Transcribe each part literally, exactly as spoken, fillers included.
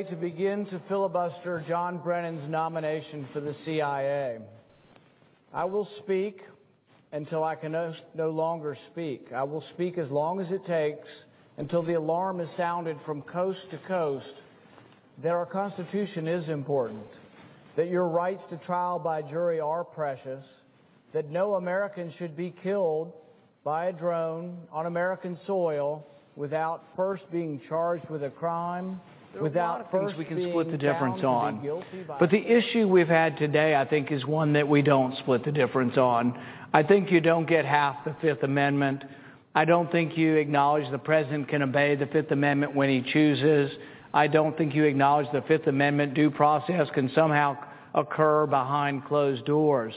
to begin to filibuster John Brennan's nomination for the C I A. I will speak until I can no, no longer speak. I will speak as long as it takes until the alarm is sounded from coast to coast that our Constitution is important, that your rights to trial by jury are precious, that no American should be killed by a drone on American soil without first being charged with a crime, without first we can being split the difference found to on. be guilty by But the issue we've had today, I think, is one that we don't split the difference on. I think you don't get half the Fifth Amendment. I don't think you acknowledge the President can obey the Fifth Amendment when he chooses. I don't think you acknowledge the Fifth Amendment due process can somehow occur behind closed doors.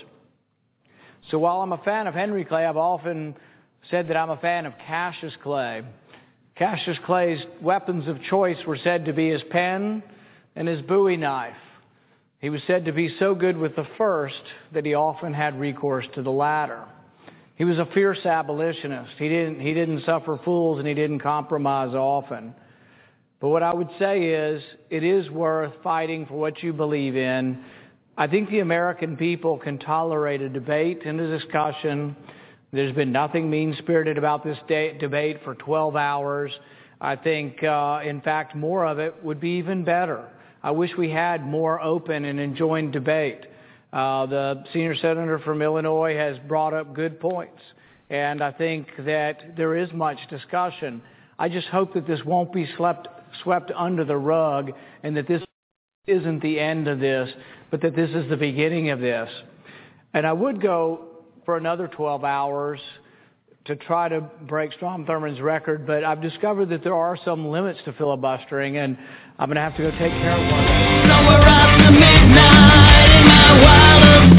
So while I'm a fan of Henry Clay, I've often said that I'm a fan of Cassius Clay. Cassius Clay's weapons of choice were said to be his pen and his Bowie knife. He was said to be so good with the first that he often had recourse to the latter. He was a fierce abolitionist. He didn't, he didn't suffer fools and he didn't compromise often. But what I would say is, it is worth fighting for what you believe in. I think the American people can tolerate a debate and a discussion. There's been nothing mean-spirited about this day, debate for twelve hours. I think, uh, in fact, more of it would be even better. I wish we had more open and enjoined debate. Uh, the senior senator from Illinois has brought up good points, and I think that there is much discussion. I just hope that this won't be swept, swept under the rug and that this isn't the end of this, but that this is the beginning of this. And I would go for another twelve hours to try to break Strom Thurmond's record, but I've discovered that there are some limits to filibustering, and I'm going to have to go take care of one of them. Somewhere after midnight in my wildest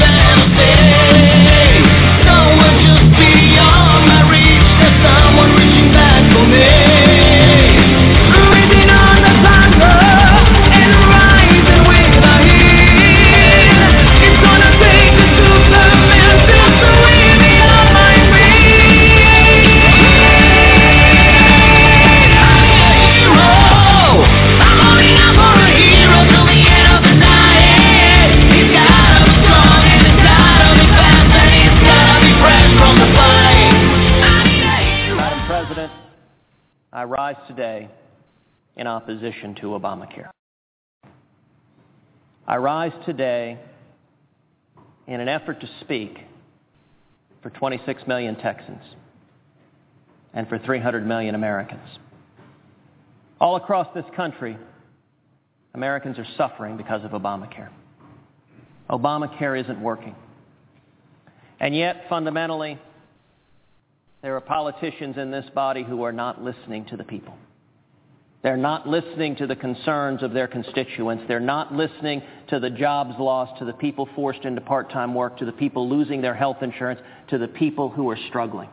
fantasy, somewhere just beyond my reach, there's someone reaching back for me. Breathing on the thunder and rising with the heat. It's gonna take the Superman to swing me on my feet. I'm a hero. I'm holding out for a hero till the end of the night. He's gotta be strong and he's gotta be fast and he's gotta be fresh from the fight. I need a hero. Madam President, I rise today in opposition to Obamacare. I rise today in an effort to speak for twenty-six million Texans and for three hundred million Americans. All across this country, Americans are suffering because of Obamacare. Obamacare isn't working. And yet, fundamentally, there are politicians in this body who are not listening to the people. They're not listening to the concerns of their constituents. They're not listening to the jobs lost, to the people forced into part-time work, to the people losing their health insurance, to the people who are struggling.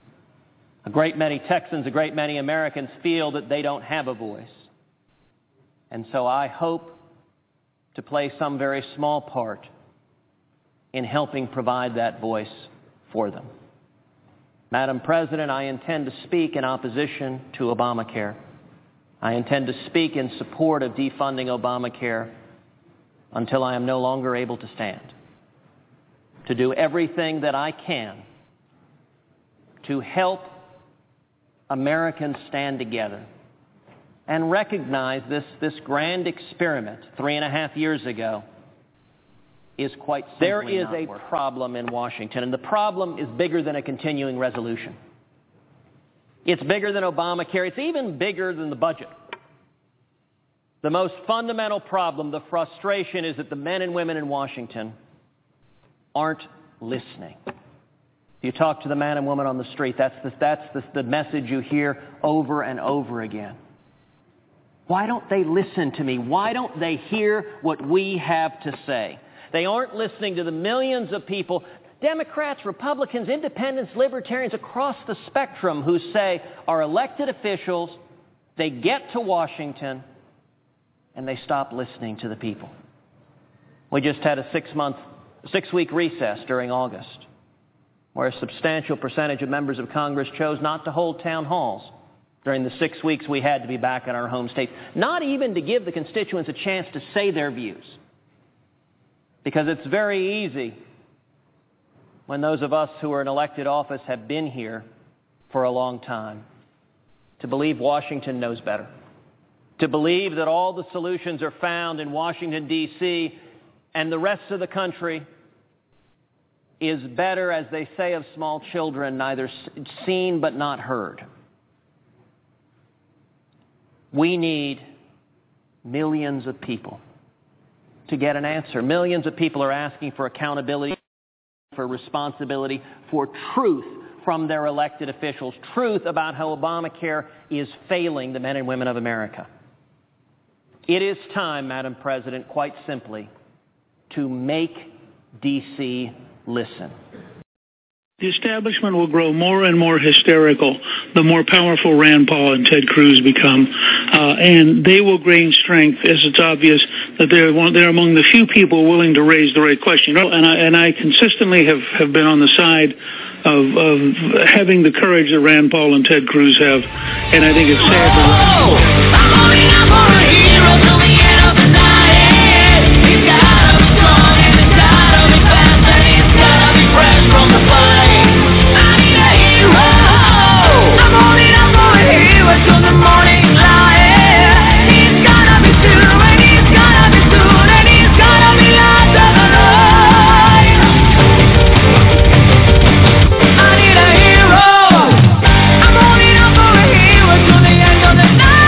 A great many Texans, a great many Americans feel that they don't have a voice. And so I hope to play some very small part in helping provide that voice for them. Madam President, I intend to speak in opposition to Obamacare. I intend to speak in support of defunding Obamacare until I am no longer able to stand. To do everything that I can to help Americans stand together and recognize this, this grand experiment three and a half years ago is quite simply There is not a working. problem in Washington, and the problem is bigger than a continuing resolution. It's bigger than Obamacare. It's even bigger than the budget. The most fundamental problem, the frustration, is that the men and women in Washington aren't listening. If you talk to the man and woman on the street, that's the, that's the, the message you hear over and over again. Why don't they listen to me? Why don't they hear what we have to say? They aren't listening to the millions of people, Democrats, Republicans, Independents, Libertarians across the spectrum who say our elected officials, they get to Washington and they stop listening to the people. We just had a six-month, six-week recess during August where a substantial percentage of members of Congress chose not to hold town halls during the six weeks we had to be back in our home states, not even to give the constituents a chance to say their views. Because it's very easy when those of us who are in elected office have been here for a long time to believe Washington knows better, to believe that all the solutions are found in Washington, D C, and the rest of the country is better, as they say of small children, neither seen but not heard. We need millions of people to get an answer. Millions of people are asking for accountability, for responsibility, for truth from their elected officials, truth about how Obamacare is failing the men and women of America. It is time, Madam President, quite simply, to make D C listen. The establishment will grow more and more hysterical the more powerful Rand Paul and Ted Cruz become, uh, and they will gain strength as it's obvious that they're one, they're among the few people willing to raise the right question. And I, and I consistently have, have been on the side of, of having the courage that Rand Paul and Ted Cruz have, and I think it's sad that from the fight. I need a hero. I'm holding up for a hero till the morning light. He's gonna be soon, and he's gonna be soon, and he's gonna be light of the light. I need a hero. I'm holding up for a hero till the end of the night.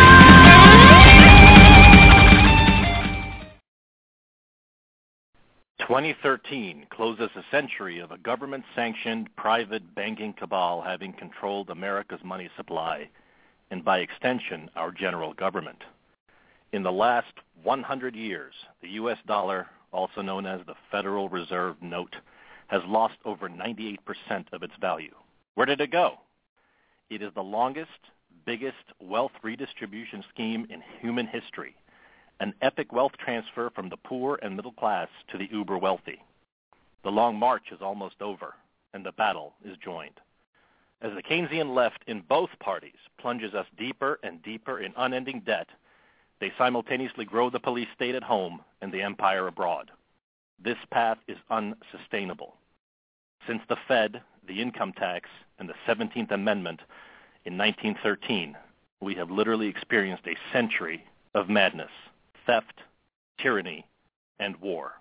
twenty thirteen closes a century of a government-sanctioned private banking cabal having controlled America's money supply, and by extension, our general government. In the last one hundred years, the U S dollar, also known as the Federal Reserve Note, has lost over ninety-eight percent of its value. Where did it go? It is the longest, biggest wealth redistribution scheme in human history, an epic wealth transfer from the poor and middle class to the uber-wealthy. The long march is almost over, and the battle is joined. As the Keynesian left in both parties plunges us deeper and deeper in unending debt, they simultaneously grow the police state at home and the empire abroad. This path is unsustainable. Since the Fed, the income tax, and the seventeenth Amendment in nineteen thirteen, we have literally experienced a century of madness, theft, tyranny, and war.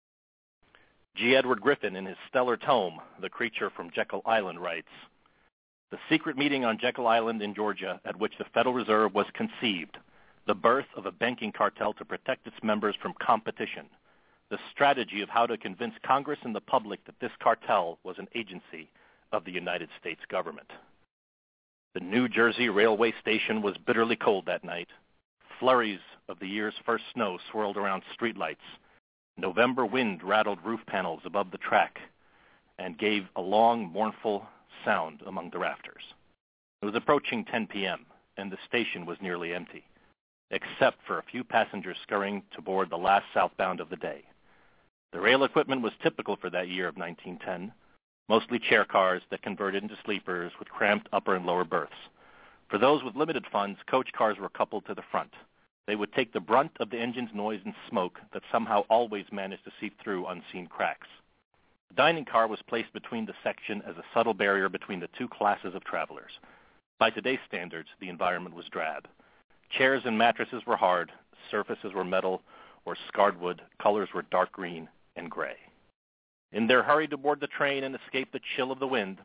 G. Edward Griffin, in his stellar tome, The Creature from Jekyll Island, writes, "The secret meeting on Jekyll Island in Georgia at which the Federal Reserve was conceived, the birth of a banking cartel to protect its members from competition, the strategy of how to convince Congress and the public that this cartel was an agency of the United States government." The New Jersey railway station was bitterly cold that night. Flurries of the year's first snow swirled around streetlights. November wind rattled roof panels above the track and gave a long, mournful sound among the rafters. It was approaching ten p.m., and the station was nearly empty, except for a few passengers scurrying to board the last southbound of the day. The rail equipment was typical for that year of nineteen ten, mostly chair cars that converted into sleepers with cramped upper and lower berths. For those with limited funds, coach cars were coupled to the front. They would take the brunt of the engine's noise and smoke that somehow always managed to seep through unseen cracks. The dining car was placed between the section as a subtle barrier between the two classes of travelers. By today's standards, the environment was drab. Chairs and mattresses were hard, surfaces were metal or scarred wood, colors were dark green and gray. In their hurry to board the train and escape the chill of the wind,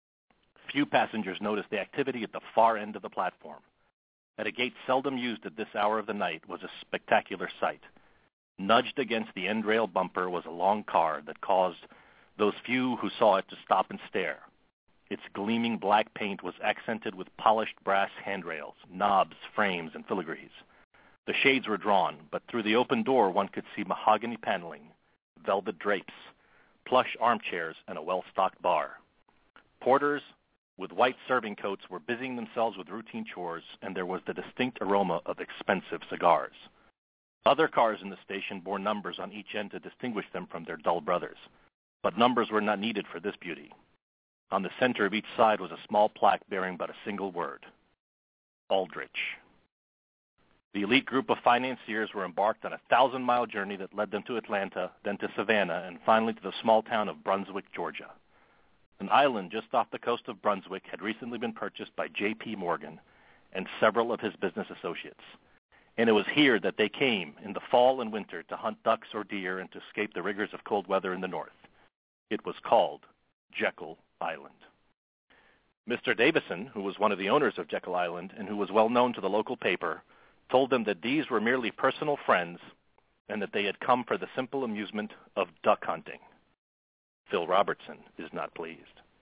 few passengers noticed the activity at the far end of the platform. At a gate seldom used at this hour of the night was a spectacular sight. Nudged against the end rail bumper was a long car that caused those few who saw it to stop and stare. Its gleaming black paint was accented with polished brass handrails, knobs, frames, and filigrees. The shades were drawn, but through the open door one could see mahogany paneling, velvet drapes, plush armchairs, and a well-stocked bar. Porters with white serving coats were busying themselves with routine chores, and there was the distinct aroma of expensive cigars. Other cars in the station bore numbers on each end to distinguish them from their dull brothers, but numbers were not needed for this beauty. On the center of each side was a small plaque bearing but a single word, Aldrich. The elite group of financiers were embarked on a thousand-mile journey that led them to Atlanta, then to Savannah, and finally to the small town of Brunswick, Georgia. An island just off the coast of Brunswick had recently been purchased by J P. Morgan and several of his business associates. And it was here that they came in the fall and winter to hunt ducks or deer and to escape the rigors of cold weather in the north. It was called Jekyll Island. Mister Davison, who was one of the owners of Jekyll Island and who was well known to the local paper, told them that these were merely personal friends and that they had come for the simple amusement of duck hunting. Phil Robertson is not pleased.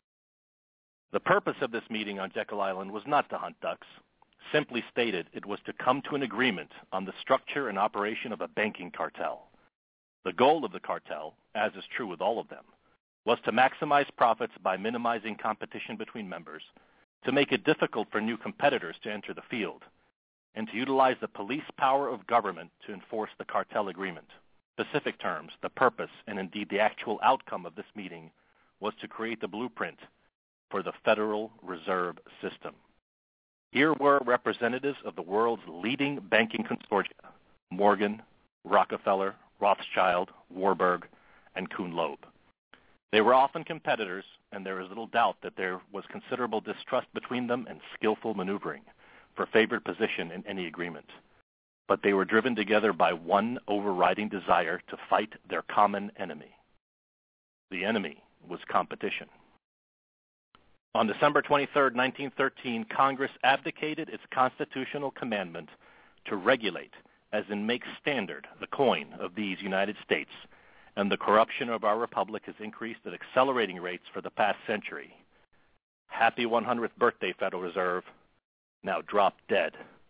The purpose of this meeting on Jekyll Island was not to hunt ducks. Simply stated, it was to come to an agreement on the structure and operation of a banking cartel. The goal of the cartel, as is true with all of them, was to maximize profits by minimizing competition between members, to make it difficult for new competitors to enter the field, and to utilize the police power of government to enforce the cartel agreement. Specific terms, the purpose, and indeed the actual outcome of this meeting was to create the blueprint for the Federal Reserve System. Here were representatives of the world's leading banking consortia, Morgan, Rockefeller, Rothschild, Warburg, and Kuhn Loeb. They were often competitors, and there is little doubt that there was considerable distrust between them and skillful maneuvering for favored position in any agreement. But they were driven together by one overriding desire to fight their common enemy. The enemy was competition. On December twenty-third, nineteen thirteen, Congress abdicated its constitutional commandment to regulate, as in make standard, the coin of these United States, and the corruption of our republic has increased at accelerating rates for the past century. Happy one hundredth birthday, Federal Reserve. Now drop dead.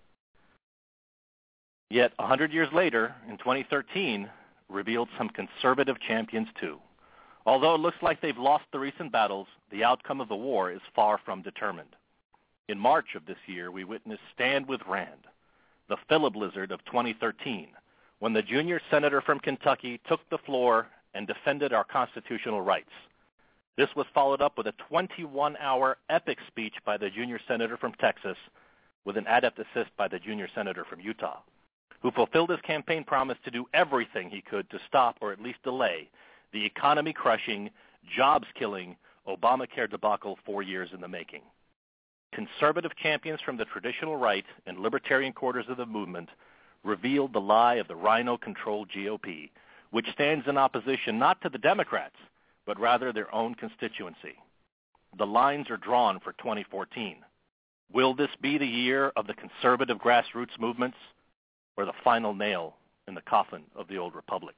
Yet, a hundred years later, in twenty thirteen, revealed some conservative champions too. Although it looks like they've lost the recent battles, the outcome of the war is far from determined. In March of this year, we witnessed Stand with Rand, the filiblizzard of twenty thirteen, when the junior senator from Kentucky took the floor and defended our constitutional rights. This was followed up with a twenty-one hour epic speech by the junior senator from Texas, with an adept assist by the junior senator from Utah, who fulfilled his campaign promise to do everything he could to stop or at least delay the economy-crushing, jobs-killing Obamacare debacle four years in the making. Conservative champions from the traditional right and libertarian quarters of the movement revealed the lie of the rhino-controlled G O P, which stands in opposition not to the Democrats, but rather their own constituency. The lines are drawn for twenty fourteen. Will this be the year of the conservative grassroots movements, or the final nail in the coffin of the old republic?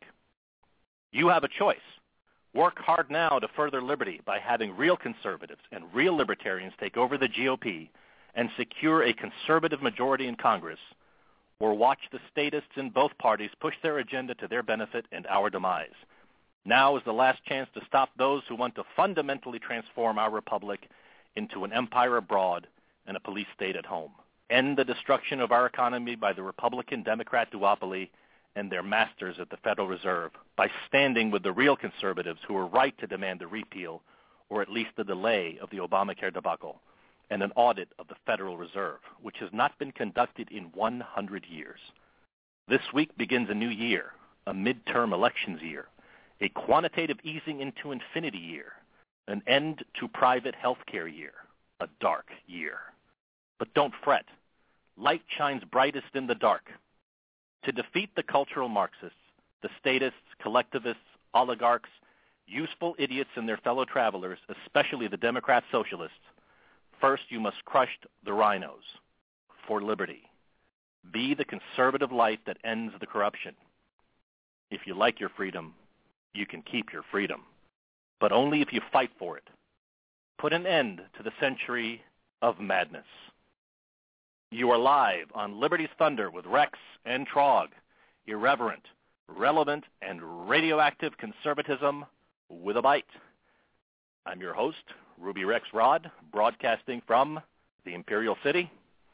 You have a choice. Work hard now to further liberty by having real conservatives and real libertarians take over the G O P and secure a conservative majority in Congress, or watch the statists in both parties push their agenda to their benefit and our demise. Now is the last chance to stop those who want to fundamentally transform our republic into an empire abroad and a police state at home. End the destruction of our economy by the Republican-Democrat duopoly and their masters at the Federal Reserve by standing with the real conservatives who are right to demand the repeal or at least the delay of the Obamacare debacle and an audit of the Federal Reserve, which has not been conducted in one hundred years. This week begins a new year, a midterm elections year, a quantitative easing into infinity year, an end to private health care year, a dark year. But don't fret. Light shines brightest in the dark. To defeat the cultural Marxists, the statists, collectivists, oligarchs, useful idiots and their fellow travelers, especially the Democrat socialists, first you must crush the rhinos for liberty. Be the conservative light that ends the corruption. If you like your freedom, you can keep your freedom, but only if you fight for it. Put an end to the century of madness. You are live on Liberty's Thunder with Rex and Trog, irreverent, relevant, and radioactive conservatism with a bite. I'm your host, Ruby Rex Rod, broadcasting from the Imperial City.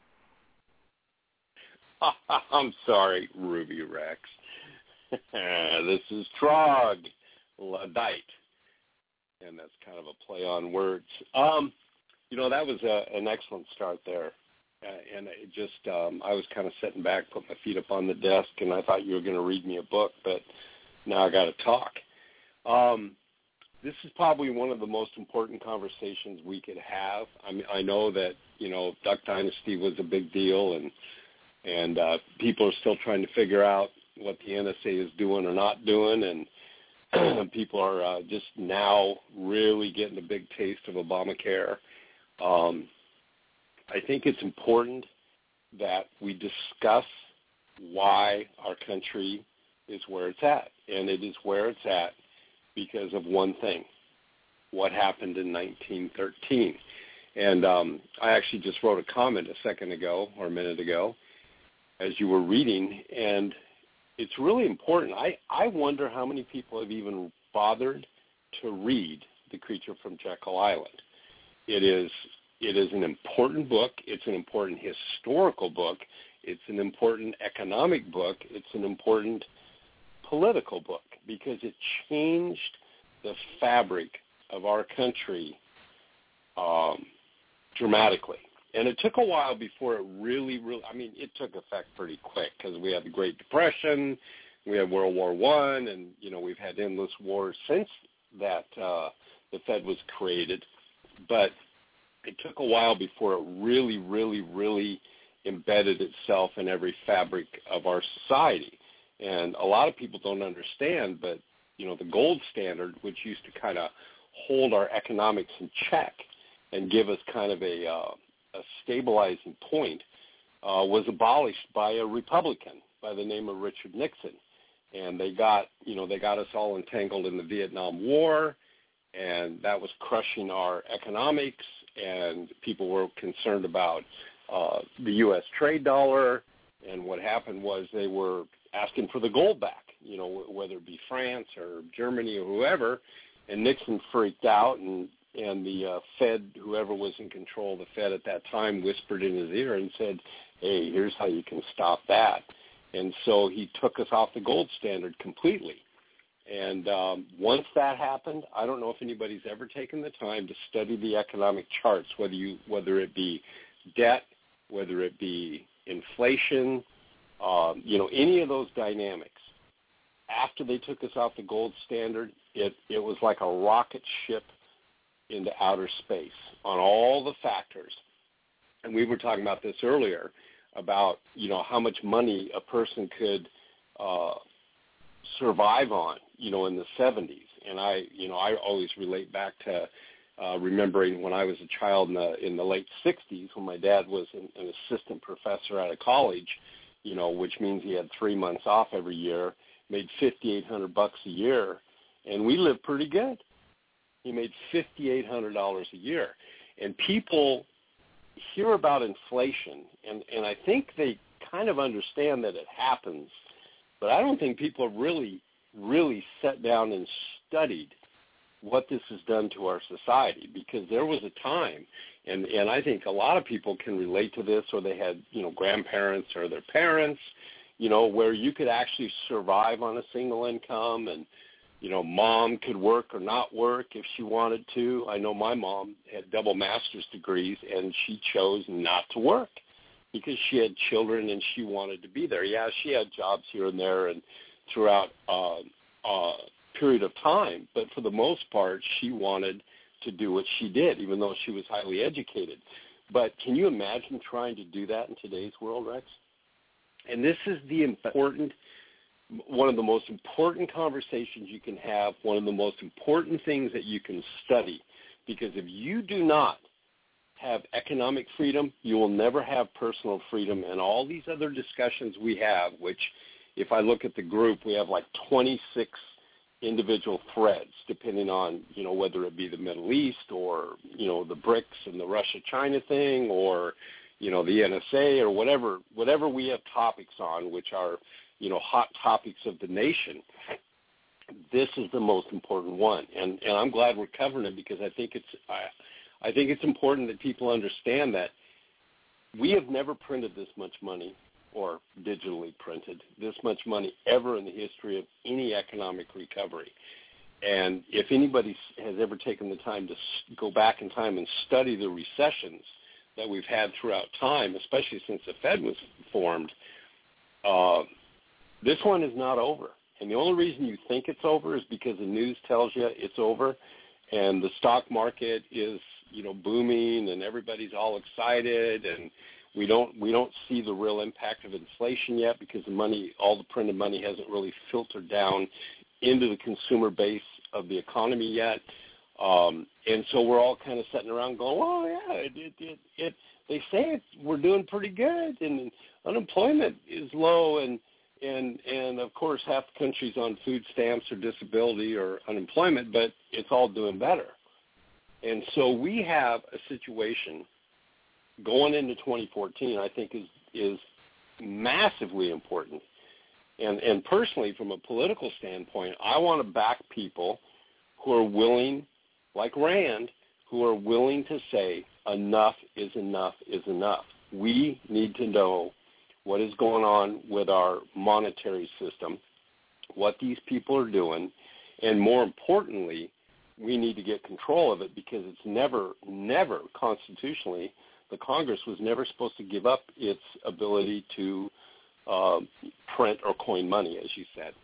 I'm sorry, Ruby Rex. This is Trog Luddite, and that's kind of a play on words. Um, you know, that was a, an excellent start there. uh, and it just um, I was kind of sitting back, put my feet up on the desk, and I thought you were going to read me a book, but now I got to talk. Um, this is probably one of the most important conversations we could have. I mean, I know that you know Duck Dynasty was a big deal, and and uh, people are still trying to figure out what the N S A is doing or not doing, and people are uh, just now really getting a big taste of Obamacare. Um, I think it's important that we discuss why our country is where it's at, and it is where it's at because of one thing, what happened in nineteen thirteen. And um, I actually just wrote a comment a second ago or a minute ago as you were reading, and it's really important. I, I wonder how many people have even bothered to read The Creature from Jekyll Island. It is it is an important book. It's an important historical book. It's an important economic book. It's an important political book because it changed the fabric of our country um, dramatically. And it took a while before it really, really, I mean, it took effect pretty quick because we had the Great Depression, we had World War One, and, you know, we've had endless wars since that uh, the Fed was created. But it took a while before it really, really, really embedded itself in every fabric of our society. And a lot of people don't understand, but, you know, the gold standard, which used to kind of hold our economics in check and give us kind of a, uh, a stabilizing point, uh, was abolished by a Republican by the name of Richard Nixon. And they got, you know, they got us all entangled in the Vietnam War, and that was crushing our economics, and people were concerned about uh, the U S trade dollar, and what happened was they were asking for the gold back, you know, whether it be France or Germany or whoever, and Nixon freaked out, and, and the uh, Fed, whoever was in control of the Fed at that time, whispered in his ear and said, hey, here's how you can stop that. And so he took us off the gold standard completely. And um, once that happened, I don't know if anybody's ever taken the time to study the economic charts, whether you whether it be debt, whether it be inflation, um, you know, any of those dynamics. After they took us off the gold standard, it, it was like a rocket ship into outer space on all the factors. And we were talking about this earlier about, you know, how much money a person could uh, survive on, you know, in the seventies. And I, you know, I always relate back to uh, remembering when I was a child in the in the late sixties when my dad was an, an assistant professor at a college, you know, which means he had three months off every year, made fifty-eight hundred bucks a year, and we lived pretty good. He made fifty-eight hundred dollars a year. And people hear about inflation, and, and I think they kind of understand that it happens, but I don't think people have really, really sat down and studied what this has done to our society, because there was a time, and, and I think a lot of people can relate to this, or they had, you know, grandparents or their parents, you know, where you could actually survive on a single income, and, you know, mom could work or not work if she wanted to. I know my mom had double master's degrees, and she chose not to work because she had children and she wanted to be there. Yeah, she had jobs here and there and throughout uh, uh, period of time, but for the most part, she wanted to do what she did, even though she was highly educated. But can you imagine trying to do that in today's world, Rex? And this is the important, one of the most important conversations you can have, one of the most important things that you can study, because if you do not have economic freedom, you will never have personal freedom. And all these other discussions we have, which if I look at the group, we have like twenty-six individual threads, depending on, you know, whether it be the Middle East or, you know, the BRICS and the Russia-China thing, or, you know, the N S A or whatever, whatever we have topics on, which are, you know, hot topics of the nation. This is the most important one. And, and I'm glad we're covering it, because I think it's, I, I think it's important that people understand that we have never printed this much money, or digitally printed this much money ever in the history of any economic recovery. And if anybody has ever taken the time to go back in time and study the recessions that we've had throughout time, especially since the Fed was formed, uh, this one is not over. And the only reason you think it's over is because the news tells you it's over, and the stock market is, you know, booming, and everybody's all excited, and we don't we don't see the real impact of inflation yet because the money, all the printed money, hasn't really filtered down into the consumer base of the economy yet. Um, and so we're all kind of sitting around going, well, yeah, it, it, it, it they say it, we're doing pretty good, and unemployment is low, and and and of course half the country's on food stamps or disability or unemployment, but it's all doing better. And so we have a situation going into twenty fourteen, I think is is massively important. And and personally, from a political standpoint, I want to back people who are willing, like Rand, who are willing to say enough is enough is enough. We need to know what is going on with our monetary system, what these people are doing, and more importantly, we need to get control of it because it's never, never constitutionally, the Congress was never supposed to give up its ability to uh, print or coin money, as you said.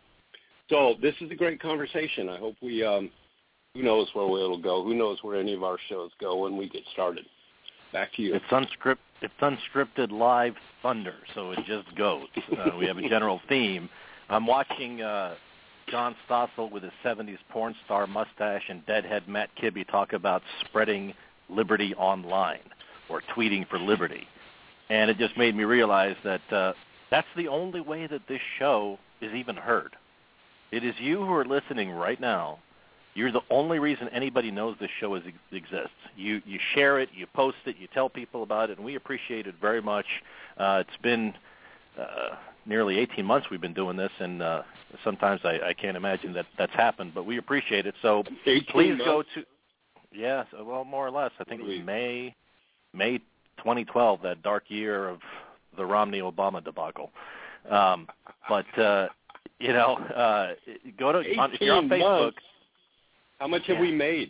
So this is a great conversation. I hope we, um, who knows where it'll go. Who knows where any of our shows go when we get started. Back to you. It's unscripted. It's unscripted live thunder, so it just goes. Uh, we have a general theme. I'm watching uh, John Stossel with his seventies porn star mustache and deadhead Matt Kibbe talk about spreading liberty online or tweeting for liberty. And it just made me realize that uh, that's the only way that this show is even heard. It is you who are listening right now. You're the only reason anybody knows this show is, exists. You you share it, you post it, you tell people about it, and we appreciate it very much. Uh, it's been uh, nearly eighteen months we've been doing this, and uh, sometimes I, I can't imagine that that's happened, but we appreciate it. So please months? go to, yeah, well, more or less. I think it was May, May twenty twelve, that dark year of the Romney-Obama debacle. Um, but, uh, you know, uh, go to, on, if you're on Facebook. Months. How much have yeah. we made?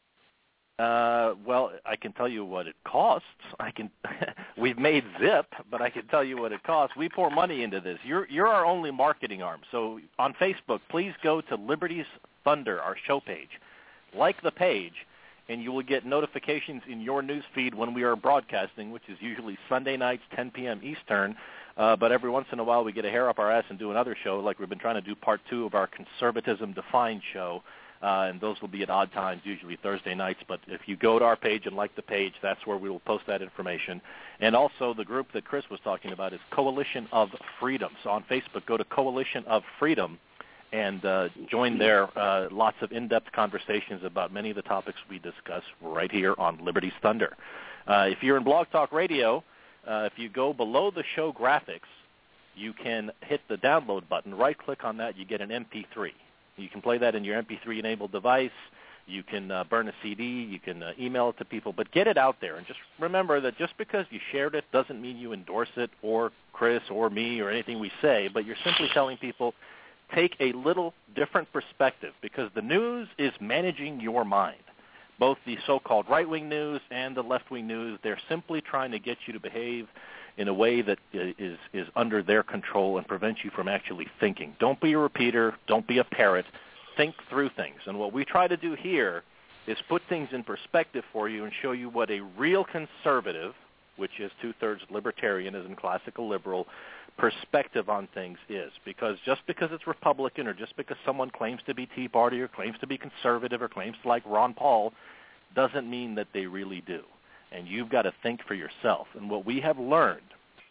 Uh, well, I can tell you what it costs. I can. We've made zip, but I can tell you what it costs. We pour money into this. You're you're our only marketing arm. So on Facebook, please go to Liberty's Thunder, our show page. Like the page, and you will get notifications in your news feed when we are broadcasting, which is usually Sunday nights, ten p.m. Eastern. Uh, but every once in a while, we get a hair up our ass and do another show, like we've been trying to do part two of our Conservatism Defined show. Uh, and those will be at odd times, usually Thursday nights. But if you go to our page and like the page, that's where we will post that information. And also the group that Chris was talking about is Coalition of Freedom. So on Facebook, go to Coalition of Freedom and uh, join there. Uh, lots of in-depth conversations about many of the topics we discuss right here on Liberty's Thunder. Uh, if you're in Blog Talk Radio, uh, if you go below the show graphics, you can hit the download button. Right-click on that, you get an M P three. You can play that in your M P three-enabled device. You can uh, burn a C D. You can uh, email it to people. But get it out there. And just remember that just because you shared it doesn't mean you endorse it or Chris or me or anything we say, but you're simply telling people, take a little different perspective because the news is managing your mind. Both the so-called right-wing news and the left-wing news, they're simply trying to get you to behave in a way that is is under their control and prevents you from actually thinking. Don't be a repeater. Don't be a parrot. Think through things. And what we try to do here is put things in perspective for you and show you what a real conservative, which is two-thirds libertarian, as in classical liberal, perspective on things is. Because just because it's Republican or just because someone claims to be Tea Party or claims to be conservative or claims to like Ron Paul doesn't mean that they really do. And you've got to think for yourself. And what we have learned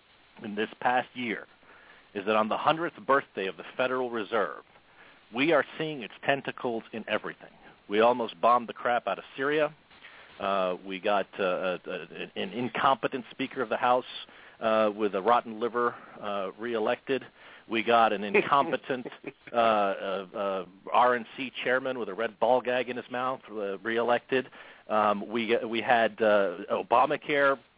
in this past year is that on the hundredth birthday of the Federal Reserve, we are seeing its tentacles in everything. We almost bombed the crap out of Syria. Uh, we got uh, a, a, an incompetent Speaker of the House uh, with a rotten liver uh, reelected. We got an incompetent uh, uh, uh, R N C chairman with a red ball gag in his mouth uh, reelected. Um, we we had uh, Obamacare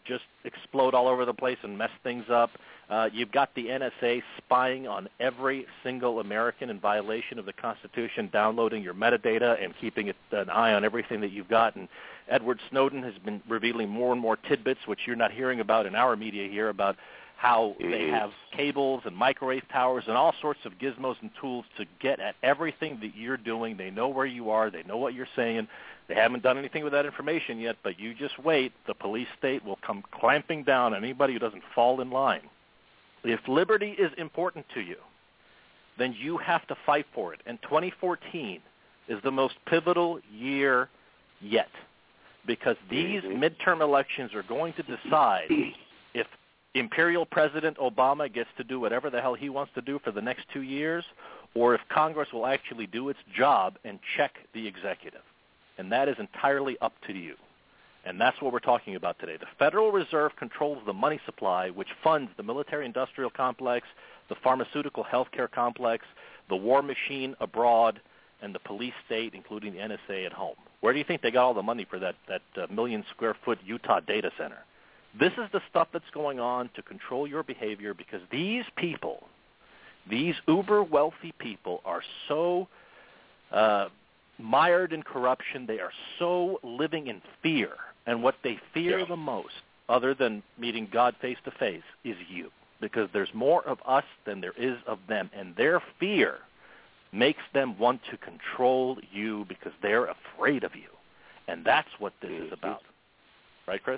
just explode all over the place and mess things up. Uh, you've got the N S A spying on every single American in violation of the Constitution, downloading your metadata and keeping it, an eye on everything that you've got. And Edward Snowden has been revealing more and more tidbits, which you're not hearing about in our media here, about how they have cables and microwave towers and all sorts of gizmos and tools to get at everything that you're doing. They know where you are. They know what you're saying. They haven't done anything with that information yet, but you just wait. The police state will come clamping down on anybody who doesn't fall in line. If liberty is important to you, then you have to fight for it. And twenty fourteen is the most pivotal year yet, because these midterm elections are going to decide if Imperial President Obama gets to do whatever the hell he wants to do for the next two years, or if Congress will actually do its job and check the executive. And that is entirely up to you. And that's what we're talking about today. The Federal Reserve controls the money supply, which funds the military-industrial complex, the pharmaceutical healthcare complex, the war machine abroad, and the police state, including the N S A at home. Where do you think they got all the money for that, that uh, million-square-foot Utah data center? This is the stuff that's going on to control your behavior, because these people, these uber-wealthy people, are so uh, mired in corruption. They are so living in fear. And what they fear yeah. the most, other than meeting God face-to-face, is you, because there's more of us than there is of them. And their fear makes them want to control you because they're afraid of you. And that's what this is about. Right, Chris?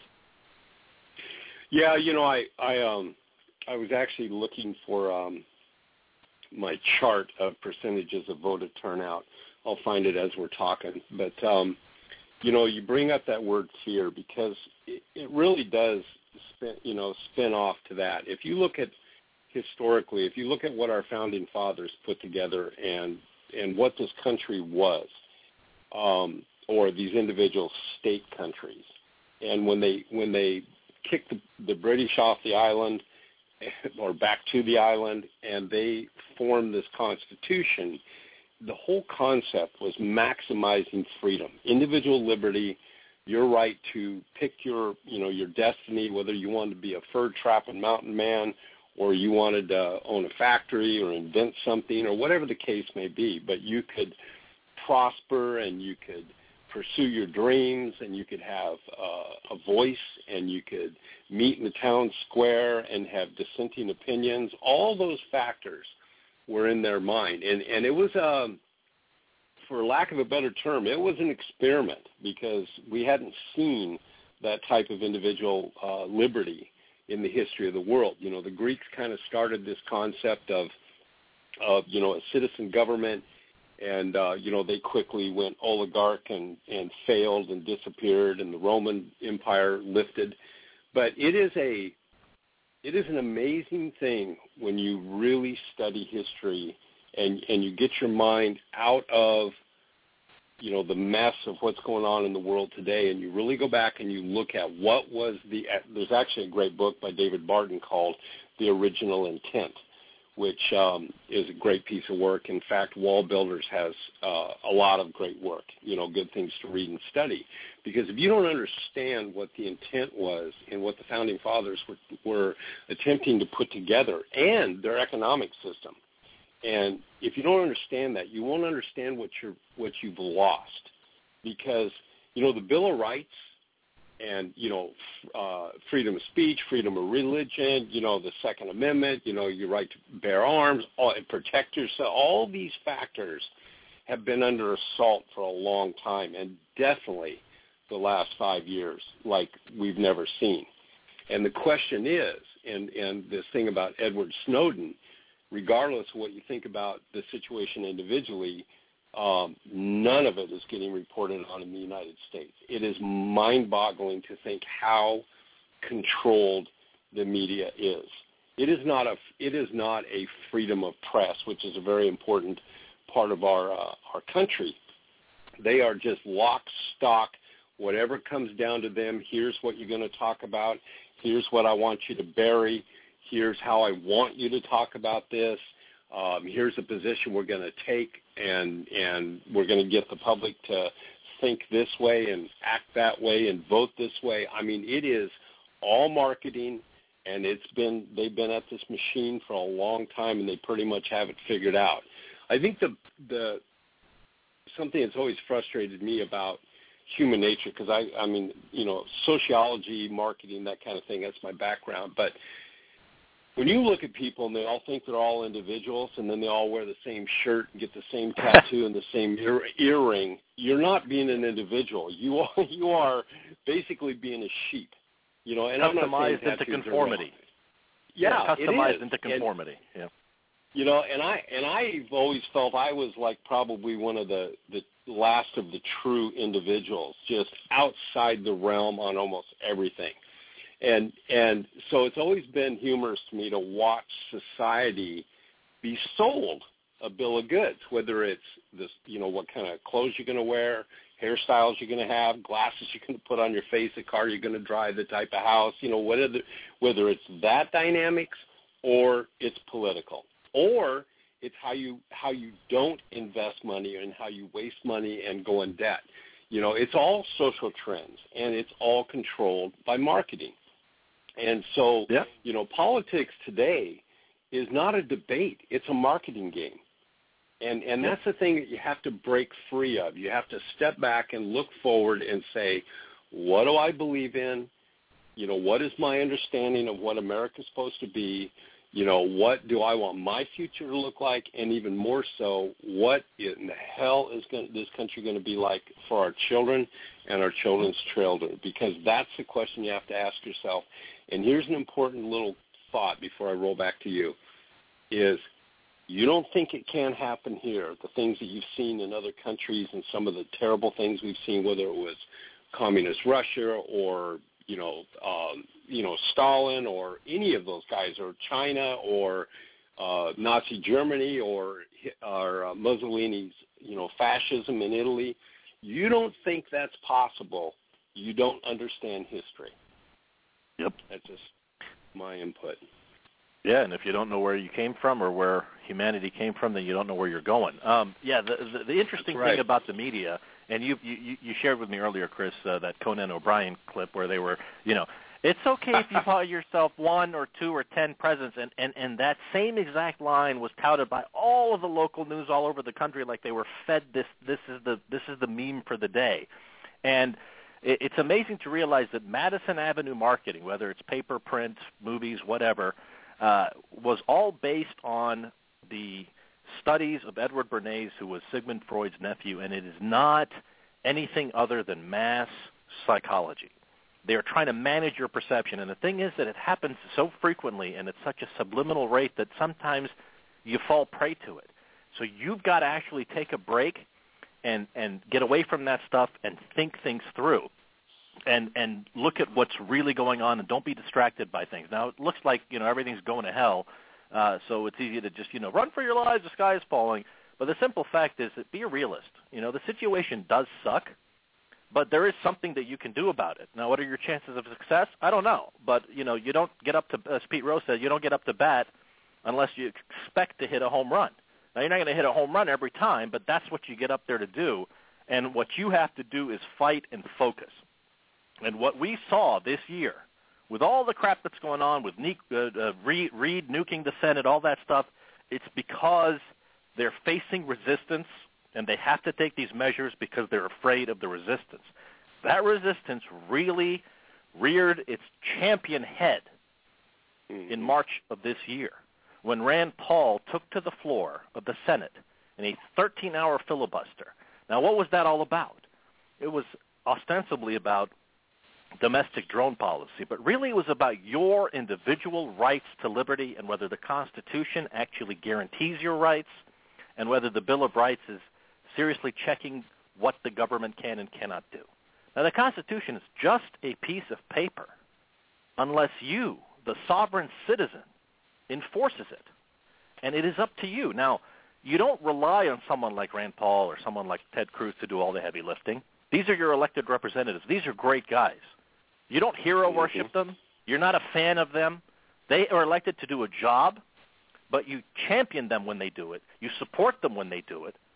Yeah, you know, I I um I was actually looking for um my chart of percentages of voter turnout. I'll find it as we're talking. But um, you know, you bring up that word fear because it, it really does spin, you know, spin off to that. If you look at historically, if you look at what our founding fathers put together and and what this country was, um, or these individual state countries, and when they when they kicked the, the British off the island or back to the island, and they formed this Constitution, the whole concept was maximizing freedom, individual liberty, your right to pick your, you know, your destiny, whether you wanted to be a fur trapping mountain man or you wanted to own a factory or invent something or whatever the case may be. But you could prosper and you could pursue your dreams and you could have uh, a voice and you could meet in the town square and have dissenting opinions. All those factors were in their mind. And, and it was, um, for lack of a better term, it was an experiment because we hadn't seen that type of individual uh, liberty in the history of the world. You know, the Greeks kind of started this concept of, of you know, a citizen government, and, uh, you know, they quickly went oligarch and, and failed and disappeared, and the Roman Empire lifted. But it is a It is an amazing thing when you really study history and, and you get your mind out of, you know, the mess of what's going on in the world today, and you really go back and you look at what was the – there's actually a great book by David Barton called The Original Intent, which um, is a great piece of work. In fact, Wall Builders has uh, a lot of great work, you know, good things to read and study. Because if you don't understand what the intent was and what the Founding Fathers were, were attempting to put together and their economic system, and if you don't understand that, you won't understand what you're what you've lost. Because, you know, the Bill of Rights and, you know, uh, freedom of speech, freedom of religion, you know, the Second Amendment, you know, your right to bear arms, all, protect yourself, all these factors have been under assault for a long time, and definitely the last five years like we've never seen. And the question is, and, and this thing about Edward Snowden, regardless of what you think about the situation individually, um, none of it is getting reported on in the United States. It is mind-boggling to think how controlled the media is. It is not a it is not a freedom of press, which is a very important part of our uh, our country. They are just lock, stock, whatever comes down to them. Here's what you're going to talk about. Here's what I want you to bury. Here's how I want you to talk about this. Um, here's a position we're going to take, and and we're going to get the public to think this way and act that way and vote this way. I mean, it is all marketing, and it's been they've been at this machine for a long time, and they pretty much have it figured out. I think the the something that's always frustrated me about human nature, because I, I mean, you know, sociology, marketing, that kind of thing, that's my background. But when you look at people and they all think they're all individuals, and then they all wear the same shirt and get the same tattoo and the same ear, earring, you're not being an individual. You are, you are basically being a sheep. You know, and customized I'm not saying into conformity. Yeah, yeah, customized it is. into conformity. And, yeah. You know, and I and I've always felt I was like probably one of the, the last of the true individuals, just outside the realm on almost everything. And and so it's always been humorous to me to watch society be sold a bill of goods, whether it's this, you know, what kind of clothes you're going to wear, hairstyles you're going to have, glasses you're going to put on your face, the car you're going to drive, the type of house, you know, whether whether it's that dynamics or it's political. Or it's how you how you don't invest money and how you waste money and go in debt. You know, it's all social trends, and it's all controlled by marketing. And so, yeah. you know, politics today is not a debate. It's a marketing game. And and that's the thing that you have to break free of. You have to step back and look forward and say, what do I believe in? You know, what is my understanding of what America's supposed to be? You know, what do I want my future to look like? And even more so, what in the hell is going, this country going to be like for our children and our children's children? Because that's the question you have to ask yourself. And here's an important little thought before I roll back to you, is you don't think it can happen here, the things that you've seen in other countries and some of the terrible things we've seen, whether it was communist Russia or you know, um, you know, Stalin or any of those guys, or China or uh, Nazi Germany or, or uh, Mussolini's, you know, fascism in Italy. You don't think that's possible. You don't understand history. Yep. That's just my input. Yeah, and if you don't know where you came from or where humanity came from, then you don't know where you're going. Um, yeah, the, the, the interesting right. thing about the media, and you you, you shared with me earlier, Chris, uh, that Conan O'Brien clip where they were, you know, it's okay if you call yourself one or two or ten presidents, and, and, and that same exact line was touted by all of the local news all over the country like they were fed this, this is the this is the meme for the day. And it, it's amazing to realize that Madison Avenue marketing, whether it's paper, print, movies, whatever, Uh, was all based on the studies of Edward Bernays, who was Sigmund Freud's nephew, and it is not anything other than mass psychology. They are trying to manage your perception, and the thing is that it happens so frequently and at such a subliminal rate that sometimes you fall prey to it. So you've got to actually take a break and, and get away from that stuff and think things through. And and look at what's really going on, and don't be distracted by things. Now, it looks like, you know, everything's going to hell, uh, so it's easy to just, you know, run for your lives, the sky is falling. But the simple fact is that be a realist. You know, the situation does suck, but there is something that you can do about it. Now, what are your chances of success? I don't know. But, you know, you don't get up to, as Pete Rose said, you don't get up to bat unless you expect to hit a home run. Now, you're not going to hit a home run every time, but that's what you get up there to do. And what you have to do is fight and focus. And what we saw this year, with all the crap that's going on with ne- uh, uh, Reed, Reed nuking the Senate, all that stuff, it's because they're facing resistance, and they have to take these measures because they're afraid of the resistance. That resistance really reared its champion head in March of this year when Rand Paul took to the floor of the Senate in a thirteen-hour filibuster. Now, what was that all about? It was ostensibly about domestic drone policy, but really it was about your individual rights to liberty and whether the Constitution actually guarantees your rights and whether the Bill of Rights is seriously checking what the government can and cannot do. Now, the Constitution is just a piece of paper unless you, the sovereign citizen, enforces it, and it is up to you. Now, you don't rely on someone like Rand Paul or someone like Ted Cruz to do all the heavy lifting. These are your elected representatives. These are great guys. You don't hero worship them. You're not a fan of them. They are elected to do a job, but you champion them when they do it. You support them when they do it,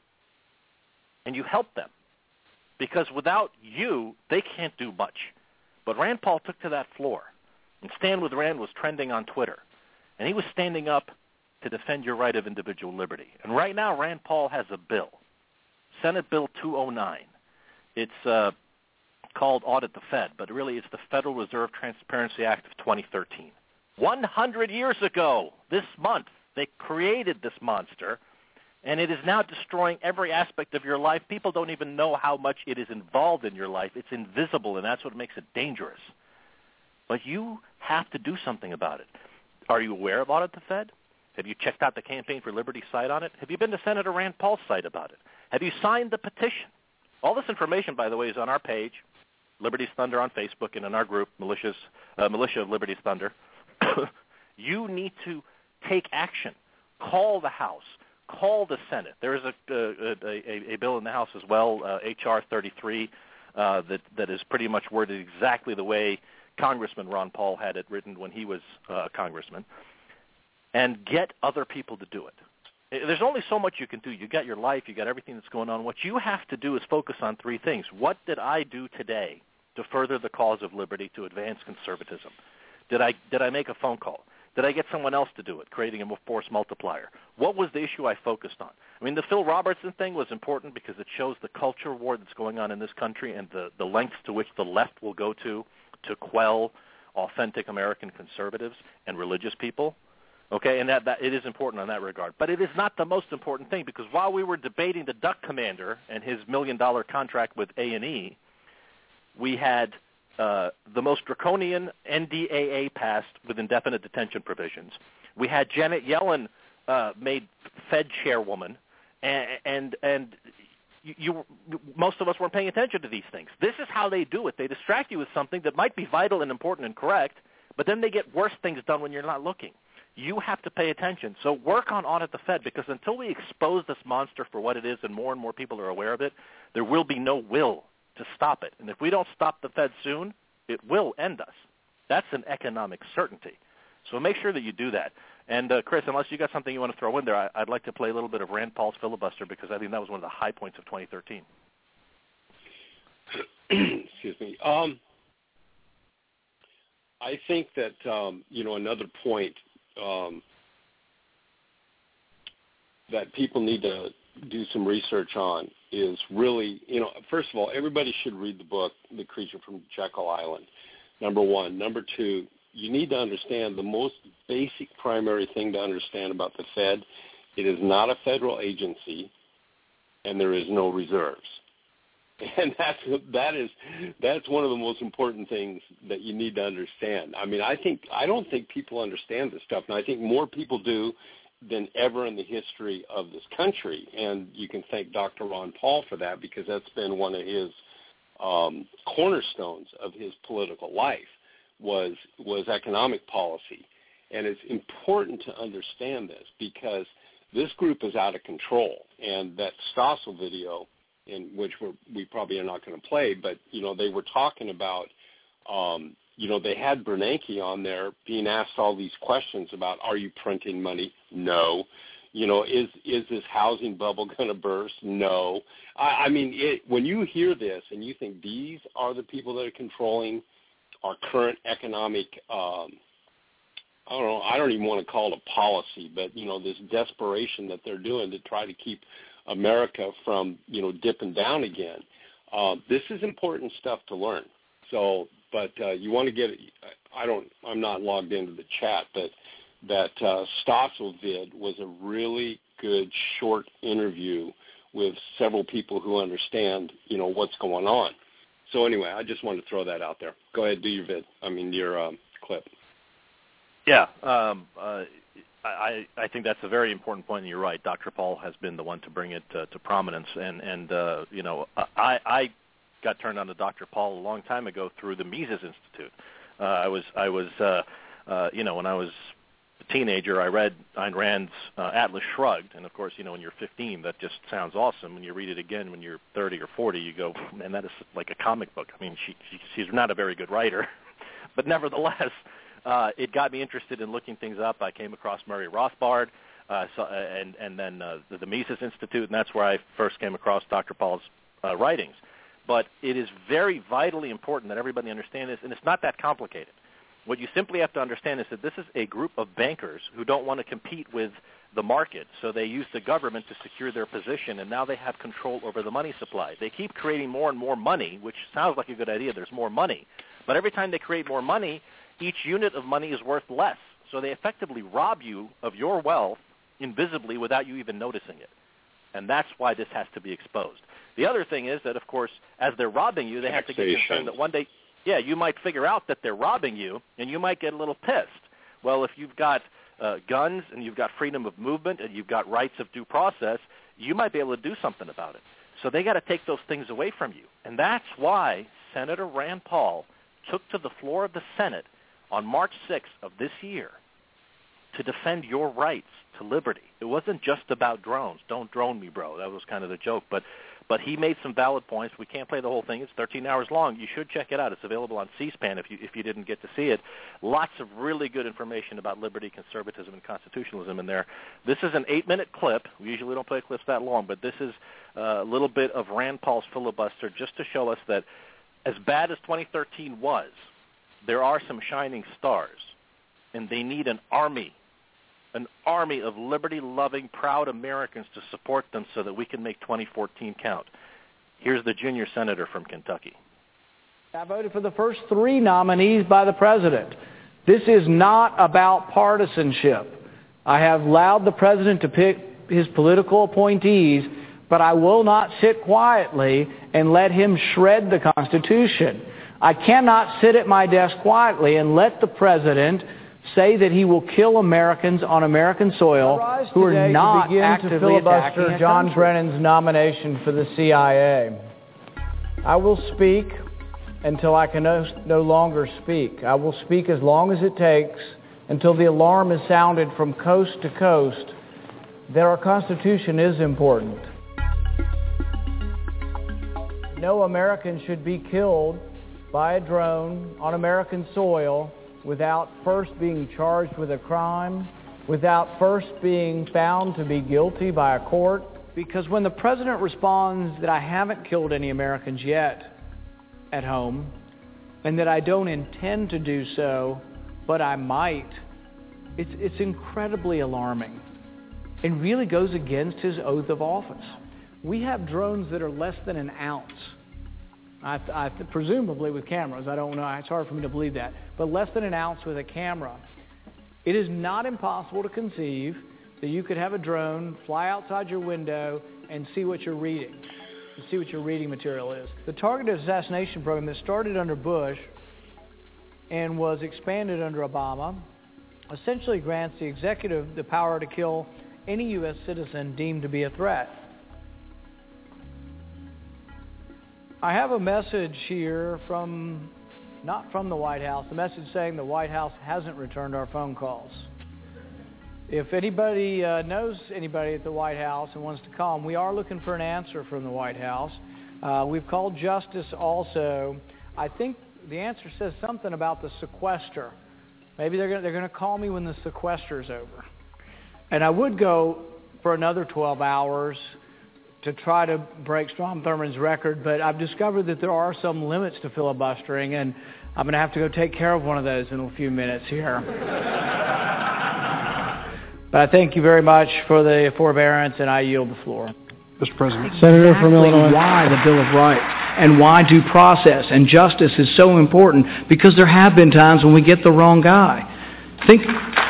and you help them. Because without you, they can't do much. But Rand Paul took to that floor, And Stand with Rand was trending on Twitter. And he was standing up to defend your right of individual liberty. And right now, Rand Paul has a bill, Senate Bill two oh nine. It's uh, called Audit the Fed, but really it's the Federal Reserve Transparency Act of twenty thirteen. one hundred years ago, this month, they created this monster, and it is now destroying every aspect of your life. People don't even know how much it is involved in your life. It's invisible, and that's what makes it dangerous. But you have to do something about it. Are you aware of Audit the Fed? Have you checked out the Campaign for Liberty site on it? Have you been to Senator Rand Paul's site about it? Have you signed the petition? All this information, by the way, is on our page, Liberty's Thunder on Facebook, and in our group, Militia's, uh, Militia of Liberty's Thunder. You need to take action. Call the House. Call the Senate. There is a, a, a, a bill in the House as well, uh, H R thirty-three, uh, that, that is pretty much worded exactly the way Congressman Ron Paul had it written when he was uh, a congressman. And get other people to do it. There's only so much you can do. You got your life. You got everything that's going on. What you have to do is focus on three things. What did I do today to further the cause of liberty, to advance conservatism? Did I did I make a phone call? Did I get someone else to do it, creating a force multiplier? What was the issue I focused on? I mean, the Phil Robertson thing was important because it shows the culture war that's going on in this country and the, the lengths to which the left will go to to quell authentic American conservatives and religious people. Okay, and that, that it is important on that regard. But it is not the most important thing, because while we were debating the Duck Commander and his million-dollar contract with A and E, we had uh, the most draconian N D A A passed with indefinite detention provisions. We had Janet Yellen uh, made Fed chairwoman, and and, and you, you, most of us weren't paying attention to these things. This is how they do it. They distract you with something that might be vital and important and correct, but then they get worse things done when you're not looking. You have to pay attention. So work on Audit the Fed, because until we expose this monster for what it is and more and more people are aware of it, there will be no will to stop it. And if we don't stop the Fed soon, it will end us. That's an economic certainty. So make sure that you do that. And, uh, Chris, unless you got something you want to throw in there, I, I'd like to play a little bit of Rand Paul's filibuster, because I think that was one of the high points of twenty thirteen. Excuse me. Um, I think that, um, you know, another point Um, that people need to do some research on is really, you know, first of all, everybody should read the book, The Creature from Jekyll Island, number one. Number two, you need to understand the most basic primary thing to understand about the Fed. It is not a federal agency, and there is no reserves. And that's that is that's one of the most important things that you need to understand. I mean, I think I don't think people understand this stuff, and I think more people do than ever in the history of this country. And you can thank Doctor Ron Paul for that, because that's been one of his um, cornerstones of his political life was was economic policy. And it's important to understand this, because this group is out of control. And that Stossel video, in which we're, we probably are not going to play, but, you know, they were talking about, um, you know, they had Bernanke on there being asked all these questions about, are you printing money? No. You know, is is this housing bubble going to burst? No. I, I mean, it, when you hear this and you think these are the people that are controlling our current economic, um, I don't know, I don't even want to call it a policy, but, you know, this desperation that they're doing to try to keep America from, you know, dipping down again. Uh, this is important stuff to learn. So, but uh, you want to get, I don't, I'm not logged into the chat, but that uh, Stossel vid was a really good short interview with several people who understand, you know, what's going on. So anyway, I just wanted to throw that out there. Go ahead, do your vid, I mean, your um, clip. Yeah, um, uh, I, I think that's a very important point, and you're right. Doctor Paul has been the one to bring it uh, to prominence, and, and uh, you know, I, I got turned on to Doctor Paul a long time ago through the Mises Institute. Uh, I was, I was, uh, uh, you know, when I was a teenager, I read Ayn Rand's uh, Atlas Shrugged, and of course, you know, when you're fifteen, that just sounds awesome. When you read it again, when you're thirty or forty, you go, man, that is like a comic book. I mean, she, she she's not a very good writer, but nevertheless. Uh, it got me interested in looking things up. I came across Murray Rothbard uh, so, and, and then uh, the, the Mises Institute, and that's where I first came across Doctor Paul's uh, writings. But it is very vitally important that everybody understand this, and it's not that complicated. What you simply have to understand is that this is a group of bankers who don't want to compete with the market, so they use the government to secure their position, and now they have control over the money supply. They keep creating more and more money, which sounds like a good idea. There's more money. But every time they create more money, each unit of money is worth less. So they effectively rob you of your wealth invisibly without you even noticing it. And that's why this has to be exposed. The other thing is that, of course, as they're robbing you, they have to get concerned that one day, yeah, you might figure out that they're robbing you, and you might get a little pissed. Well, if you've got uh, guns and you've got freedom of movement and you've got rights of due process, you might be able to do something about it. So they got to take those things away from you. And that's why Senator Rand Paul took to the floor of the Senate on March sixth of this year to defend your rights to liberty. It wasn't just about drones. Don't drone me, bro. That was kind of the joke. But but he made some valid points. We can't play the whole thing. It's thirteen hours long. You should check it out. It's available on C-SPAN if you if you didn't get to see it. Lots of really good information about liberty, conservatism, and constitutionalism in there. This is an eight-minute clip. We usually don't play clips that long, but this is a little bit of Rand Paul's filibuster just to show us that as bad as twenty thirteen was, there are some shining stars, and they need an army, an army of liberty-loving, proud Americans to support them so that we can make twenty fourteen count. Here's the junior senator from Kentucky. I voted for the first three nominees by the president. This is not about partisanship. I have allowed the president to pick his political appointees, but I will not sit quietly and let him shred the Constitution. I cannot sit at my desk quietly and let the president say that he will kill Americans on American soil who are not actively to filibuster attacking John country. Brennan's nomination for the C I A. I will speak until I can no, no longer speak. I will speak as long as it takes until the alarm is sounded from coast to coast that our Constitution is important. No American should be killed by a drone on American soil without first being charged with a crime, without first being found to be guilty by a court. Because when the president responds that I haven't killed any Americans yet at home, and that I don't intend to do so, but I might, it's, it's incredibly alarming and really goes against his oath of office. We have drones that are less than an ounce. I, I, presumably with cameras. I don't know. It's hard for me to believe that. But less than an ounce with a camera. It is not impossible to conceive that you could have a drone fly outside your window and see what you're reading, and see what your reading material is. The targeted assassination program that started under Bush and was expanded under Obama essentially grants the executive the power to kill any U S citizen deemed to be a threat. I have a message here from, not from the White House, a message saying the White House hasn't returned our phone calls. If anybody uh, knows anybody at the White House and wants to call them, we are looking for an answer from the White House. Uh, we've called Justice also. I think the answer says something about the sequester. Maybe they're going they're going to call me when the sequester's over. And I would go for another twelve hours to try to break Strom Thurmond's record, but I've discovered that there are some limits to filibustering, and I'm going to have to go take care of one of those in a few minutes here. But I thank you very much for the forbearance, and I yield the floor. Mister President. Senator from Illinois. Why the Bill of Rights and why due process and justice is so important, because there have been times when we get the wrong guy. Think...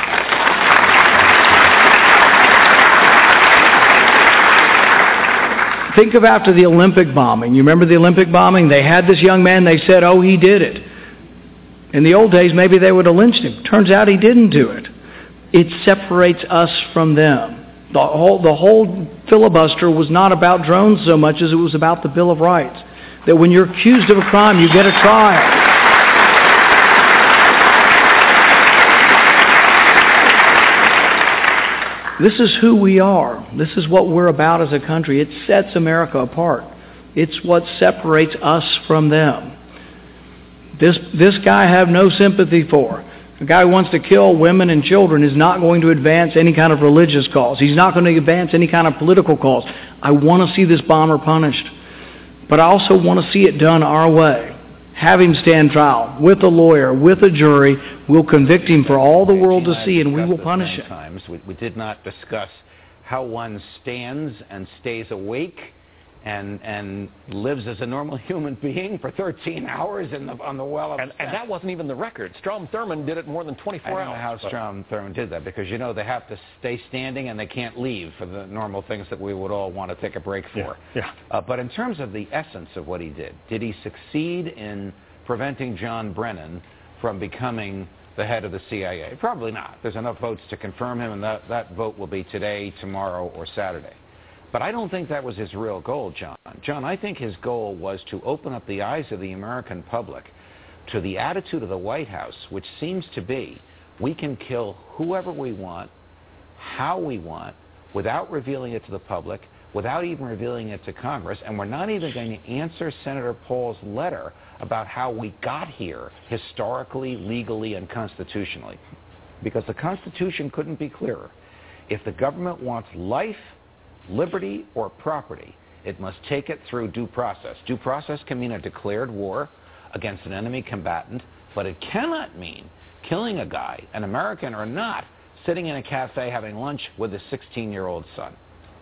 Think of after the Olympic bombing. You remember the Olympic bombing? They had this young man. They said, oh, he did it. In the old days, maybe they would have lynched him. Turns out he didn't do it. It separates us from them. The whole, the whole filibuster was not about drones so much as it was about the Bill of Rights. That when you're accused of a crime, you get a trial. This is who we are. This is what we're about as a country. It sets America apart. It's what separates us from them. This, this guy I have no sympathy for. A guy who wants to kill women and children is not going to advance any kind of religious cause. He's not going to advance any kind of political cause. I want to see this bomber punished. But I also want to see it done our way. have him stand trial with a lawyer, with a jury. We'll convict him for all the world to see, and we will punish him. Times. We, we did not discuss how one stands and stays awake and and lives as a normal human being for thirteen hours in the, on the well of and, and that wasn't even the record. Strom Thurmond did it more than twenty-four I don't hours. know how Strom Thurmond did that, because, you know, they have to stay standing and they can't leave for the normal things that we would all want to take a break for. Yeah. yeah. Uh, but in terms of the essence of what he did, did he succeed in preventing John Brennan from becoming the head of the C I A? Probably not. There's enough votes to confirm him, and that, that vote will be today, tomorrow, or Saturday. But I don't think that was his real goal, John. John, I think his goal was to open up the eyes of the American public to the attitude of the White House, which seems to be, we can kill whoever we want, how we want, without revealing it to the public, without even revealing it to Congress, and we're not even going to answer Senator Paul's letter about how we got here historically, legally, and constitutionally. Because the Constitution couldn't be clearer. If the government wants life, liberty, or property, it must take it through due process. Due process can mean a declared war against an enemy combatant, but it cannot mean killing a guy, an American or not, sitting in a cafe having lunch with his sixteen-year-old son.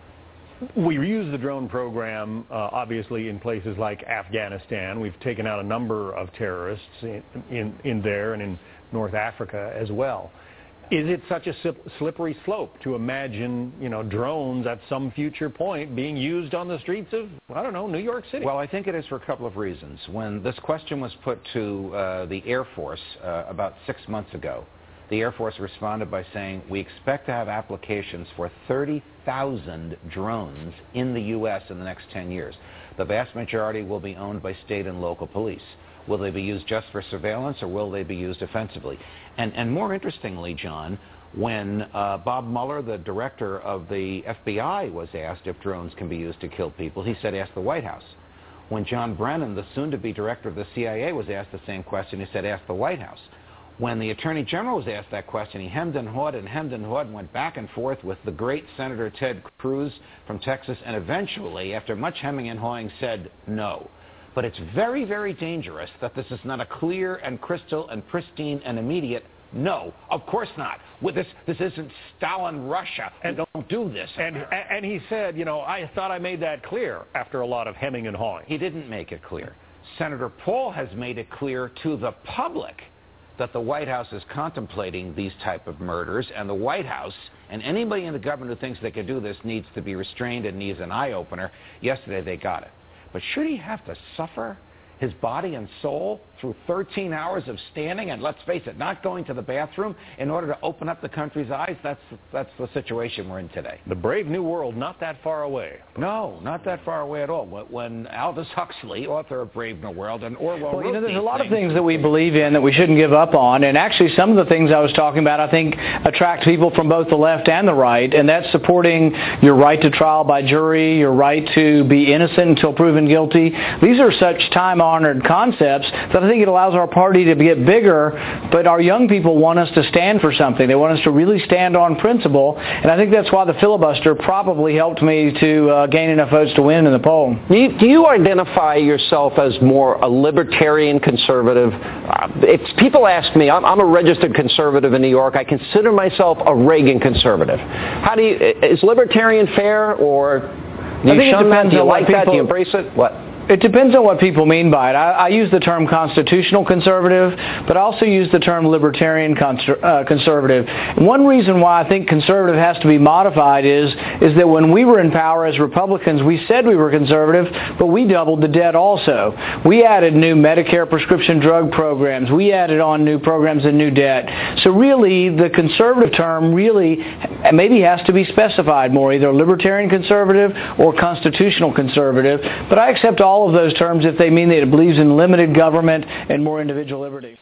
We use the drone program, uh, obviously, in places like Afghanistan. We've taken out a number of terrorists in, in, in there and in North Africa as well. Is it such a slippery slope to imagine, you know, drones at some future point being used on the streets of, I don't know, New York City? Well, I think it is for a couple of reasons. When this question was put to uh, the Air Force uh, about six months ago, the Air Force responded by saying, we expect to have applications for thirty thousand drones in the U S in the next ten years. The vast majority will be owned by state and local police. Will they be used just for surveillance, or will they be used offensively? And, and more interestingly, John, when uh, Bob Mueller, the director of the F B I, was asked if drones can be used to kill people, he said, ask the White House. When John Brennan, the soon-to-be director of the C I A, was asked the same question, he said, ask the White House. When the Attorney General was asked that question, he hemmed and hawed and hemmed and hawed and went back and forth with the great Senator Ted Cruz from Texas, and eventually, after much hemming and hawing, said no. But it's very, very dangerous that this is not a clear and crystal and pristine and immediate no. Of course not. With this, this isn't Stalin Russia. And we don't do this. And, and he said, you know, I thought I made that clear after a lot of hemming and hawing. He didn't make it clear. Senator Paul has made it clear to the public that the White House is contemplating these type of murders, and the White House and anybody in the government who thinks they can do this needs to be restrained and needs an eye-opener. Yesterday they got it. But should he have to suffer his body and soul through thirteen hours of standing and, let's face it, not going to the bathroom in order to open up the country's eyes? That's, that's the situation we're in today. The brave new world, not that far away. No, not that far away at all. When Aldous Huxley, author of Brave New World, and Orwell well, wrote you know, there's these a lot things, of things that we believe in that we shouldn't give up on, and actually some of the things I was talking about, I think, attract people from both the left and the right, and that's supporting your right to trial by jury, your right to be innocent until proven guilty. These are such time-honored concepts that I think it allows our party to get bigger, but our young people want us to stand for something. They want us to really stand on principle, and I think that's why the filibuster probably helped me to uh, gain enough votes to win in the poll. Do you, do you identify yourself as more a libertarian conservative? Uh, if people ask me, I'm, I'm a registered conservative in New York. I consider myself a Reagan conservative. How do you, is libertarian fair, or do you shun that? Do you like that? Do you embrace it? What? It depends on what people mean by it. I, I use the term constitutional conservative, but I also use the term libertarian conser- uh, conservative. And one reason why I think conservative has to be modified is, is that when we were in power as Republicans, we said we were conservative, but we doubled the debt also. We added new Medicare prescription drug programs. We added on new programs and new debt. So really, the conservative term really maybe has to be specified more, either libertarian conservative or constitutional conservative. But I accept all of those terms if they mean that it believes in limited government and more individual liberty.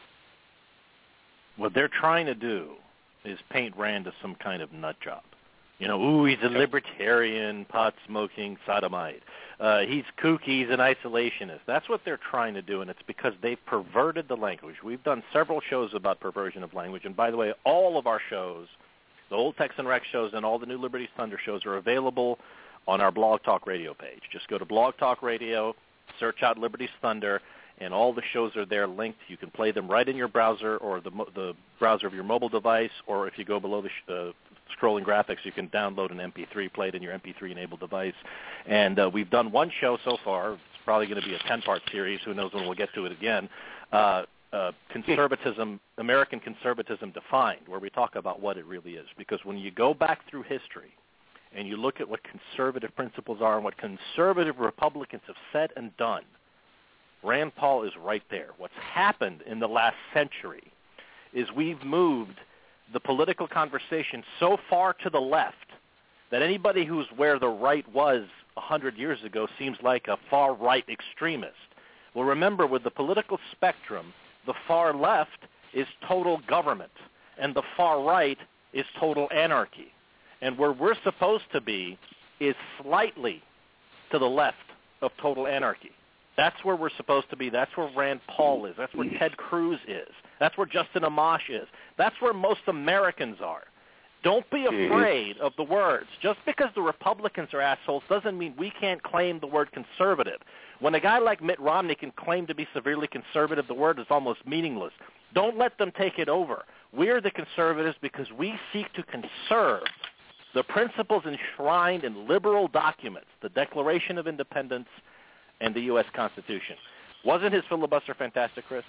What they're trying to do is paint Rand as some kind of nut job. You know, ooh, he's a libertarian, pot-smoking sodomite. Uh, he's kooky, he's an isolationist. That's what they're trying to do, and it's because they've perverted the language. We've done several shows about perversion of language, and by the way, all of our shows, the old Texan Rex shows and all the new Liberty Thunder shows, are available on our Blog Talk Radio page. Just go to Blog Talk Radio, search out Liberty's Thunder, and all the shows are there linked. You can play them right in your browser or the the browser of your mobile device, or if you go below the sh- uh, scrolling graphics, you can download an M P three, play it in your M P three enabled device. And uh, we've done one show so far. It's probably going to be a ten-part series. Who knows when we'll get to it again. Uh, uh, conservatism, American conservatism defined, where we talk about what it really is. Because when you go back through history and you look at what conservative principles are and what conservative Republicans have said and done, Rand Paul is right there. What's happened in the last century is we've moved the political conversation so far to the left that anybody who's where the right was one hundred years ago seems like a far-right extremist. Well, remember, with the political spectrum, the far left is total government, and the far right is total anarchy. And where we're supposed to be is slightly to the left of total anarchy. That's where we're supposed to be. That's where Rand Paul is. That's where Ted Cruz is. That's where Justin Amash is. That's where most Americans are. Don't be afraid of the words. Just because the Republicans are assholes doesn't mean we can't claim the word conservative. When a guy like Mitt Romney can claim to be severely conservative, the word is almost meaningless. Don't let them take it over. We're the conservatives because we seek to conserve the principles enshrined in liberal documents, the Declaration of Independence and the U S Constitution. Wasn't his filibuster fantastic, Chris?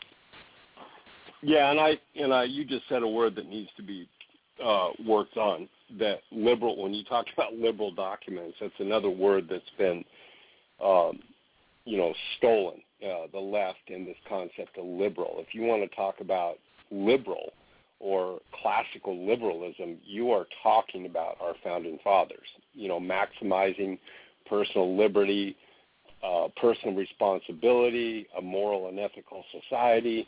Yeah, and I and I, you just said a word that needs to be uh, worked on. That liberal. When you talk about liberal documents, that's another word that's been, um, you know, stolen. Uh, the left in this concept of liberal. If you want to talk about liberal or classical liberalism, you are talking about our founding fathers. You know, maximizing personal liberty, uh, personal responsibility, a moral and ethical society.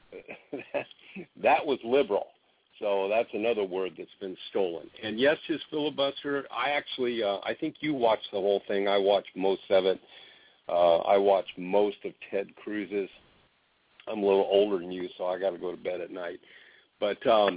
That was liberal. So that's another word that's been stolen. And yes, his filibuster, I actually, uh, I think you watched the whole thing. I watched most of it. Uh, I watched most of Ted Cruz's. I'm a little older than you, so I got to go to bed at night. But um,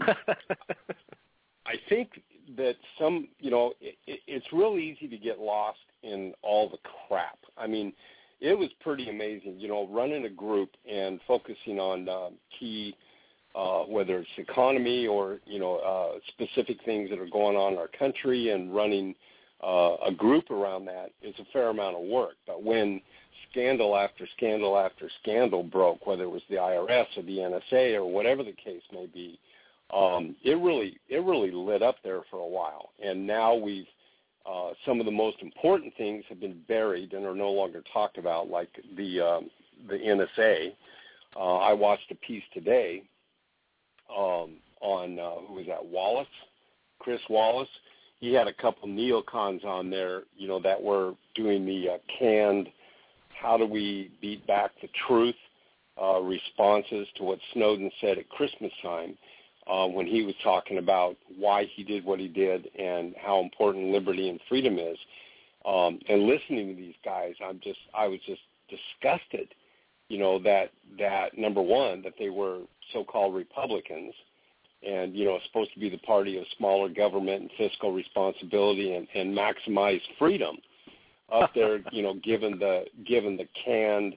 I think that some, you know, it, it's real easy to get lost in all the crap. I mean, it was pretty amazing, you know, running a group and focusing on uh, key, uh, whether it's economy or, you know, uh, specific things that are going on in our country, and running uh, a group around that is a fair amount of work. But when scandal after scandal after scandal broke, whether it was the I R S or the N S A or whatever the case may be, um, it really it really lit up there for a while. And now we've uh, some of the most important things have been buried and are no longer talked about, like the um, the N S A. Uh, I watched a piece today um, on uh, who was that, Wallace, Chris Wallace. He had a couple neocons on there, you know, that were doing the uh, canned "how do we beat back the truth" uh, responses to what Snowden said at Christmas time uh, when he was talking about why he did what he did and how important liberty and freedom is. Um, and listening to these guys, I'm just, I was just disgusted, you know, that that number one, that they were so-called Republicans, and, you know, supposed to be the party of smaller government and fiscal responsibility and, and maximize freedom. Up there, you know, given the given the canned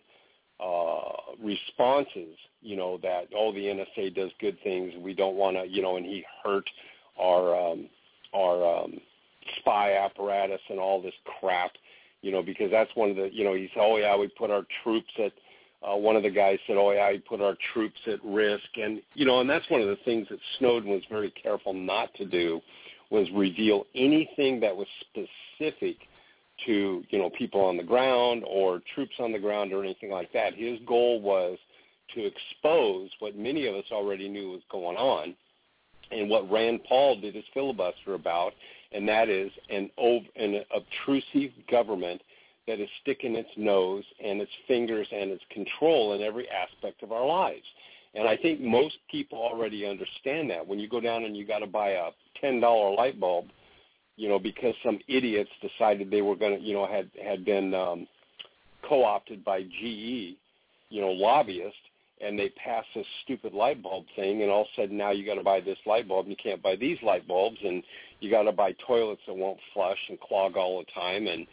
uh, responses, you know, that, oh, the N S A does good things, we don't want to, you know, and he hurt our um, our um, spy apparatus and all this crap, you know, because that's one of the, you know, he said, oh yeah, we put our troops at. Uh, one of the guys said, oh yeah, we put our troops at risk, and you know, and that's one of the things that Snowden was very careful not to do, was reveal anything that was specific to, you know, people on the ground or troops on the ground or anything like that. His goal was to expose what many of us already knew was going on, and what Rand Paul did his filibuster about, and that is an, over, an obtrusive government that is sticking its nose and its fingers and its control in every aspect of our lives. And I think most people already understand that. When you go down and you got to buy a ten dollar light bulb, you know, because some idiots decided they were going to, you know, had, had been um, co-opted by G E, you know, lobbyists, and they passed this stupid light bulb thing, and all of a sudden now you got to buy this light bulb, and you can't buy these light bulbs, and you got to buy toilets that won't flush and clog all the time, and,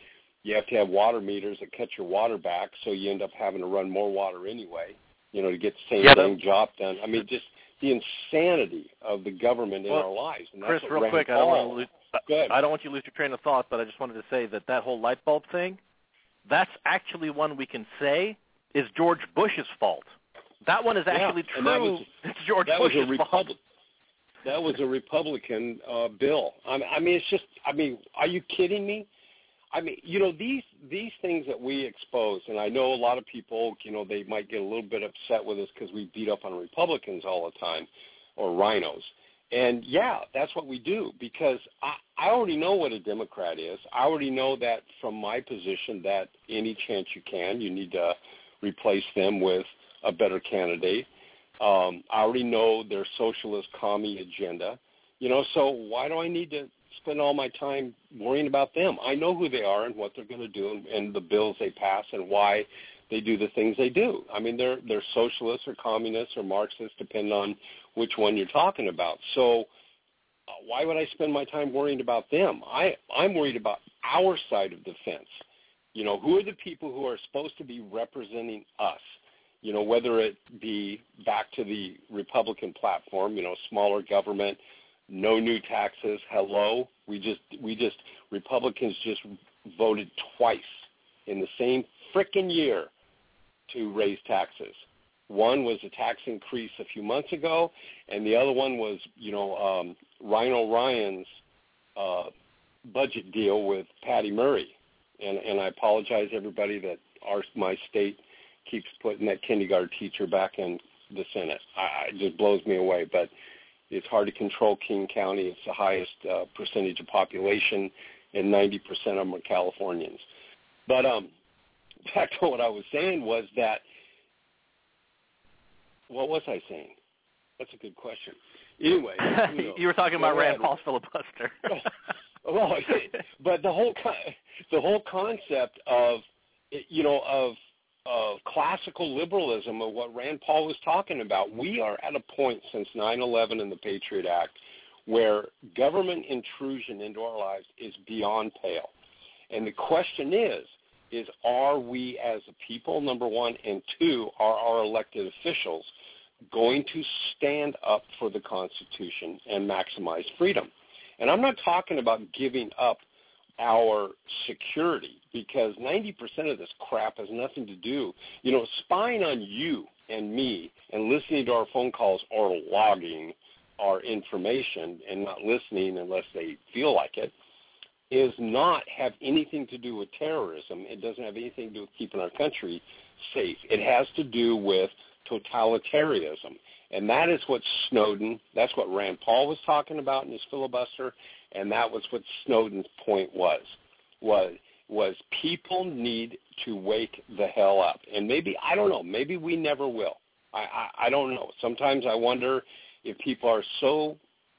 You have to have water meters that cut your water back, so you end up having to run more water anyway, you know, to get the same yeah, dang job done. I mean, just the insanity of the government in well, our lives. And that's Chris, what real Rand quick, Paul, I don't want to lose. Good. I don't want you to lose your train of thought, but I just wanted to say that that whole light bulb thing, that's actually one we can say is George Bush's fault. That one is actually yeah, true. That was, it's George that Bush's was a Republic, fault. That was a Republican uh, bill. I mean, I mean, it's just. I mean, are you kidding me? I mean, you know, these these things that we expose, and I know a lot of people, you know, they might get a little bit upset with us because we beat up on Republicans all the time, or rhinos. And, yeah, that's what we do, because I, I already know what a Democrat is. I already know that from my position that any chance you can, you need to replace them with a better candidate. Um, I already know their socialist commie agenda. You know, so why do I need to spend all my time worrying about them? I know who they are and what they're going to do and, and the bills they pass and why they do the things they do. I mean, they're they're socialists or communists or Marxists, depending on which one you're talking about. So uh, why would I spend my time worrying about them? I, I'm worried about our side of the fence. You know, who are the people who are supposed to be representing us? You know, whether it be back to the Republican platform, you know, smaller government, no new taxes, hello. We just, we just, Republicans just voted twice in the same frickin' year to raise taxes. One was a tax increase a few months ago, and the other one was, you know, um, Rhino Ryan's uh, budget deal with Patty Murray. And, and I apologize, everybody, that our my state keeps putting that kindergarten teacher back in the Senate. I, it just blows me away. But it's hard to control King County. It's the highest uh, percentage of population, and ninety percent of them are Californians. But um, back to what I was saying was that, what was I saying? That's a good question. Anyway. You, know, you were talking about Rand Paul's filibuster. Well, but the whole the whole concept of, you know, of of classical liberalism, of what Rand Paul was talking about, we are at a point since nine eleven and the Patriot Act where government intrusion into our lives is beyond pale. And the question is, is are we as a people, number one, and two, are our elected officials going to stand up for the Constitution and maximize freedom? And I'm not talking about giving up our security, because ninety percent of this crap has nothing to do, you know, spying on you and me and listening to our phone calls or logging our information and not listening unless they feel like it, is not have anything to do with terrorism. It doesn't have anything to do with keeping our country safe. It has to do with totalitarianism. And that is what Snowden, that's what Rand Paul was talking about in his filibuster, and that was what Snowden's point was, was, was people need to wake the hell up. And maybe, I don't know, maybe we never will. I, I, I don't know. Sometimes I wonder if people are so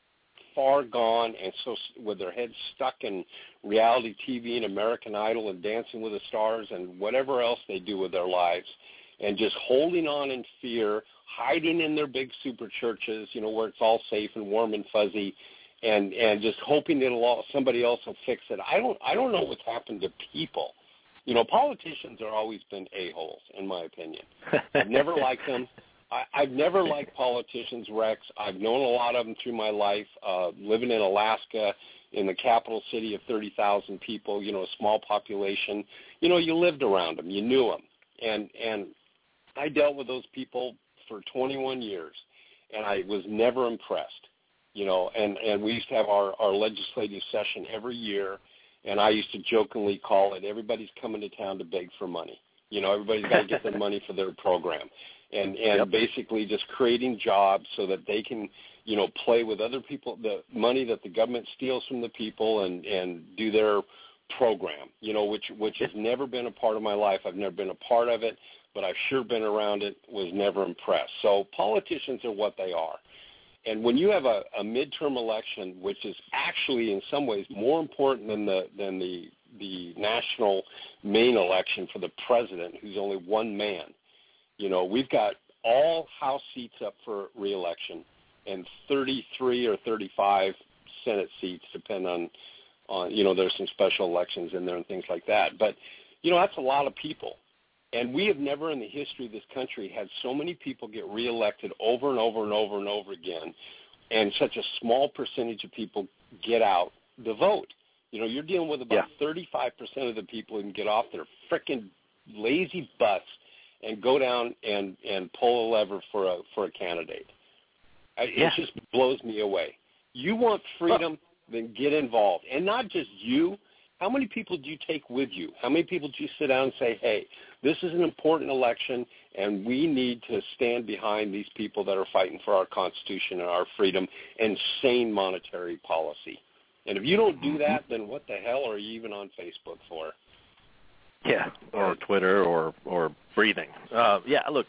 far gone and so with their heads stuck in reality T V and American Idol and Dancing with the Stars and whatever else they do with their lives, and just holding on in fear, hiding in their big super churches, you know, where it's all safe and warm and fuzzy, and and just hoping that it'll all, somebody else will fix it. I don't I don't know what's happened to people. You know, politicians have always been a-holes, in my opinion. I've never liked them. I, I've never liked politicians, Rex. I've known a lot of them through my life, uh, living in Alaska, in the capital city of thirty thousand people, you know, a small population. You know, you lived around them. You knew them. And and I dealt with those people for twenty-one years, and I was never impressed. You know, and, and we used to have our, our legislative session every year, and I used to jokingly call it, everybody's coming to town to beg for money. You know, everybody's got to get their money for their program. And, and yep. basically just creating jobs so that they can, you know, play with other people, the money that the government steals from the people, and, and do their program, you know, which, which has never been a part of my life. I've never been a part of it, but I've sure been around it, was never impressed. So politicians are what they are. And when you have a, a midterm election, which is actually in some ways more important than the than the the national main election for the president, who's only one man, you know, we've got all House seats up for re-election and thirty-three or thirty-five Senate seats, depending on on, you know, there's some special elections in there and things like that. But, you know, that's a lot of people. And we have never in the history of this country had so many people get reelected over and over and over and over again, and such a small percentage of people get out the vote. You know, you're dealing with about yeah. thirty-five percent of the people who can get off their frickin' lazy butts and go down and, and pull a lever for a for a candidate. It yeah. just blows me away. You want freedom, then get involved. And not just you. How many people do you take with you? How many people do you sit down and say, hey, this is an important election, and we need to stand behind these people that are fighting for our Constitution and our freedom and sane monetary policy? And if you don't do that, then what the hell are you even on Facebook for? Yeah, or Twitter, or or breathing. Uh, yeah, look,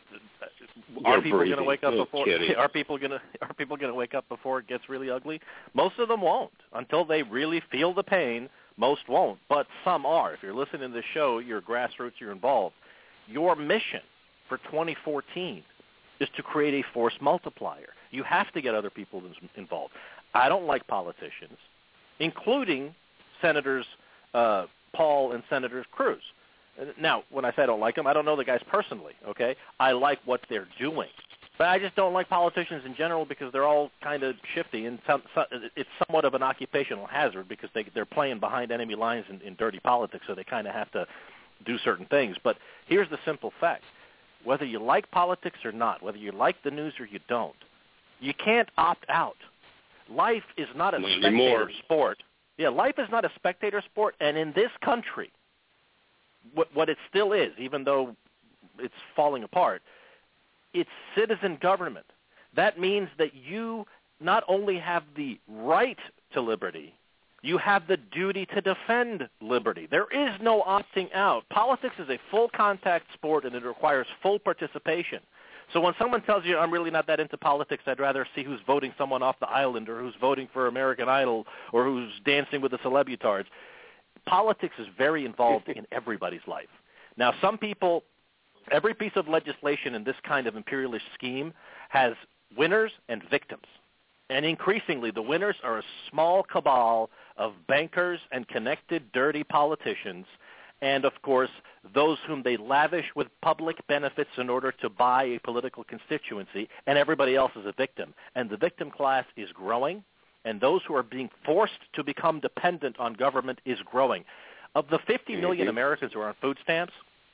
are You're people going to wake up oh, before? kidding. Are people going to are people going to wake up before it gets really ugly? Most of them won't until they really feel the pain. Most won't, but some are. If you're listening to the show, you're grassroots, you're involved. Your mission for twenty fourteen is to create a force multiplier. You have to get other people involved. I don't like politicians, including Senators uh, Paul and Senator Cruz. Now, when I say I don't like them, I don't know the guys personally, okay? I like what they're doing. But I just don't like politicians in general because they're all kind of shifty, and some, some, it's somewhat of an occupational hazard because they, they're playing behind enemy lines in, in dirty politics, so they kind of have to do certain things. But here's the simple fact. Whether you like politics or not, whether you like the news or you don't, you can't opt out. Life is not a spectator anymore. sport. Yeah, life is not a spectator sport, and in this country, what, what it still is, even though it's falling apart, it's citizen government. That means that you not only have the right to liberty, you have the duty to defend liberty. There is no opting out. Politics is a full contact sport, and it requires full participation. So when someone tells you, I'm really not that into politics, I'd rather see who's voting someone off the island or who's voting for American Idol or who's dancing with the celebutards, politics is very involved in everybody's life. Now, some people, every piece of legislation in this kind of imperialist scheme has winners and victims. And increasingly, the winners are a small cabal of bankers and connected, dirty politicians, and, of course, those whom they lavish with public benefits in order to buy a political constituency, and everybody else is a victim. And the victim class is growing, and those who are being forced to become dependent on government is growing. Of the fifty million Americans who are on food stamps,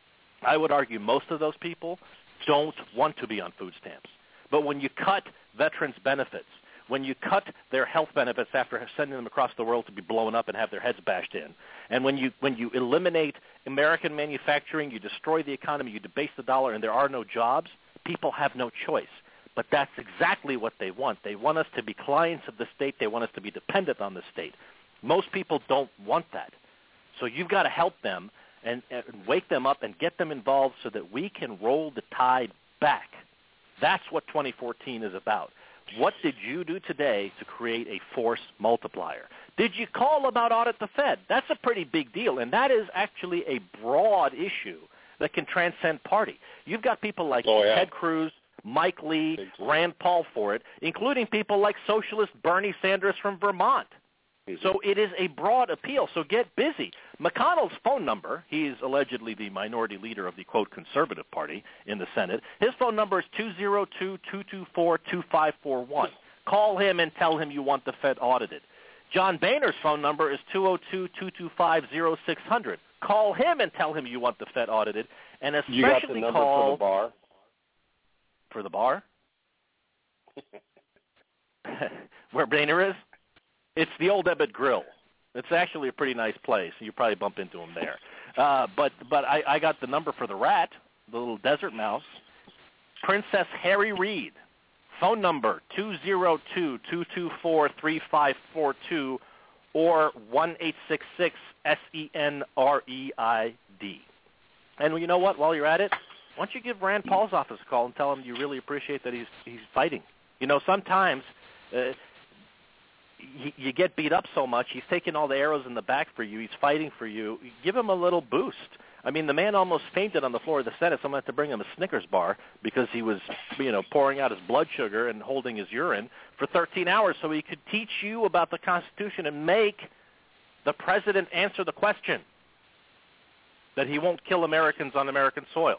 I would argue most of those people don't want to be on food stamps. But when you cut veterans' benefits, when you cut their health benefits after sending them across the world to be blown up and have their heads bashed in, and when you when you eliminate American manufacturing, you destroy the economy, you debase the dollar, and there are no jobs, people have no choice. But that's exactly what they want. They want us to be clients of the state. They want us to be dependent on the state. Most people don't want that. So you've got to help them and, and wake them up and get them involved so that we can roll the tide back. That's what twenty fourteen is about. What did you do today to create a force multiplier? Did you call about audit the Fed? That's a pretty big deal, and that is actually a broad issue that can transcend party. You've got people like oh, yeah. Ted Cruz, Mike Lee, Rand Paul for it, including people like socialist Bernie Sanders from Vermont. So it is a broad appeal, so get busy. McConnell's phone number, he's allegedly the minority leader of the, quote, conservative party in the Senate. His phone number is two oh two, two two four, two five four one. Call him and tell him you want the Fed audited. John Boehner's phone number is two oh two, two two five, oh six hundred. Call him and tell him you want the Fed audited, and especially you got the number call... for the bar? For the bar? Where Boehner is? It's the Old Ebbitt Grill. It's actually a pretty nice place. You probably bump into him there. Uh, but but I, I got the number for the rat, the little desert mouse, Princess Harry Reid. Phone number two oh two, two two four, three five four two or one eight six six S E N R E I D. And you know what? While you're at it, why don't you give Rand Paul's office a call and tell him you really appreciate that he's he's fighting. You know, sometimes uh, you, you get beat up so much, he's taking all the arrows in the back for you, he's fighting for you. Give him a little boost. I mean, the man almost fainted on the floor of the Senate. Someone had to bring him a Snickers bar because he was, you know, pouring out his blood sugar and holding his urine for thirteen hours so he could teach you about the Constitution and make the president answer the question that he won't kill Americans on American soil.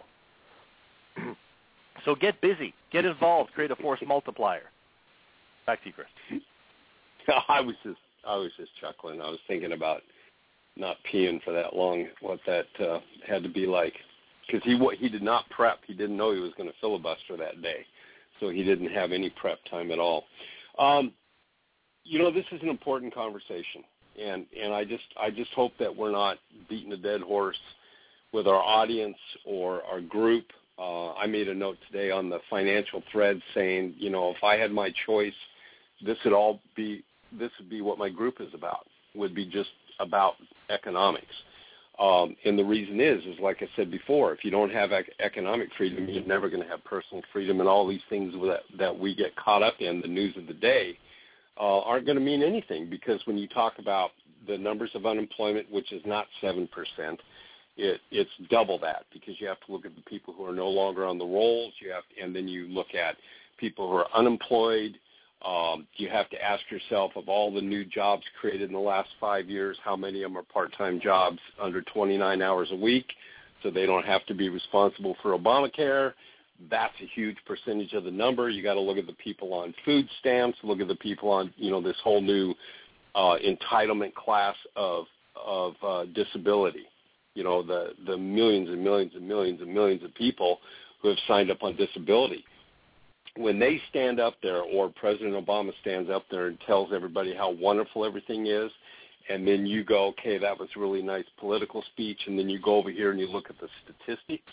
So get busy, get involved, create a force multiplier. Back to you, Chris. I was just, I was just chuckling. I was thinking about not peeing for that long, what that uh, had to be like, because he he did not prep. He didn't know he was going to filibuster that day, so he didn't have any prep time at all. Um, you know, this is an important conversation, and and I just I just hope that we're not beating a dead horse with our audience or our group. Uh, I made a note today on the financial thread saying, you know, if I had my choice, this would all be this would be what my group is about. Would be just about economics. Um, and the reason is, is like I said before, if you don't have ec- economic freedom, you're never going to have personal freedom, and all these things that, that we get caught up in, the news of the day, uh, aren't going to mean anything, because when you talk about the numbers of unemployment, which is not seven percent, it, it's double that, because you have to look at the people who are no longer on the rolls, you have, and then you look at people who are unemployed. Um, you have to ask yourself, of all the new jobs created in the last five years, how many of them are part-time jobs under twenty-nine hours a week, so they don't have to be responsible for Obamacare. That's a huge percentage of the number. You got to look at the people on food stamps, look at the people on, you know, this whole new uh, entitlement class of of uh, disability. You know, the the millions and millions and millions and millions of people who have signed up on disability. When they stand up there, or President Obama stands up there and tells everybody how wonderful everything is, and then you go, okay, that was a really nice political speech, and then you go over here and you look at the statistics,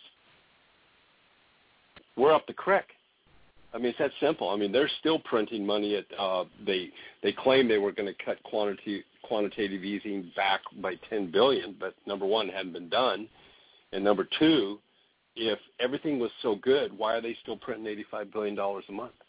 we're up the creek. I mean, it's that simple. I mean, they're still printing money. At uh, they they claim they were going to cut quantity, quantitative easing back by ten billion dollars, but number one, it hadn't been done, and number two, if everything was so good, why are they still printing eighty-five billion dollars a month?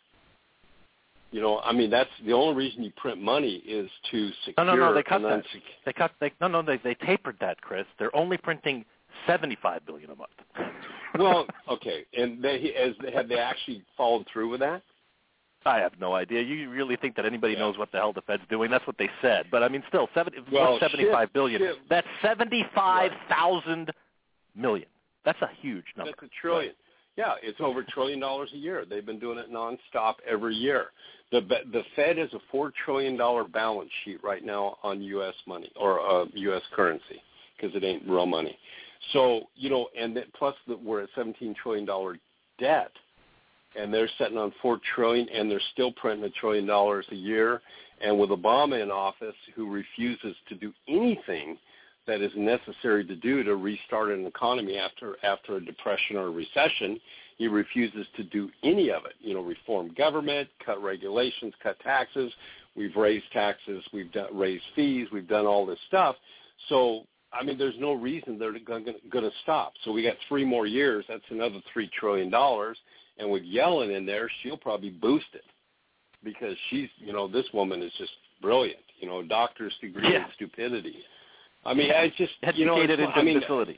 You know, I mean, that's the only reason you print money is to secure. No, no, no. They cut that. Unsec- they cut. They, no, no. They they tapered that, Chris. They're only printing seventy-five billion dollars a month. Well, okay, and they as have they actually followed through with that? I have no idea. You really think that anybody yeah. knows what the hell the Fed's doing? That's what they said. But I mean, still, seventy, well, seventy-five shit, billion. Shit. That's seventy-five thousand million. That's a huge number. That's a trillion. Yeah, it's over a trillion dollars a year. They've been doing it nonstop every year. The the Fed has a four trillion dollars balance sheet right now on U S money, or uh, U S currency, because it ain't real money. So, you know, and that, plus the, we're at seventeen trillion dollars debt, and they're sitting on four trillion dollars, and they're still printing a trillion dollars a year. And with Obama in office, who refuses to do anything that is necessary to do to restart an economy after after a depression or a recession, he refuses to do any of it. You know, reform government, cut regulations, cut taxes. We've raised taxes, we've done, raised fees, we've done all this stuff. So, I mean, there's no reason they're going to stop. So we got three more years. That's another three trillion dollars. And with Yellen in there, she'll probably boost it, because she's, you know, this woman is just brilliant. You know, doctor's degree yeah. in stupidity. I mean, I just educated you know, into I mean, facility.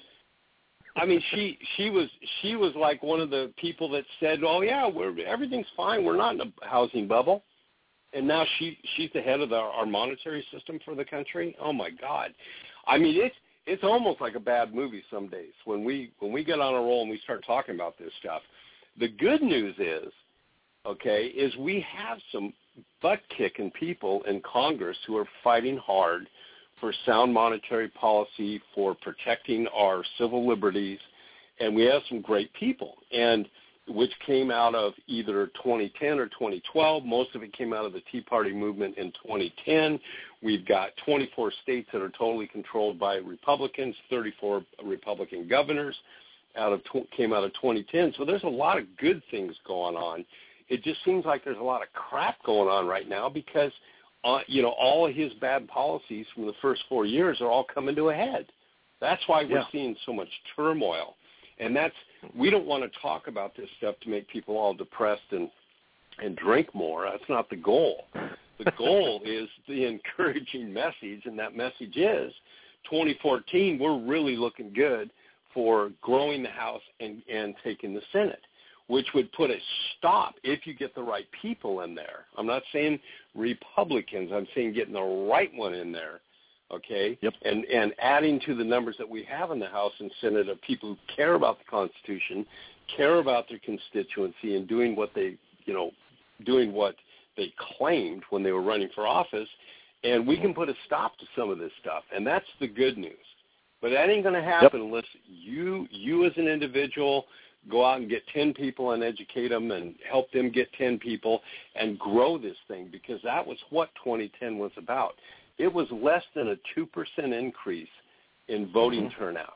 I mean, she she was she was like one of the people that said, "Oh yeah, we're everything's fine. We're not in a housing bubble," and now she she's the head of the, our monetary system for the country. Oh my God, I mean, it's it's almost like a bad movie some days when we when we get on a roll and we start talking about this stuff. The good news is, okay, is we have some butt-kicking people in Congress who are fighting hard for sound monetary policy, for protecting our civil liberties, and we have some great people, and which came out of either twenty ten or twenty twelve. Most of it came out of the Tea Party movement in twenty ten. We've got twenty-four states that are totally controlled by Republicans, thirty-four Republican governors out of came out of twenty ten. So there's a lot of good things going on. It just seems like there's a lot of crap going on right now, because Uh, you know, all of his bad policies from the first four years are all coming to a head. That's why we're yeah. seeing so much turmoil. And that's, we don't want to talk about this stuff to make people all depressed and, and drink more. That's not the goal. The goal is the encouraging message, and that message is twenty fourteen, we're really looking good for growing the House and, and taking the Senate, which would put a stop if you get the right people in there. I'm not saying Republicans. I'm saying getting the right one in there okay? Yep. And and adding to the numbers that we have in the House and Senate of people who care about the Constitution, care about their constituency, and doing what they, you know, doing what they claimed when they were running for office, and we can put a stop to some of this stuff, and that's the good news. But that ain't going to happen yep. unless you, you as an individual, go out and get ten people and educate them and help them get ten people and grow this thing, because that was what twenty ten was about. It was less than a two percent increase in voting mm-hmm. turnout.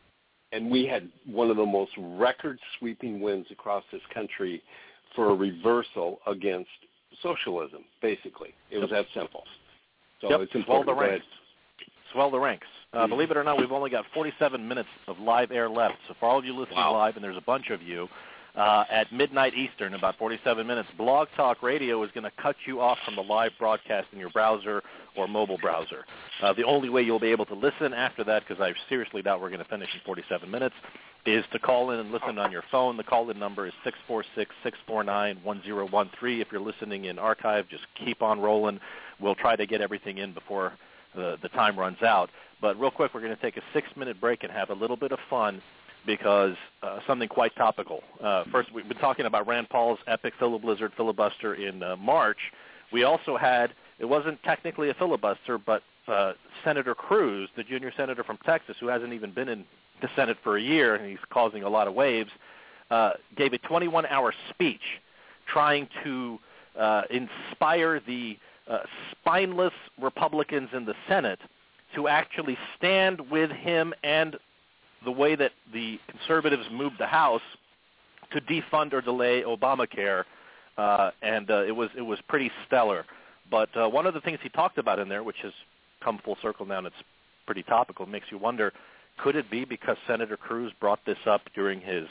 And we had one of the most record-sweeping wins across this country for a reversal against socialism, basically. It was that simple. So yep. it's important. Swell the ranks. Swell the ranks. Uh, mm-hmm. Believe it or not, we've only got forty-seven minutes of live air left. So for all of you listening wow. live, and there's a bunch of you, uh, at midnight Eastern, about forty-seven minutes, Blog Talk Radio is going to cut you off from the live broadcast in your browser or mobile browser. Uh, the only way you'll be able to listen after that, because I seriously doubt we're going to finish in forty-seven minutes, is to call in and listen on your phone. The call-in number is six four six, six four nine, one zero one three. If you're listening in archive, just keep on rolling. We'll try to get everything in before the, the time runs out. But real quick, we're going to take a six-minute break and have a little bit of fun, because uh, something quite topical. Uh, first, we've been talking about Rand Paul's epic filiblizzard filibuster in uh, March. We also had, it wasn't technically a filibuster, but uh, Senator Cruz, the junior senator from Texas, who hasn't even been in the Senate for a year, and he's causing a lot of waves, uh, gave a twenty-one hour speech trying to uh, inspire the uh, spineless Republicans in the Senate to actually stand with him and the way that the conservatives moved the House to defund or delay Obamacare, uh, and uh, it was it was pretty stellar. But uh, one of the things he talked about in there, which has come full circle now and it's pretty topical, makes you wonder, could it be because Senator Cruz brought this up during his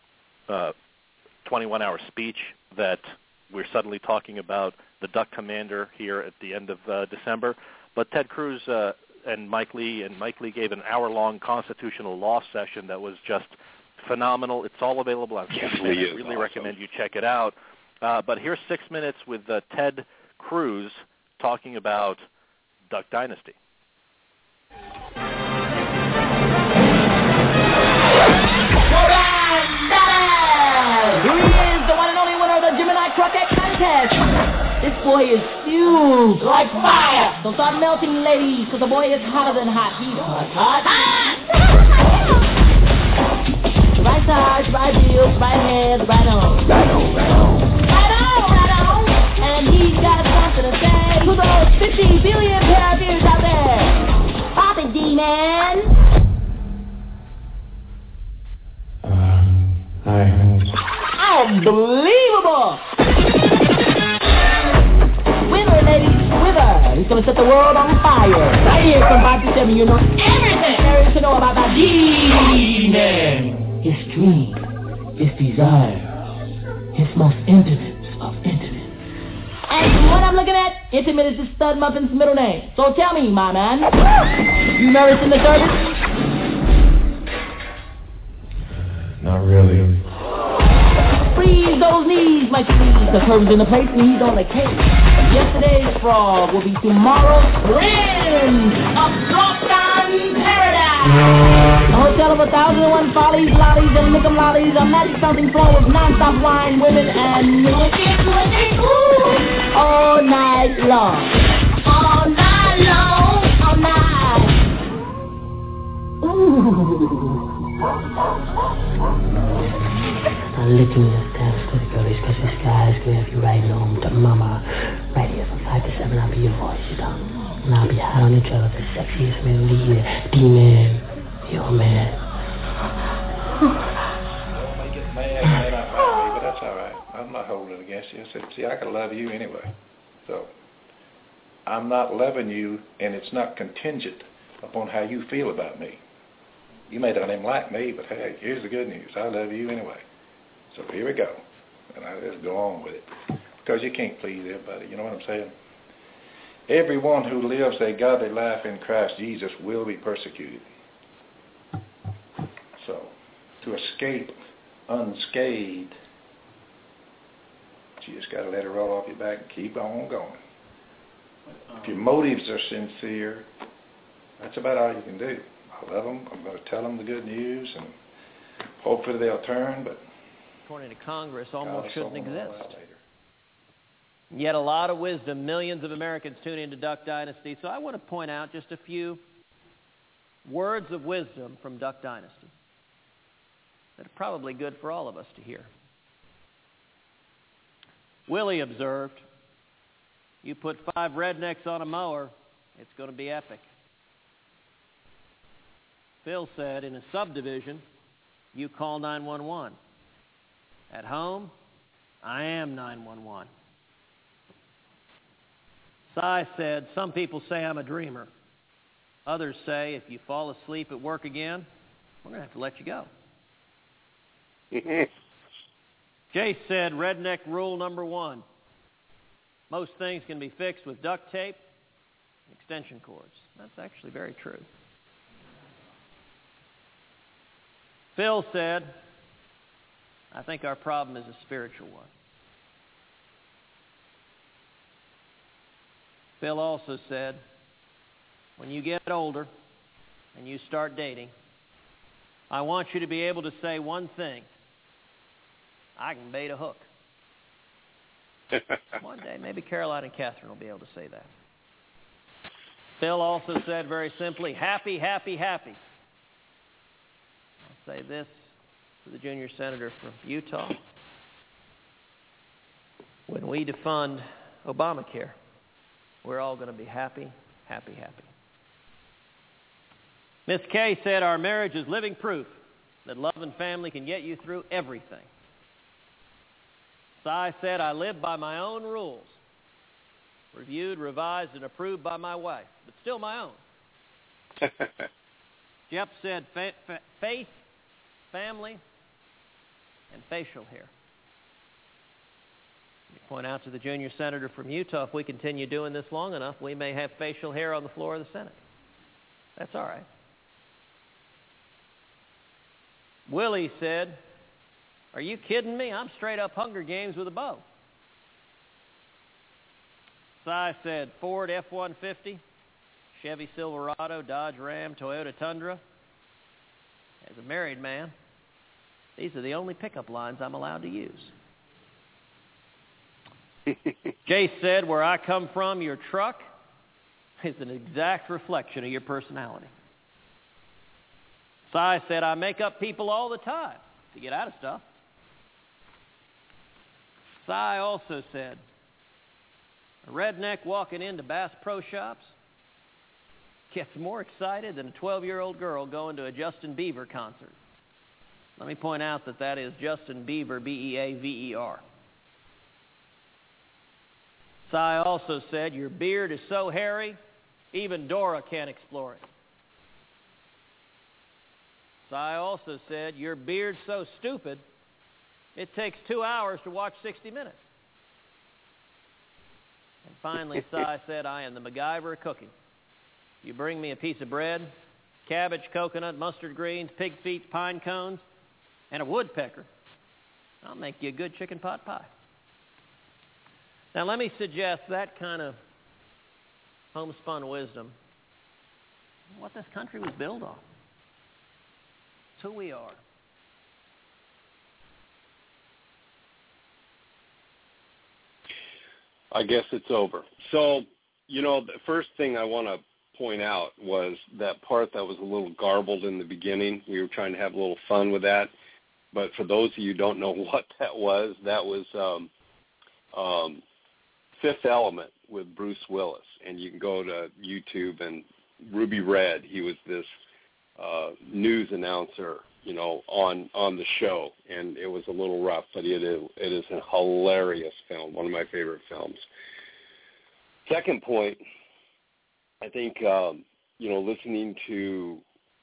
uh, twenty-one hour speech that we're suddenly talking about the duck commander here at the end of uh, December? But Ted Cruz uh, and Mike Lee, and Mike Lee gave an hour-long constitutional law session that was just phenomenal. It's all available on C N N. I really awesome. recommend you check it out. Uh, but here's six minutes with uh, Ted Cruz talking about Duck Dynasty. Here he is, the one and only winner of the Gemini Croquet Contest. This boy is huge, like fire. So start melting, ladies, because the boy is hotter than hot. He's hot, hot. Right side, right heels, right hands, right on. Right on, right on. Right on, right on. And he's got something to say to those fifty billion pair of ears out there. Pop it, D-Man. Uh, I... Unbelievable. Winner, ladies, winner. He's going to set the world on fire. Right here from five to seven, you know everything there is to know about that D-Man. His dream, his desire, his most intimate of intimate. And what I'm looking at, intimate is the stud muffin's middle name. So tell me, my man, you nervous in the service? Not really. Freeze those knees, my please. The curve's in the place and he's on the case. Yesterday's frog will be tomorrow's prince of Lockdown Paradise. A hotel of a thousand and one follies, lollies, and lick'em lollies. A magic fountain flow of non-stop wine, women, and wicked, wicked, ooh, all night long. All night long, all night. Ooh. I'm looking at dance to the girlies cause the sky's gonna have you right home to mama. Right here from five to seven, I'll be your voice, you know. And I'll be hot on the trail of the sexiest man in the year. D-Man, your man. Well, may get mad, you may not like me, but that's all right. I'm not holding it against you. I said, see, I can love you anyway. So, I'm not loving you, and it's not contingent upon how you feel about me. You may not even like me, but hey, here's the good news. I love you anyway. So here we go. And I just go on with it. Because you can't please everybody. You know what I'm saying? Everyone who lives a godly life in Christ Jesus will be persecuted. So, to escape unscathed, you just got to let it roll off your back and keep on going. If your motives are sincere, That's about all you can do. I love them. I'm going to tell them the good news, and hopefully they'll turn, but according to Congress, almost shouldn't exist. Yet a lot of wisdom. Millions of Americans tune into Duck Dynasty. So I want to point out just a few words of wisdom from Duck Dynasty that are probably good for all of us to hear. Willie observed, you put five rednecks on a mower, it's going to be epic. Phil said, in a subdivision, you call nine one one. At home, I am nine one one. Cy said, some people say I'm a dreamer. Others say, if you fall asleep at work again, we're going to have to let you go. Jay said, redneck rule number one. Most things can be fixed with duct tape and extension cords. That's actually very true. Phil said, I think our problem is a spiritual one. Phil also said, when you get older and you start dating, I want you to be able to say one thing. I can bait a hook. One day, maybe Caroline and Catherine will be able to say that. Phil also said very simply, happy, happy, happy. I'll say this to the junior senator from Utah. When we defund Obamacare, we're all going to be happy, happy, happy. Miss Kay said, our marriage is living proof that love and family can get you through everything. Cy said, I live by my own rules, reviewed, revised, and approved by my wife, but still my own. Jeff said, fa- fa- faith, family, and facial hair. Point out to the junior senator from Utah, if we continue doing this long enough, we may have facial hair on the floor of the Senate. That's all right. Willie said, are you kidding me? I'm straight up Hunger Games with a bow. Cy said, Ford F one fifty, Chevy Silverado, Dodge Ram, Toyota Tundra. As a married man, these are the only pickup lines I'm allowed to use. Jay said, where I come from, your truck is an exact reflection of your personality. Cy said, I make up people all the time to get out of stuff. Cy also said, a redneck walking into Bass Pro Shops gets more excited than a twelve-year-old girl going to a Justin Bieber concert. Let me point out that that is Justin Bieber, B E A V E R. Cy also said, your beard is so hairy, even Dora can't explore it. Cy also said, your beard's so stupid, it takes two hours to watch sixty minutes. And finally, Cy said, I am the MacGyver of cooking. You bring me a piece of bread, cabbage, coconut, mustard greens, pig feet, pine cones, and a woodpecker, I'll make you a good chicken pot pie. Now, let me suggest that kind of homespun wisdom, what this country was built on. It's who we are. I guess it's over. So, you know, the first thing I want to point out was that part that was a little garbled in the beginning. We were trying to have a little fun with that. But for those of you who don't know what that was, that was um, um, Fifth Element with Bruce Willis. And you can go to YouTube and Ruby Red, he was this uh, news announcer, you know, on, on the show. And it was a little rough, but it is, it is a hilarious film, one of my favorite films. Second point, I think, um, you know, listening to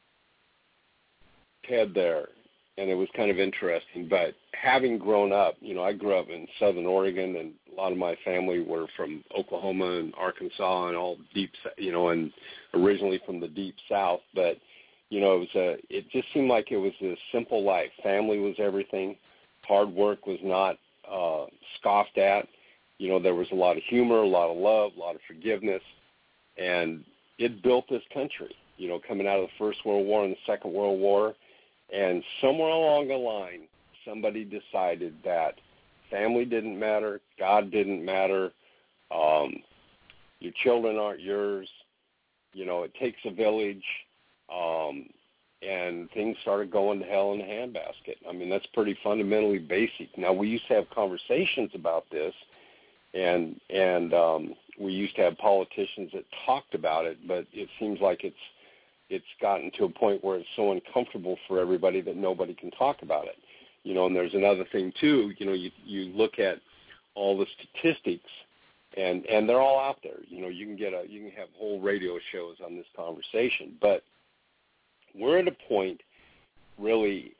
Ted there, and it was kind of interesting, but having grown up, you know, I grew up in Southern Oregon, and a lot of my family were from Oklahoma and Arkansas and all deep, you know, and originally from the deep South, but, you know, it was a, it just seemed like it was a simple life. Family was everything. Hard work was not uh, scoffed at. You know, there was a lot of humor, a lot of love, a lot of forgiveness, and it built this country. you know, coming out of the First World War and the Second World War. And somewhere along the line, somebody decided that family didn't matter, God didn't matter, um, your children aren't yours, you know, it takes a village, um, and things started going to hell in a handbasket. I mean, that's pretty fundamentally basic. Now, we used to have conversations about this, and and um, we used to have politicians that talked about it, but it seems like it's it's gotten to a point where it's so uncomfortable for everybody that nobody can talk about it. You know, and there's another thing, too. You know, you, you look at all the statistics, and, and they're all out there. You know, you can get a you can have whole radio shows on this conversation. But we're at a point, really,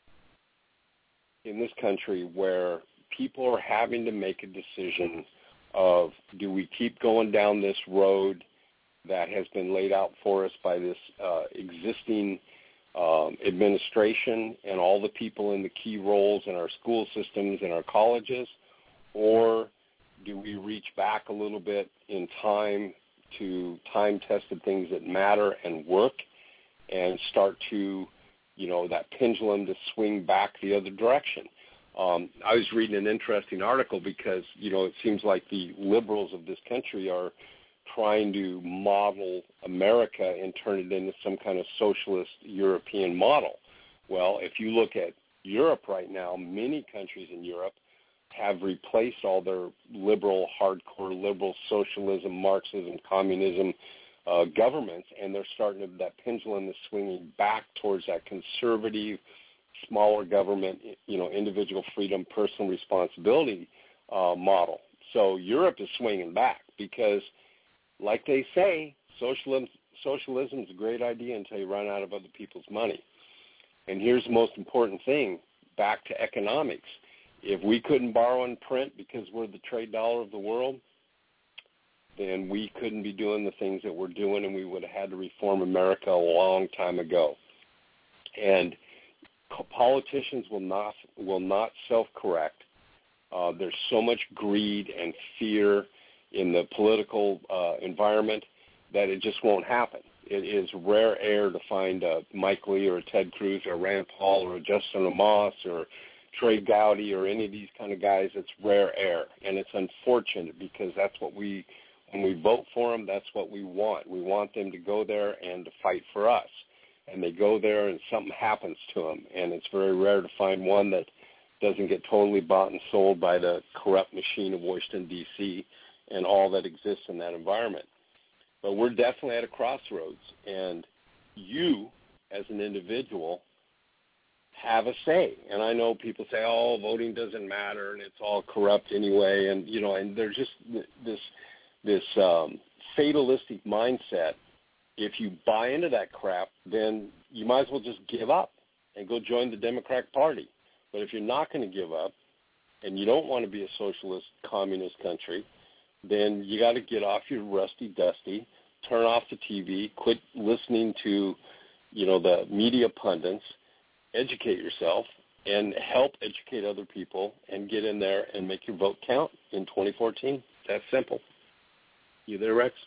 in this country where people are having to make a decision of, do we keep going down this road that has been laid out for us by this uh, existing um, administration and all the people in the key roles in our school systems and our colleges, or do we reach back a little bit in time to time-tested things that matter and work and start to, you know, that pendulum to swing back the other direction? Um, I was reading an interesting article because, you know, it seems like the liberals of this country are trying to model America and turn it into some kind of socialist European model. Well, if you look at Europe right now, many countries in Europe have replaced all their liberal, hardcore liberal socialism, Marxism, communism uh, governments, and they're starting to, that pendulum is swinging back towards that conservative, smaller government, you know, individual freedom, personal responsibility uh, model. So Europe is swinging back because, like they say, socialism, socialism is a great idea until you run out of other people's money. And here's the most important thing, back to economics. If we couldn't borrow and print because we're the trade dollar of the world, then we couldn't be doing the things that we're doing, and we would have had to reform America a long time ago. And politicians will not will not self-correct. Uh, there's so much greed and fear in the political uh, environment that it just won't happen. It is rare air to find a Mike Lee or a Ted Cruz or a Rand Paul or a Justin Amos or Trey Gowdy or any of these kind of guys. It's rare air, and it's unfortunate because that's what we, when we vote for them, that's what we want. We want them to go there and to fight for us. And they go there and something happens to them, and it's very rare to find one that doesn't get totally bought and sold by the corrupt machine of Washington, D C, and all that exists in that environment. But we're definitely at a crossroads, and you, as an individual, have a say. And I know people say, oh, voting doesn't matter, and it's all corrupt anyway, and, you know, and there's just this, this um, fatalistic mindset. If you buy into that crap, then you might as well just give up and go join the Democratic Party. But if you're not going to give up and you don't want to be a socialist, communist country, then you got to get off your rusty dusty, turn off the T V, quit listening to, you know, the media pundits, educate yourself, and help educate other people and get in there and make your vote count in twenty fourteen. That's simple. You there, Rex?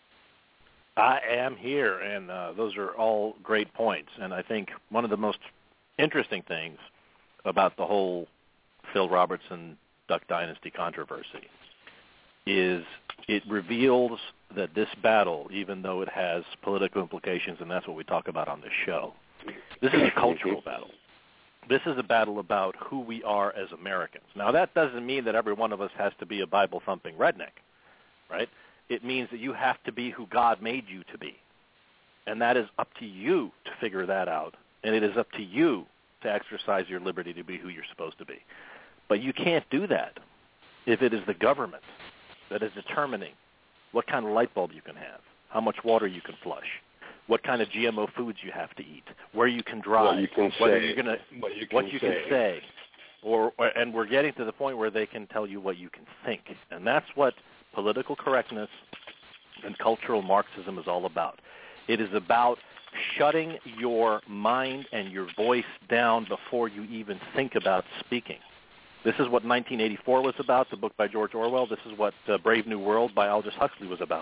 I am here, and uh, those are all great points. And I think one of the most interesting things about the whole Phil Robertson Duck Dynasty controversy is it reveals that this battle, even though it has political implications, and that's what we talk about on this show, this is a cultural battle. This is a battle about who we are as Americans. Now, that doesn't mean that every one of us has to be a Bible-thumping redneck, right? It means that you have to be who God made you to be. And that is up to you to figure that out. And it is up to you to exercise your liberty to be who you're supposed to be. But you can't do that if it is the government that is determining what kind of light bulb you can have, how much water you can flush, what kind of G M O foods you have to eat, where you can drive, what you can whether say, you're gonna, what you can what you say. can say. Or, or, and we're getting to the point where they can tell you what you can think. And that's what political correctness and cultural Marxism is all about. It is about shutting your mind and your voice down before you even think about speaking. This is what nineteen eighty-four was about, the book by George Orwell. This is what uh, Brave New World by Aldous Huxley was about.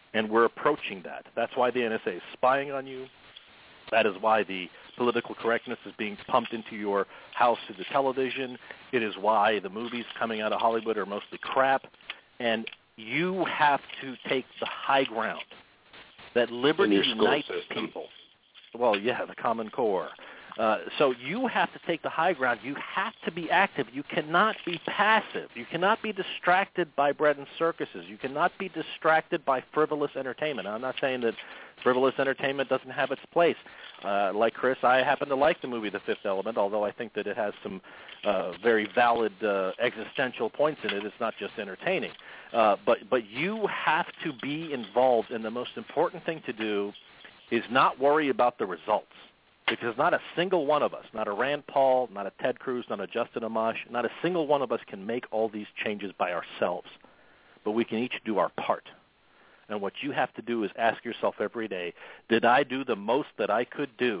And we're approaching that. That's why the N S A is spying on you. That is why the political correctness is being pumped into your house through the television. It is why the movies coming out of Hollywood are mostly crap. And you have to take the high ground that liberty unites people. Well, yeah, the Common Core. Uh, so you have to take the high ground. You have to be active. You cannot be passive. You cannot be distracted by bread and circuses. You cannot be distracted by frivolous entertainment. I'm not saying that frivolous entertainment doesn't have its place. Uh, like Chris, I happen to like the movie The Fifth Element, although I think that it has some uh, very valid uh, existential points in it. It's not just entertaining. Uh, but, but you have to be involved, and the most important thing to do is not worry about the results. Because not a single one of us, not a Rand Paul, not a Ted Cruz, not a Justin Amash, not a single one of us can make all these changes by ourselves. But we can each do our part. And what you have to do is ask yourself every day, did I do the most that I could do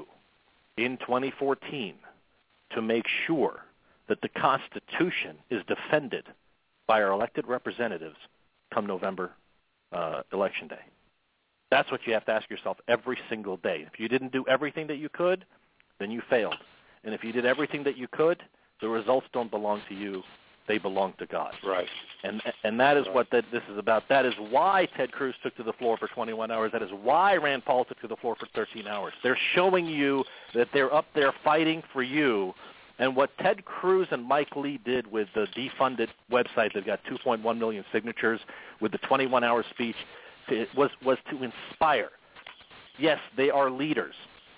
in twenty fourteen to make sure that the Constitution is defended by our elected representatives come November uh, Election Day? That's what you have to ask yourself every single day. If you didn't do everything that you could, then you failed. And if you did everything that you could, the results don't belong to you. They belong to God. Right. And and that is right. what that, this is about. That is why Ted Cruz took to the floor for twenty-one hours. That is why Rand Paul took to the floor for thirteen hours. They're showing you that they're up there fighting for you. And what Ted Cruz and Mike Lee did with the defunded website that got two point one million signatures with the twenty-one hour speech, it was, was to inspire. Yes, they are leaders,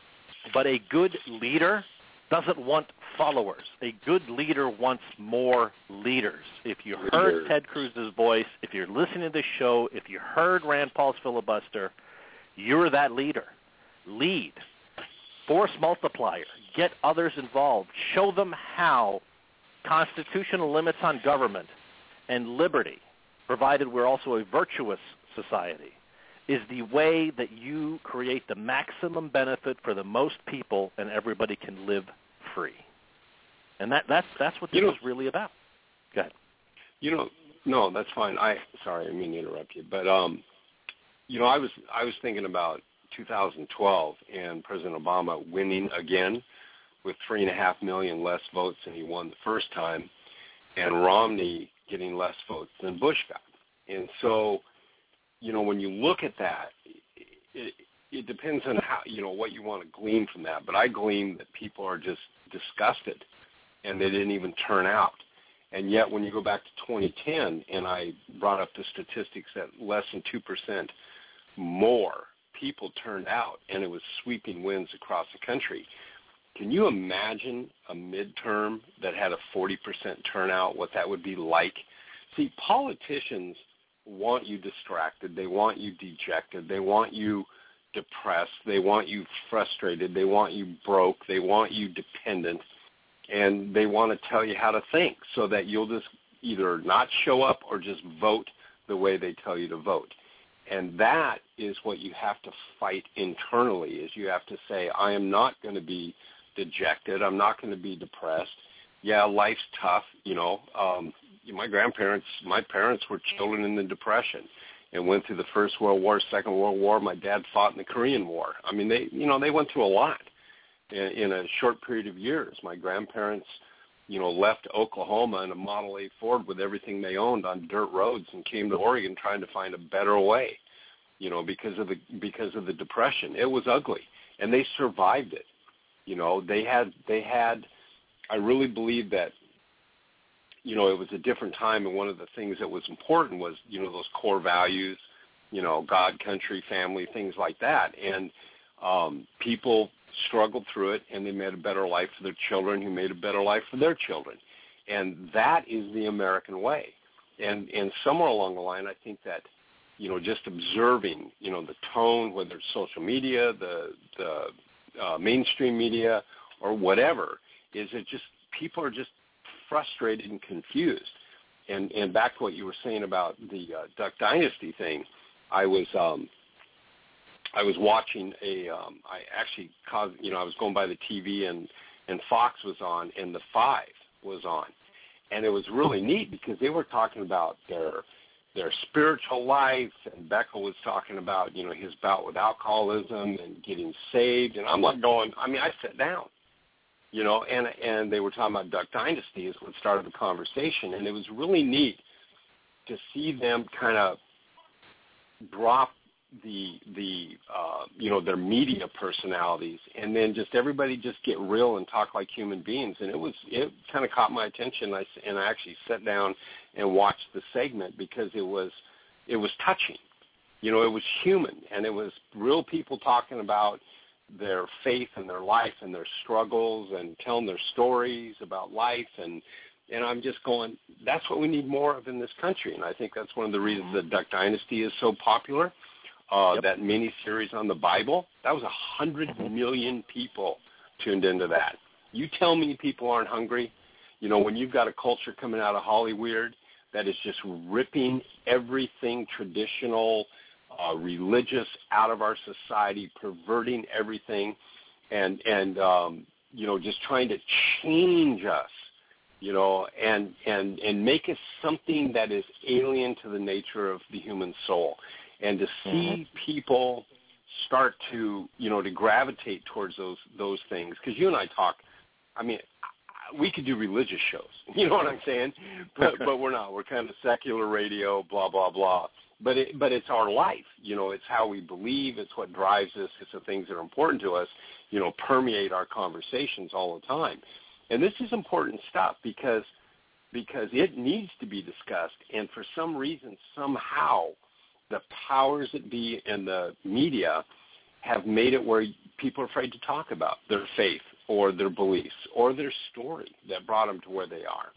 but a good leader doesn't want followers. A good leader wants more leaders. If you heard Ted Cruz's voice, if you're listening to this show, if you heard Rand Paul's filibuster, you're that leader. Lead. Force multiplier. Get others involved. Show them how constitutional limits on government and liberty, provided we're also a virtuous society, is the way that you create the maximum benefit for the most people and everybody can live free. And that, that's that's what this you know, is really about. Go ahead. You know, no, that's fine. I sorry, I didn't mean to interrupt you, but um, you know, I was I was thinking about two thousand twelve and President Obama winning again with three and a half million less votes than he won the first time, and Romney getting less votes than Bush got. And so, you know, when you look at that, it, it depends on how, you know, what you want to glean from that. But I glean that people are just disgusted, and they didn't even turn out. And yet when you go back to twenty ten, and I brought up the statistics that less than two percent more people turned out, and it was sweeping wins across the country. Can you imagine a midterm that had a forty percent turnout, what that would be like? See, politicians want you distracted. They want you dejected. They want you depressed. They want you frustrated. They want you broke. They want you dependent. And they want to tell you how to think so that you'll just either not show up or just vote the way they tell you to vote. And that is what you have to fight internally, is you have to say, I am not going to be dejected. I'm not going to be depressed. Yeah, life's tough. You know, um, my grandparents, my parents were children in the Depression and went through the First World War, Second World War. My dad fought in the Korean War. I mean, they, you know, they went through a lot in, in a short period of years. My grandparents, you know, left Oklahoma in a Model A Ford with everything they owned on dirt roads and came to Oregon trying to find a better way, you know, because of the because of the Depression. It was ugly, and they survived it. You know, they had they had. I really believe that, you know, it was a different time, and one of the things that was important was, you know, those core values, you know, God, country, family, things like that, and um, people struggled through it, and they made a better life for their children, who made a better life for their children, and that is the American way. And and somewhere along the line, I think that, you know, just observing, you know, the tone, whether it's social media, the the uh, mainstream media, or whatever, is it just people are just frustrated and confused. And and back to what you were saying about the uh, Duck Dynasty thing, I was um, I was watching a um, I actually caused, you know, I was going by the T V, and and Fox was on, and the Five was on, and it was really neat because they were talking about their their spiritual life. And Becca was talking about, you know, his bout with alcoholism and getting saved. And I'm like going, I mean, I sat down, you know, and and they were talking about Duck Dynasty is what started the conversation. And it was really neat to see them kind of drop the the uh, you know, their media personalities, and then just everybody just get real and talk like human beings. And it was it kind of caught my attention. I and I actually sat down and watched the segment because it was it was touching. You know, it was human, and it was real people talking about their faith and their life and their struggles and telling their stories about life. And and I'm just going, that's what we need more of in this country. And I think that's one of the reasons that Duck Dynasty is so popular. Uh, yep. That mini-series on the Bible, that was one hundred million people tuned into that. You tell me people aren't hungry. You know, when you've got a culture coming out of Hollywood that is just ripping everything traditional, uh, religious out of our society, perverting everything, and, and um, you know, just trying to change us, you know, and, and, and make us something that is alien to the nature of the human soul. And to see mm-hmm. people start to, you know, to gravitate towards those those things. Because you and I talk, I mean, we could do religious shows. You know what I'm saying? But but we're not. We're kind of secular radio, blah, blah, blah. But it, but it's our life. You know, it's how we believe. It's what drives us. It's the things that are important to us, you know, permeate our conversations all the time. And this is important stuff because because it needs to be discussed. And for some reason, somehow, the powers that be and the media have made it where people are afraid to talk about their faith or their beliefs or their story that brought them to where they are.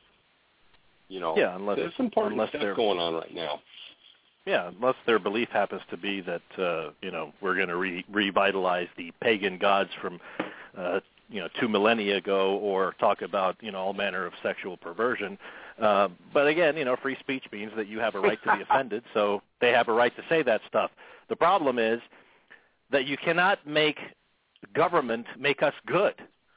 You know, yeah, unless, there's important unless stuff going on right now. Yeah, unless their belief happens to be that, uh, you know, we're going to re- revitalize the pagan gods from, uh, you know, two millennia ago, or talk about, you know, all manner of sexual perversion. Uh, but again, you know, free speech means that you have a right to be offended, so they have a right to say that stuff. The problem is that you cannot make government make us good,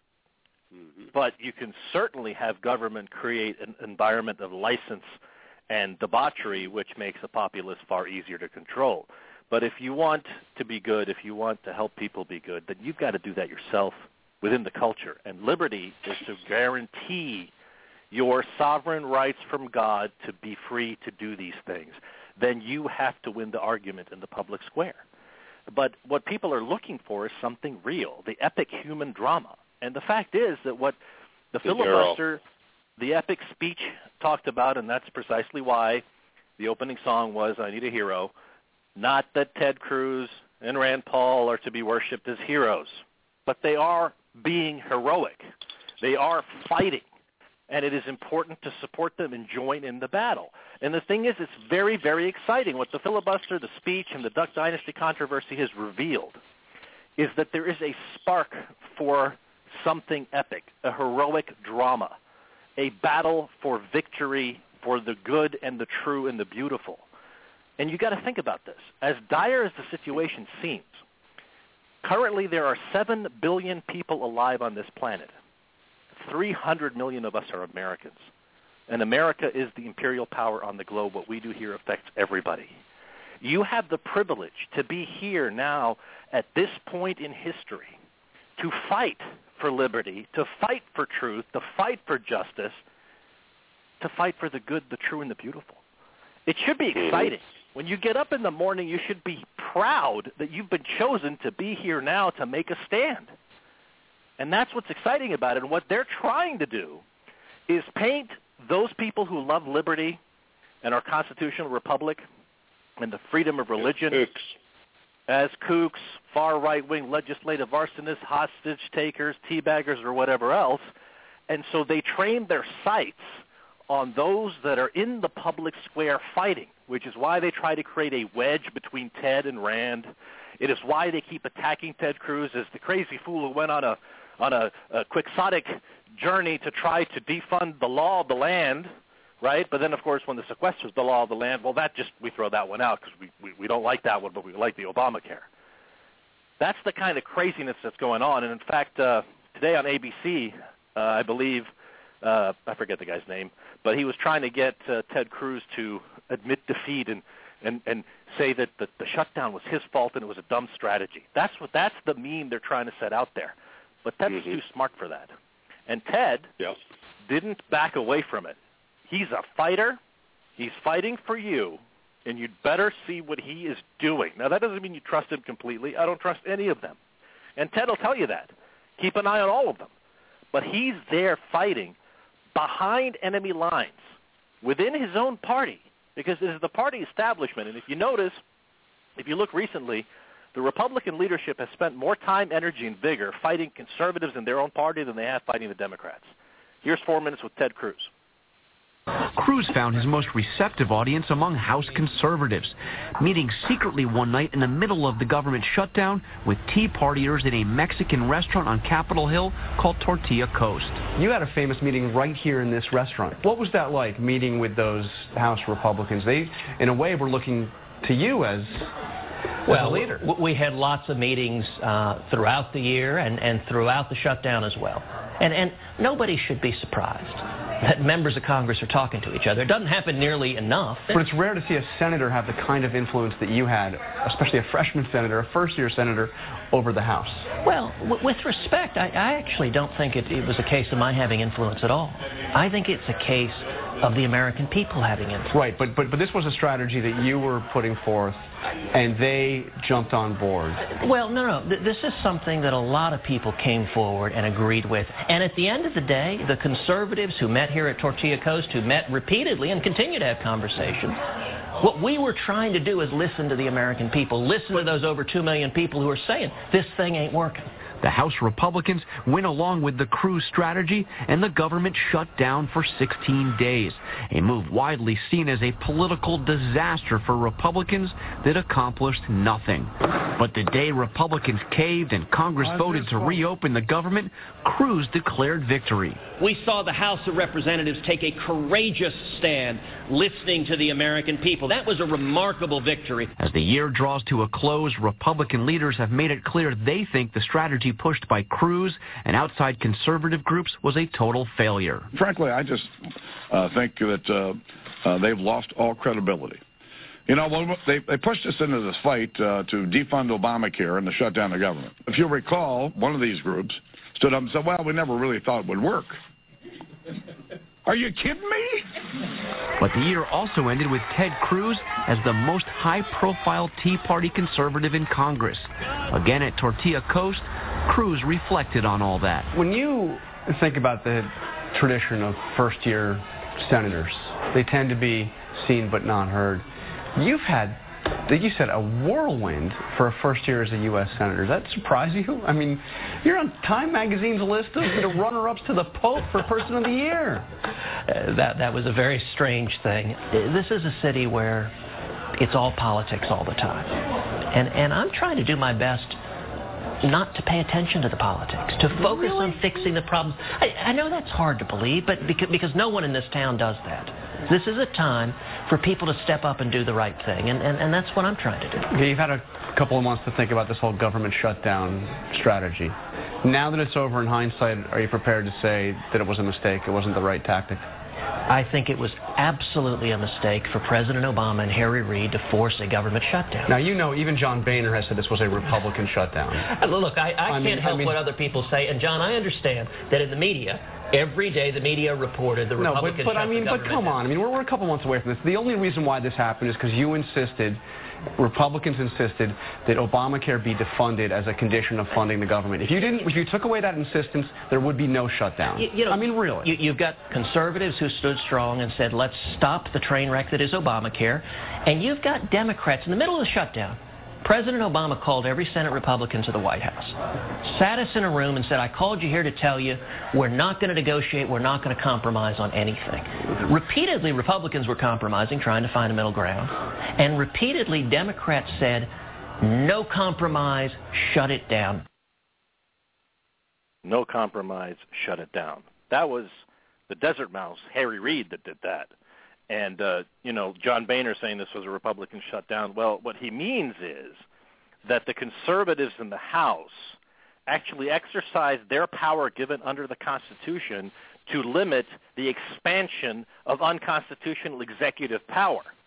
mm-hmm. but you can certainly have government create an environment of license and debauchery, which makes the populace far easier to control. But if you want to be good, if you want to help people be good, then you've got to do that yourself within the culture. And liberty is to guarantee your sovereign rights from God to be free to do these things. Then you have to win the argument in the public square. But what people are looking for is something real, the epic human drama. And the fact is that what the hey, filibuster, Daryl. the epic speech talked about, and that's precisely why the opening song was I Need a Hero, not that Ted Cruz and Rand Paul are to be worshipped as heroes, but they are being heroic. They are fighting. And it is important to support them and join in the battle. And the thing is, it's very, very exciting. What the filibuster, the speech, and the Duck Dynasty controversy has revealed is that there is a spark for something epic, a heroic drama, a battle for victory for the good and the true and the beautiful. And you got to think about this. As dire as the situation seems, currently there are seven billion people alive on this planet. three hundred million of us are Americans. And America is the imperial power on the globe. What we do here affects everybody. You have the privilege to be here now at this point in history to fight for liberty, to fight for truth, to fight for justice, to fight for the good, the true, and the beautiful. It should be exciting. When you get up in the morning, you should be proud that you've been chosen to be here now to make a stand. And that's what's exciting about it. And what they're trying to do is paint those people who love liberty and our constitutional republic and the freedom of religion kooks. as kooks, far right-wing legislative arsonists, hostage takers, teabaggers, or whatever else. And so they train their sights on those that are in the public square fighting, which is why they try to create a wedge between Ted and Rand. It is why they keep attacking Ted Cruz as the crazy fool who went on a on a, a quixotic journey to try to defund the law of the land, right? But then, of course, when the sequesters the law of the land, well, that just, we throw that one out because we, we, we don't like that one, but we like the Obamacare. That's the kind of craziness that's going on. And, in fact, uh, today on A B C, uh, I believe, uh, I forget the guy's name, but he was trying to get uh, Ted Cruz to admit defeat and, and, and say that the, the shutdown was his fault and it was a dumb strategy. That's what that's the meme they're trying to set out there. But Ted's mm-hmm. too smart for that. And Ted yes. didn't back away from it. He's a fighter. He's fighting for you, and you'd better see what he is doing. Now, that doesn't mean you trust him completely. I don't trust any of them. And Ted will tell you that. Keep an eye on all of them. But he's there fighting behind enemy lines within his own party because it is the party establishment. And if you notice, if you look recently, the Republican leadership has spent more time, energy, and vigor fighting conservatives in their own party than they have fighting the Democrats. Here's four minutes with Ted Cruz. Cruz found his most receptive audience among House conservatives, meeting secretly one night in the middle of the government shutdown with Tea Partiers in a Mexican restaurant on Capitol Hill called Tortilla Coast. You had a famous meeting right here in this restaurant. What was that like, meeting with those House Republicans? They, in a way, were looking to you as, well, as a leader. We, we had lots of meetings uh, throughout the year and, and throughout the shutdown as well. And, and nobody should be surprised that members of Congress are talking to each other. It doesn't happen nearly enough. But it's rare to see a senator have the kind of influence that you had, especially a freshman senator, a first-year senator, over the House. Well, w- with respect, I, I actually don't think it, it was a case of my having influence at all. I think it's a case of the American people having influence. Right, but, but, but this was a strategy that you were putting forth, and they jumped on board. Well, no, no. Th- this is something that a lot of people came forward and agreed with. And at the end of the day, the conservatives who met here at Tortilla Coast, who met repeatedly and continue to have conversations, what we were trying to do is listen to the American people, listen to those over two million people who are saying, this thing ain't working. The House Republicans went along with the Cruz strategy, and the government shut down for sixteen days, a move widely seen as a political disaster for Republicans that accomplished nothing. But the day Republicans caved and Congress voted to reopen the government, Cruz declared victory. We saw the House of Representatives take a courageous stand, listening to the American people. That was a remarkable victory. As the year draws to a close, Republican leaders have made it clear they think the strategy pushed by Cruz and outside conservative groups was a total failure. Frankly, I just uh, think that uh, uh, they've lost all credibility. You know, well, they, they pushed us into this fight uh, to defund Obamacare and to shut down the government. If you'll recall, one of these groups stood up and said, well, we never really thought it would work. Are you kidding me? But the year also ended with Ted Cruz as the most high-profile Tea Party conservative in Congress. Again at Tortilla Coast, Cruz reflected on all that. When you think about the tradition of first-year senators, they tend to be seen but not heard. You've had, you said, a whirlwind for a first year as a U S senator. Does that surprise you? I mean, you're on Time Magazine's list of the runner-ups to the Pope for Person of the Year. Uh, that, that was a very strange thing. This is a city where it's all politics all the time. And, and I'm trying to do my best not to pay attention to the politics, to focus really? on fixing the problems. I, I know that's hard to believe, but because, because no one in this town does that. This is a time for people to step up and do the right thing, and, and, and that's what I'm trying to do. Okay, you've had a couple of months to think about this whole government shutdown strategy. Now that it's over in hindsight, are you prepared to say that it was a mistake, it wasn't the right tactic? I think it was absolutely a mistake for President Obama and Harry Reid to force a government shutdown. Now, you know, even John Boehner has said this was a Republican shutdown. Look, I, I, I can't mean, help I mean, what other people say. And, John, I understand that in the media, every day the media reported the Republicans No, but, but shut I mean, the but government come on. I mean, we're, we're a couple months away from this. The only reason why this happened is because you insisted, Republicans insisted, that Obamacare be defunded as a condition of funding the government. If you didn't, if you took away that insistence, there would be no shutdown. You, you know, I mean, really. You, you've got conservatives who stood strong and said, let's stop the train wreck that is Obamacare. And you've got Democrats in the middle of the shutdown. President Obama called every Senate Republican to the White House, sat us in a room and said, I called you here to tell you we're not going to negotiate, we're not going to compromise on anything. Repeatedly, Republicans were compromising, trying to find a middle ground. And repeatedly, Democrats said, no compromise, shut it down. No compromise, shut it down. That was the Desert Mouse, Harry Reid, that did that. And, uh, you know, John Boehner saying this was a Republican shutdown. Well, what he means is that the conservatives in the House actually exercised their power given under the Constitution to limit the expansion of unconstitutional executive power.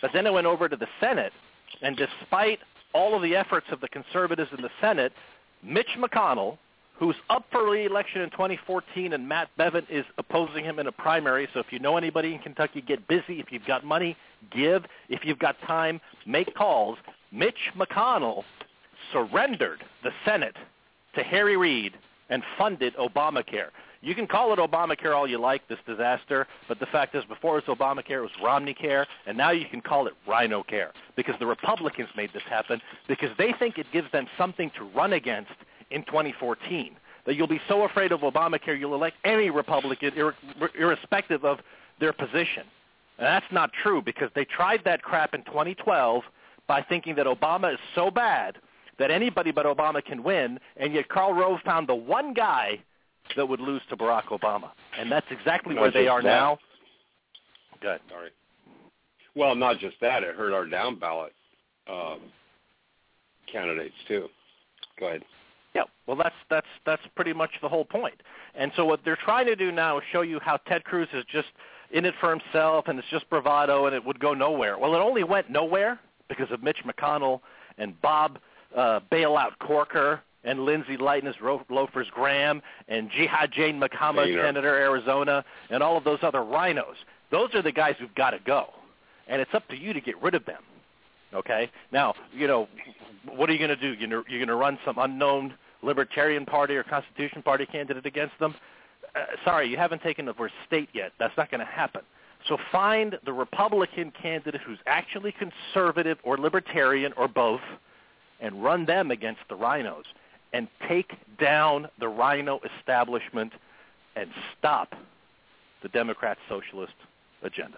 But then it went over to the Senate, and despite all of the efforts of the conservatives in the Senate, Mitch McConnell, who's up for re-election in twenty fourteen, and Matt Bevin is opposing him in a primary. So if you know anybody in Kentucky, get busy. If you've got money, give. If you've got time, make calls. Mitch McConnell surrendered the Senate to Harry Reid and funded Obamacare. You can call it Obamacare all you like, this disaster, but the fact is before it was Obamacare, it was Romneycare, and now you can call it RhinoCare because the Republicans made this happen because they think it gives them something to run against in twenty fourteen, that you'll be so afraid of Obamacare you'll elect any Republican ir- irrespective of their position. And that's not true because they tried that crap in twenty twelve by thinking that Obama is so bad that anybody but Obama can win, and yet Karl Rove found the one guy that would lose to Barack Obama. And that's exactly where they are that. now. Good. Sorry. Well, not just that. It hurt our down ballot um, candidates, too. Go ahead. Yeah, well, that's that's that's pretty much the whole point. And so what they're trying to do now is show you how Ted Cruz is just in it for himself and it's just bravado and it would go nowhere. Well, it only went nowhere because of Mitch McConnell and Bob uh, Bailout Corker and Lindsey Lightness Loafers Graham and Jihad Jane Muhammad, Boehner. Senator Arizona, and all of those other rhinos. Those are the guys who've got to go. And it's up to you to get rid of them. Okay? Now, you know, what are you going to do? You're going you're to run some unknown Libertarian Party or Constitution Party candidate against them? Uh, sorry, you haven't taken over a state yet. That's not going to happen. So find the Republican candidate who's actually conservative or libertarian or both and run them against the rhinos and take down the rhino establishment and stop the Democrat socialist agenda.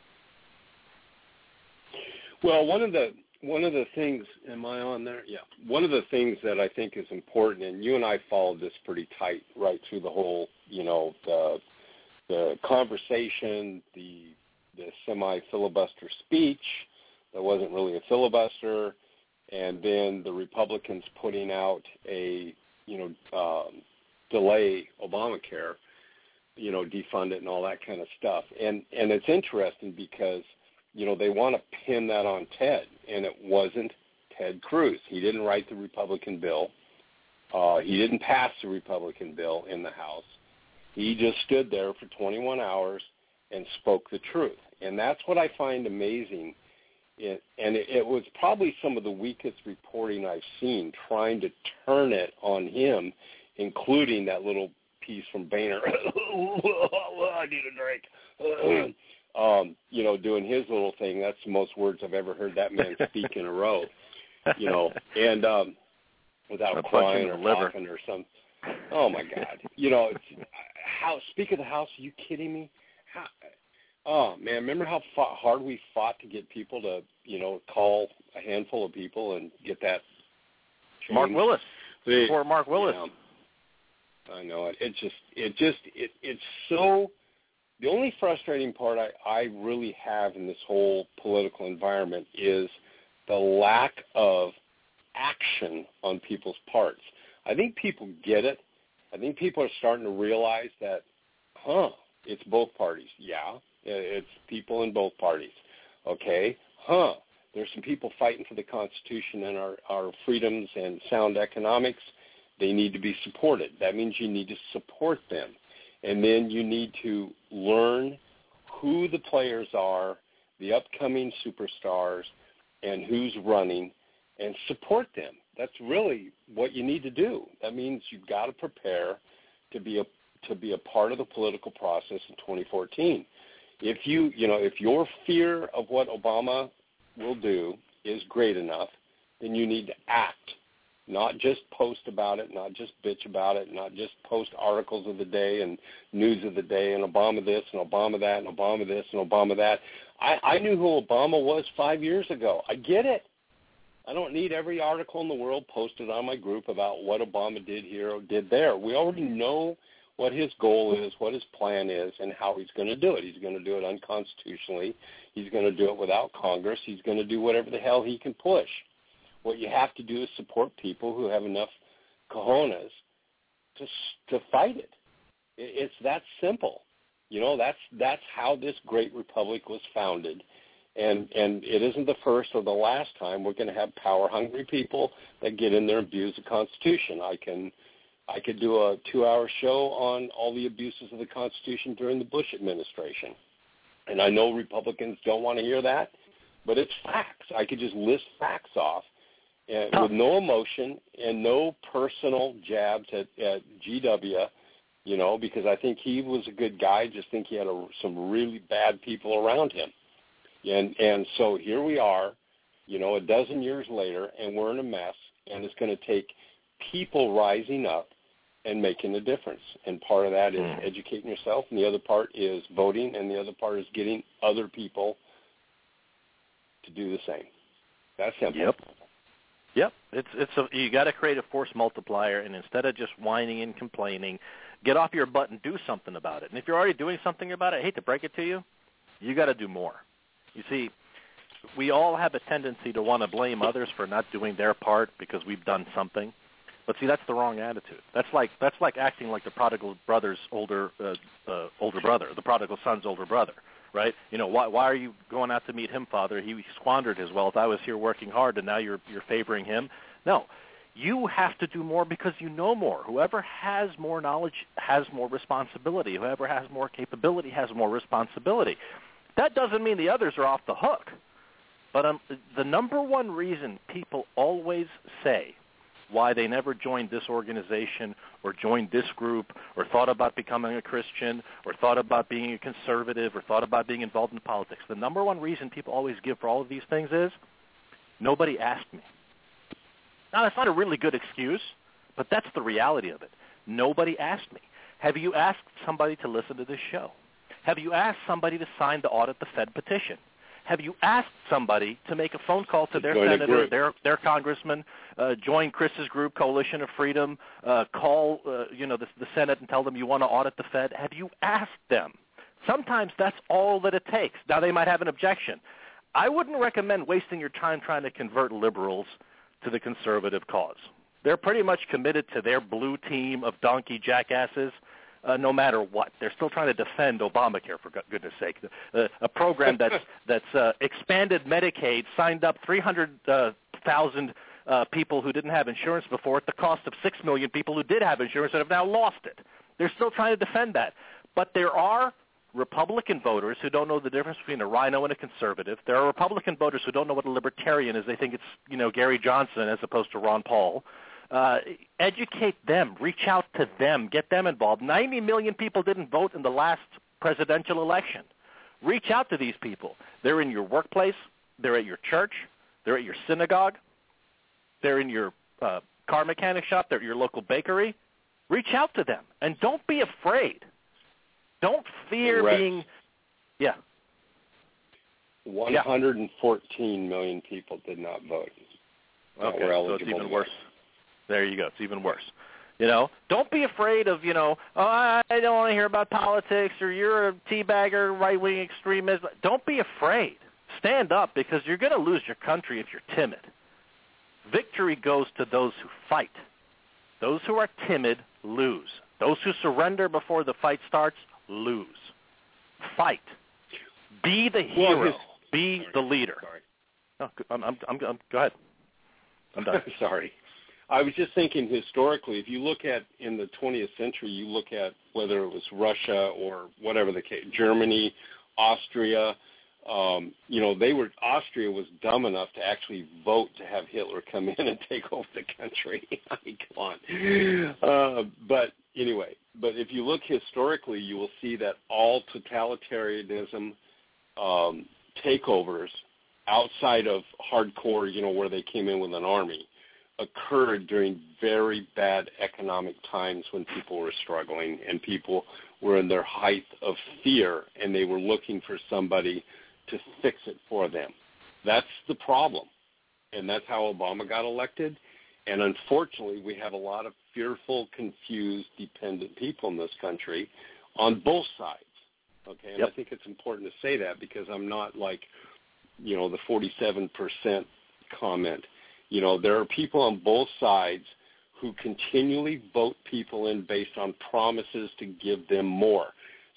Well, one of the one of the things, am I on there? Yeah. One of the things that I think is important, and you and I followed this pretty tight right through the whole, you know, the the conversation, the the semi-filibuster speech that wasn't really a filibuster, and then the Republicans putting out a, you know, um, delay Obamacare, you know, defund it and all that kind of stuff. And and it's interesting because, you know, they want to pin that on Ted, and it wasn't Ted Cruz. He didn't write the Republican bill. Uh, he didn't pass the Republican bill in the House. He just stood there for twenty-one hours and spoke the truth. And that's what I find amazing. It, and it, it was probably some of the weakest reporting I've seen trying to turn it on him, including that little piece from Boehner. I need a drink. Um, you know, doing his little thing. That's the most words I've ever heard that man speak in a row. You know, and um, without crying or coughing or something. Oh my God! You know, it's, how? Speak of the House, are you kidding me? How? Oh man, remember how fought, hard we fought to get people to, you know, call a handful of people and get that changed? Mark Willis. The, Before Mark Willis. Yeah, I know it. It just, it just, it, it's so. The only frustrating part I, I really have in this whole political environment is the lack of action on people's parts. I think people get it. I think people are starting to realize that, huh, it's both parties. Yeah, it's people in both parties. Okay, huh, there's some people fighting for the Constitution and our, our freedoms and sound economics. They need to be supported. That means you need to support them. And then you need to learn who the players are, the upcoming superstars, and who's running, and support them. That's really what you need to do. That means you've got to prepare to be a to be a part of the political process in twenty fourteen. If you you know if your fear of what Obama will do is great enough, then you need to act. Not just post about it, not just bitch about it, not just post articles of the day and news of the day and Obama this and Obama that and Obama this and Obama that. I, I knew who Obama was five years ago. I get it. I don't need every article in the world posted on my group about what Obama did here or did there. We already know what his goal is, what his plan is, and how he's going to do it. He's going to do it unconstitutionally. He's going to do it without Congress. He's going to do whatever the hell he can push. What you have to do is support people who have enough cojones to to fight it. It's that simple. You know, that's that's how this great republic was founded. And and it isn't the first or the last time we're going to have power-hungry people that get in there and abuse the Constitution. I can, I could do a two-hour show on all the abuses of the Constitution during the Bush administration. And I know Republicans don't want to hear that, but it's facts. I could just list facts off and, with no emotion and no personal jabs at, at G W, you know, because I think he was a good guy. I just think he had a, some really bad people around him. And and so here we are, you know, a dozen years later, and we're in a mess, and it's going to take people rising up and making a difference. And part of that is mm. educating yourself, and the other part is voting, and the other part is getting other people to do the same. That's simple. Yep. Yep. It's it's a, you got to create a force multiplier, and instead of just whining and complaining, get off your butt and do something about it. And if you're already doing something about it, I hate to break it to you, you got to do more. You see, we all have a tendency to want to blame others for not doing their part because we've done something. But see, that's the wrong attitude. That's like that's like acting like the prodigal brother's older uh, uh, older brother, the prodigal son's older brother, right? You know, why why are you going out to meet him, Father? He squandered his wealth. I was here working hard, and now you're you're favoring him. No, you have to do more because you know more. Whoever has more knowledge has more responsibility. Whoever has more capability has more responsibility. That doesn't mean the others are off the hook. But um, the number one reason people always say why they never joined this organization or joined this group or thought about becoming a Christian or thought about being a conservative or thought about being involved in politics, the number one reason people always give for all of these things is nobody asked me. Now, that's not a really good excuse, but that's the reality of it. Nobody asked me. Have you asked somebody to listen to this show? Have you asked somebody to sign the Audit the Fed petition? Have you asked somebody to make a phone call to their Join senator, their their congressman, uh, join Chris's group, Coalition of Freedom, uh, call uh, you know the, the Senate and tell them you want to audit the Fed? Have you asked them? Sometimes that's all that it takes. Now, they might have an objection. I wouldn't recommend wasting your time trying to convert liberals to the conservative cause. They're pretty much committed to their blue team of donkey jackasses. Uh, no matter what, they're still trying to defend Obamacare, for goodness sake, uh, a program that's that's uh, expanded Medicaid, signed up three hundred thousand uh, uh, people who didn't have insurance before at the cost of six million people who did have insurance and have now lost it. They're still trying to defend that. But there are Republican voters who don't know the difference between a rhino and a conservative. There are Republican voters who don't know what a libertarian is. They think it's, you know, Gary Johnson as opposed to Ron Paul. Uh, educate them, reach out to them, get them involved. ninety million people didn't vote in the last presidential election. Reach out to these people. They're in your workplace. They're at your church. They're at your synagogue. They're in your uh, car mechanic shop. They're at your local bakery. Reach out to them, and don't be afraid. Don't fear Correct. being, yeah. one hundred fourteen yeah. million people did not vote. Okay, were eligible so it's even to worse. vote. There you go. It's even worse. You know, don't be afraid of, you know, oh, I don't want to hear about politics or you're a teabagger, right-wing extremist. Don't be afraid. Stand up because you're going to lose your country if you're timid. Victory goes to those who fight. Those who are timid lose. Those who surrender before the fight starts lose. Fight. Be the hero. Well, be sorry. the leader. Sorry. No, I'm, I'm, I'm, I'm, go ahead. I'm done. Sorry. I was just thinking historically, if you look at in the twentieth century, you look at whether it was Russia or whatever the case, Germany, Austria, um, you know, they were, Austria was dumb enough to actually vote to have Hitler come in and take over the country. I mean, come on. Uh, but anyway, but if you look historically, you will see that all totalitarianism um, takeovers outside of hardcore, you know, where they came in with an army, occurred during very bad economic times when people were struggling and people were in their height of fear and they were looking for somebody to fix it for them. That's the problem. And that's how Obama got elected. And unfortunately, we have a lot of fearful, confused, dependent people in this country on both sides. Okay, and yep. I think it's important to say that because I'm not like, you know, the forty-seven percent comment. You know, there are people on both sides who continually vote people in based on promises to give them more.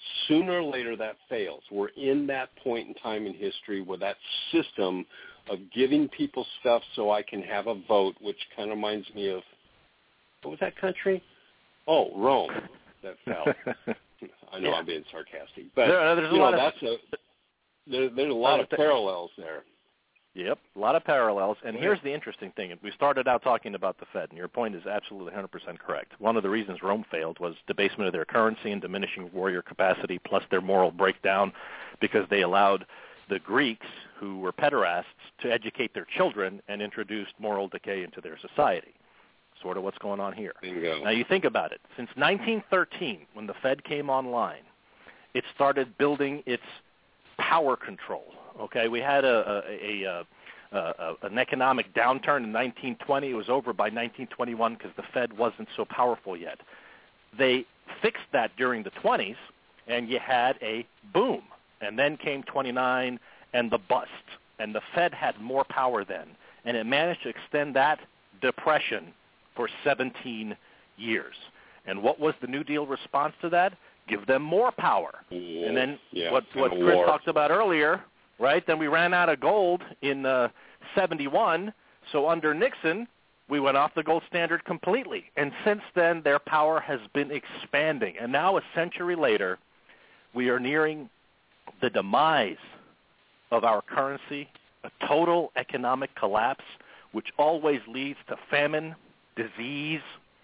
Sooner or later that fails. We're in that point in time in history where that system of giving people stuff so I can have a vote, which kind of reminds me of, what was that country? Oh, Rome. That fell. I know yeah. I'm being sarcastic. But, there, there's you a lot know, of, that's a, there, there's a lot of parallels there. Yep, a lot of parallels. And here's the interesting thing. We started out talking about the Fed, and your point is absolutely one hundred percent correct. One of the reasons Rome failed was debasement of their currency and diminishing warrior capacity, plus their moral breakdown, because they allowed the Greeks, who were pederasts, to educate their children and introduced moral decay into their society. Sort of what's going on here. Bingo. Now, you think about it. Since nineteen thirteen, when the Fed came online, it started building its power control. Okay, we had a, a, a, a, a an economic downturn in nineteen twenty. It was over by nineteen twenty-one because the Fed wasn't so powerful yet. They fixed that during the twenties, and you had a boom. And then came twenty-nine and the bust. And the Fed had more power then. And it managed to extend that depression for seventeen years. And what was the New Deal response to that? Give them more power. Yeah, and then yeah, what, what and Chris war. talked about earlier, right? Then we ran out of gold in uh, seventy-one. So under Nixon, we went off the gold standard completely. And since then, their power has been expanding. And now, a century later, we are nearing the demise of our currency, a total economic collapse, which always leads to famine, disease,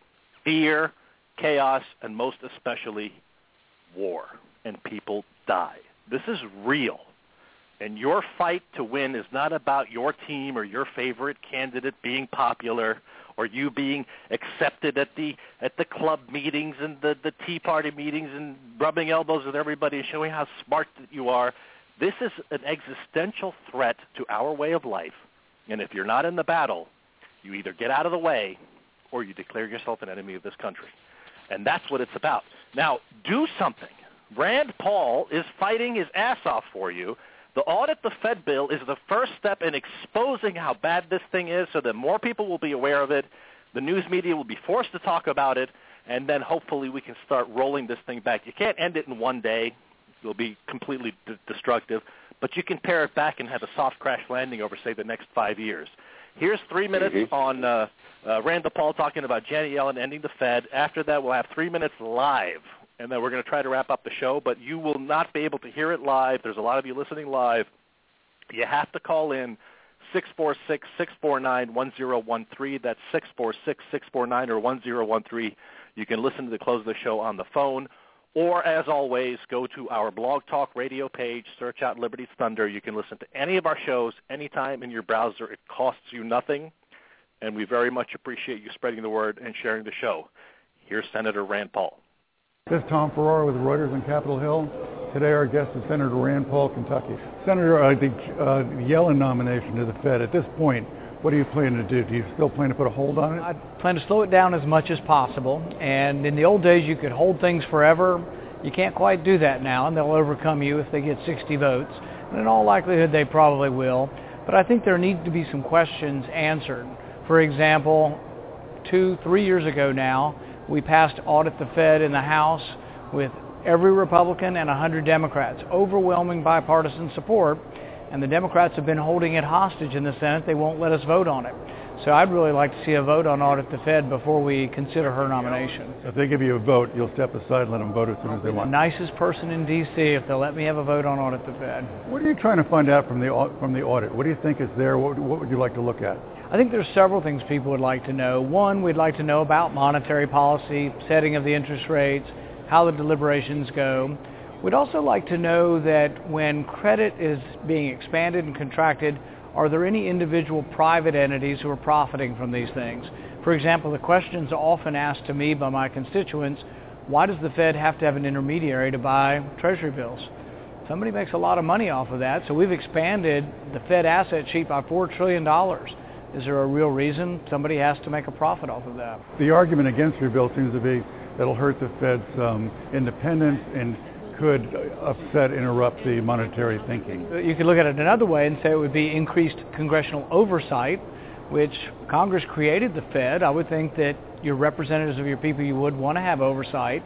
fear, chaos, and most especially war. And people die. This is real. And your fight to win is not about your team or your favorite candidate being popular or you being accepted at the at the club meetings and the, the Tea Party meetings and rubbing elbows with everybody and showing how smart that you are. This is an existential threat to our way of life. And if you're not in the battle, you either get out of the way or you declare yourself an enemy of this country. And that's what it's about. Now, do something. Rand Paul is fighting his ass off for you. The Audit the Fed bill is the first step in exposing how bad this thing is so that more people will be aware of it, the news media will be forced to talk about it, and then hopefully we can start rolling this thing back. You can't end it in one day. It'll be completely d- destructive. But you can pare it back and have a soft crash landing over, say, the next five years. Here's three minutes mm-hmm. on uh, uh, Rand Paul talking about Janet Yellen ending the Fed. After that, we'll have three minutes live. And then we're going to try to wrap up the show, but you will not be able to hear it live. There's a lot of you listening live. You have to call in six four six, six four nine, one zero one three. That's six four six, six four nine or one zero one three. You can listen to the close of the show on the phone. Or, as always, go to our Blog Talk Radio page, search out Liberty's Thunder. You can listen to any of our shows anytime in your browser. It costs you nothing, and we very much appreciate you spreading the word and sharing the show. Here's Senator Rand Paul. This is Tom Ferrara with Reuters on Capitol Hill. Today our guest is Senator Rand Paul, Kentucky. Senator, uh, the uh, Yellen nomination to the Fed, at this point, what are you planning to do? Do you still plan to put a hold on it? I plan to slow it down as much as possible. And in the old days, you could hold things forever. You can't quite do that now, and they'll overcome you if they get sixty votes. And in all likelihood, they probably will. But I think there need to be some questions answered. For example, two, three years ago now, we passed Audit the Fed in the House with every Republican and one hundred Democrats, overwhelming bipartisan support, and the Democrats have been holding it hostage in the Senate. They won't let us vote on it. So I'd really like to see a vote on Audit the Fed before we consider her nomination. If they give you a vote, you'll step aside and let them vote as soon as they want. The nicest person in D C if they'll let me have a vote on Audit the Fed. What are you trying to find out from the from the audit? What do you think is there? What, what would you like to look at? I think there's several things people would like to know. One, we'd like to know about monetary policy, setting of the interest rates, how the deliberations go. We'd also like to know that when credit is being expanded and contracted, are there any individual private entities who are profiting from these things? For example, the questions often asked to me by my constituents, why does the Fed have to have an intermediary to buy Treasury bills? Somebody makes a lot of money off of that, so we've expanded the Fed asset sheet by four trillion dollars. Is there a real reason somebody has to make a profit off of that? The argument against your bill seems to be that it'll hurt the Fed's um, independence and could upset, interrupt the monetary thinking. You could look at it another way and say it would be increased congressional oversight, which Congress created the Fed. I would think that your representatives of your people, you would want to have oversight.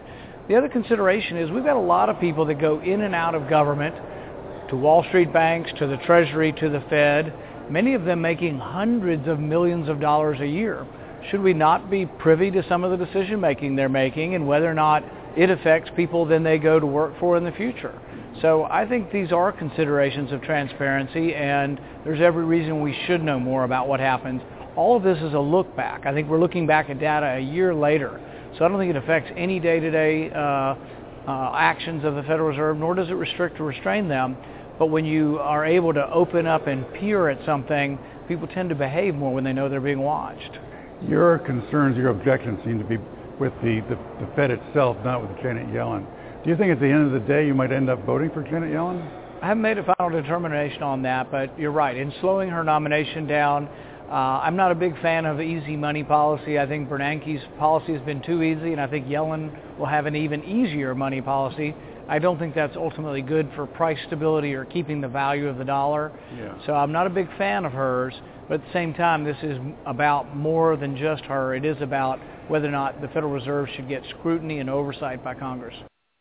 The other consideration is we've got a lot of people that go in and out of government, to Wall Street banks, to the Treasury, to the Fed, many of them making hundreds of millions of dollars a year. Should we not be privy to some of the decision making they're making and whether or not it affects people then they go to work for in the future? So I think these are considerations of transparency, and there's every reason we should know more about what happens. All of this is a look back. I think we're looking back at data a year later. So I don't think it affects any day-to-day uh, uh, actions of the Federal Reserve, nor does it restrict or restrain them. But when you are able to open up and peer at something, people tend to behave more when they know they're being watched. Your concerns, your objections seem to be with the, the, the Fed itself, not with Janet Yellen. Do you think at the end of the day you might end up voting for Janet Yellen? I haven't made a final determination on that, but you're right. In slowing her nomination down, uh, I'm not a big fan of easy money policy. I think Bernanke's policy has been too easy, and I think Yellen will have an even easier money policy. I don't think that's ultimately good for price stability or keeping the value of the dollar. Yeah. So I'm not a big fan of hers, but at the same time, this is about more than just her. It is about whether or not the Federal Reserve should get scrutiny and oversight by Congress.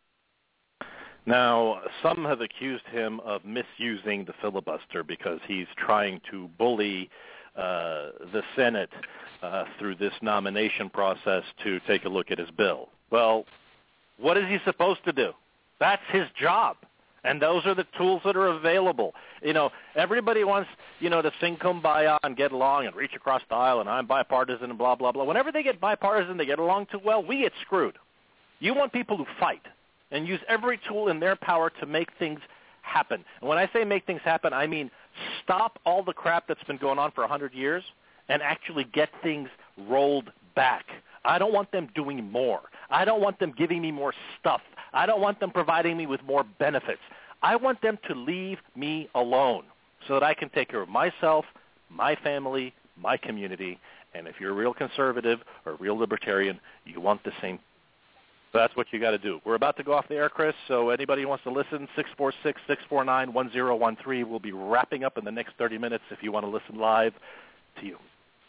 Now, some have accused him of misusing the filibuster because he's trying to bully uh, the Senate uh, through this nomination process to take a look at his bill. Well, what is he supposed to do? That's his job, and those are the tools that are available. You know, everybody wants, you know, to sing kumbaya and get along and reach across the aisle, and I'm bipartisan and blah, blah, blah. Whenever they get bipartisan, they get along too well, we get screwed. You want people who fight and use every tool in their power to make things happen. And when I say make things happen, I mean stop all the crap that's been going on for one hundred years and actually get things rolled back. I don't want them doing more. I don't want them giving me more stuff. I don't want them providing me with more benefits. I want them to leave me alone so that I can take care of myself, my family, my community. And if you're a real conservative or a real libertarian, you want the same. That's what you got to do. We're about to go off the air, Chris, so anybody who wants to listen, six four six, six four nine, one zero one three. We'll be wrapping up in the next thirty minutes if you want to listen live to you.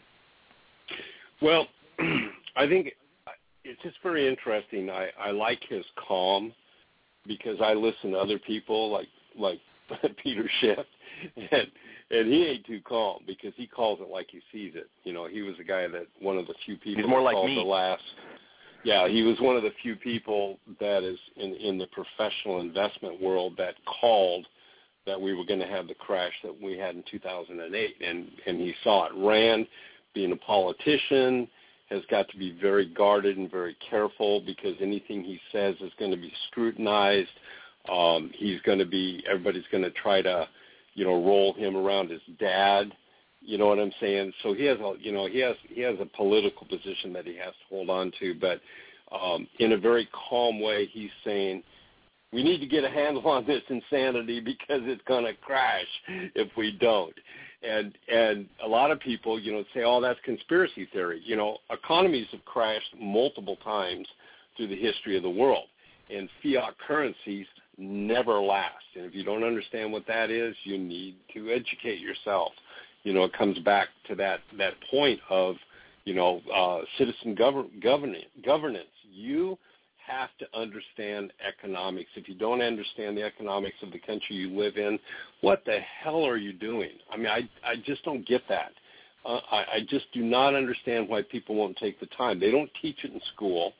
Well, I think it's just very interesting. I, I like his calm because I listen to other people like like Peter Schiff, and, and he ain't too calm because he calls it like he sees it. You know, he was a guy that one of the few people He's more that like called me. the last. Yeah, he was one of the few people that is in, in the professional investment world that called that we were going to have the crash that we had in two thousand eight, and, and he saw it. Rand, being a politician, has got to be very guarded and very careful because anything he says is going to be scrutinized. Um, he's going to be, everybody's going to try to, you know, roll him around his dad. You know what I'm saying? So he has a, you know, he has he has a political position that he has to hold on to. But um, in a very calm way, he's saying, we need to get a handle on this insanity because it's going to crash if we don't. And and a lot of people, you know, say, oh, that's conspiracy theory. You know, economies have crashed multiple times through the history of the world, and fiat currencies never last. And if you don't understand what that is, you need to educate yourself. You know, it comes back to that, that point of, you know, uh, citizen govern, governance, governance. You have to understand economics. If you don't understand the economics of the country you live in, what the hell are you doing? I mean, I, I just don't get that. Uh, I, I just do not understand why people won't take the time. They don't teach it in school.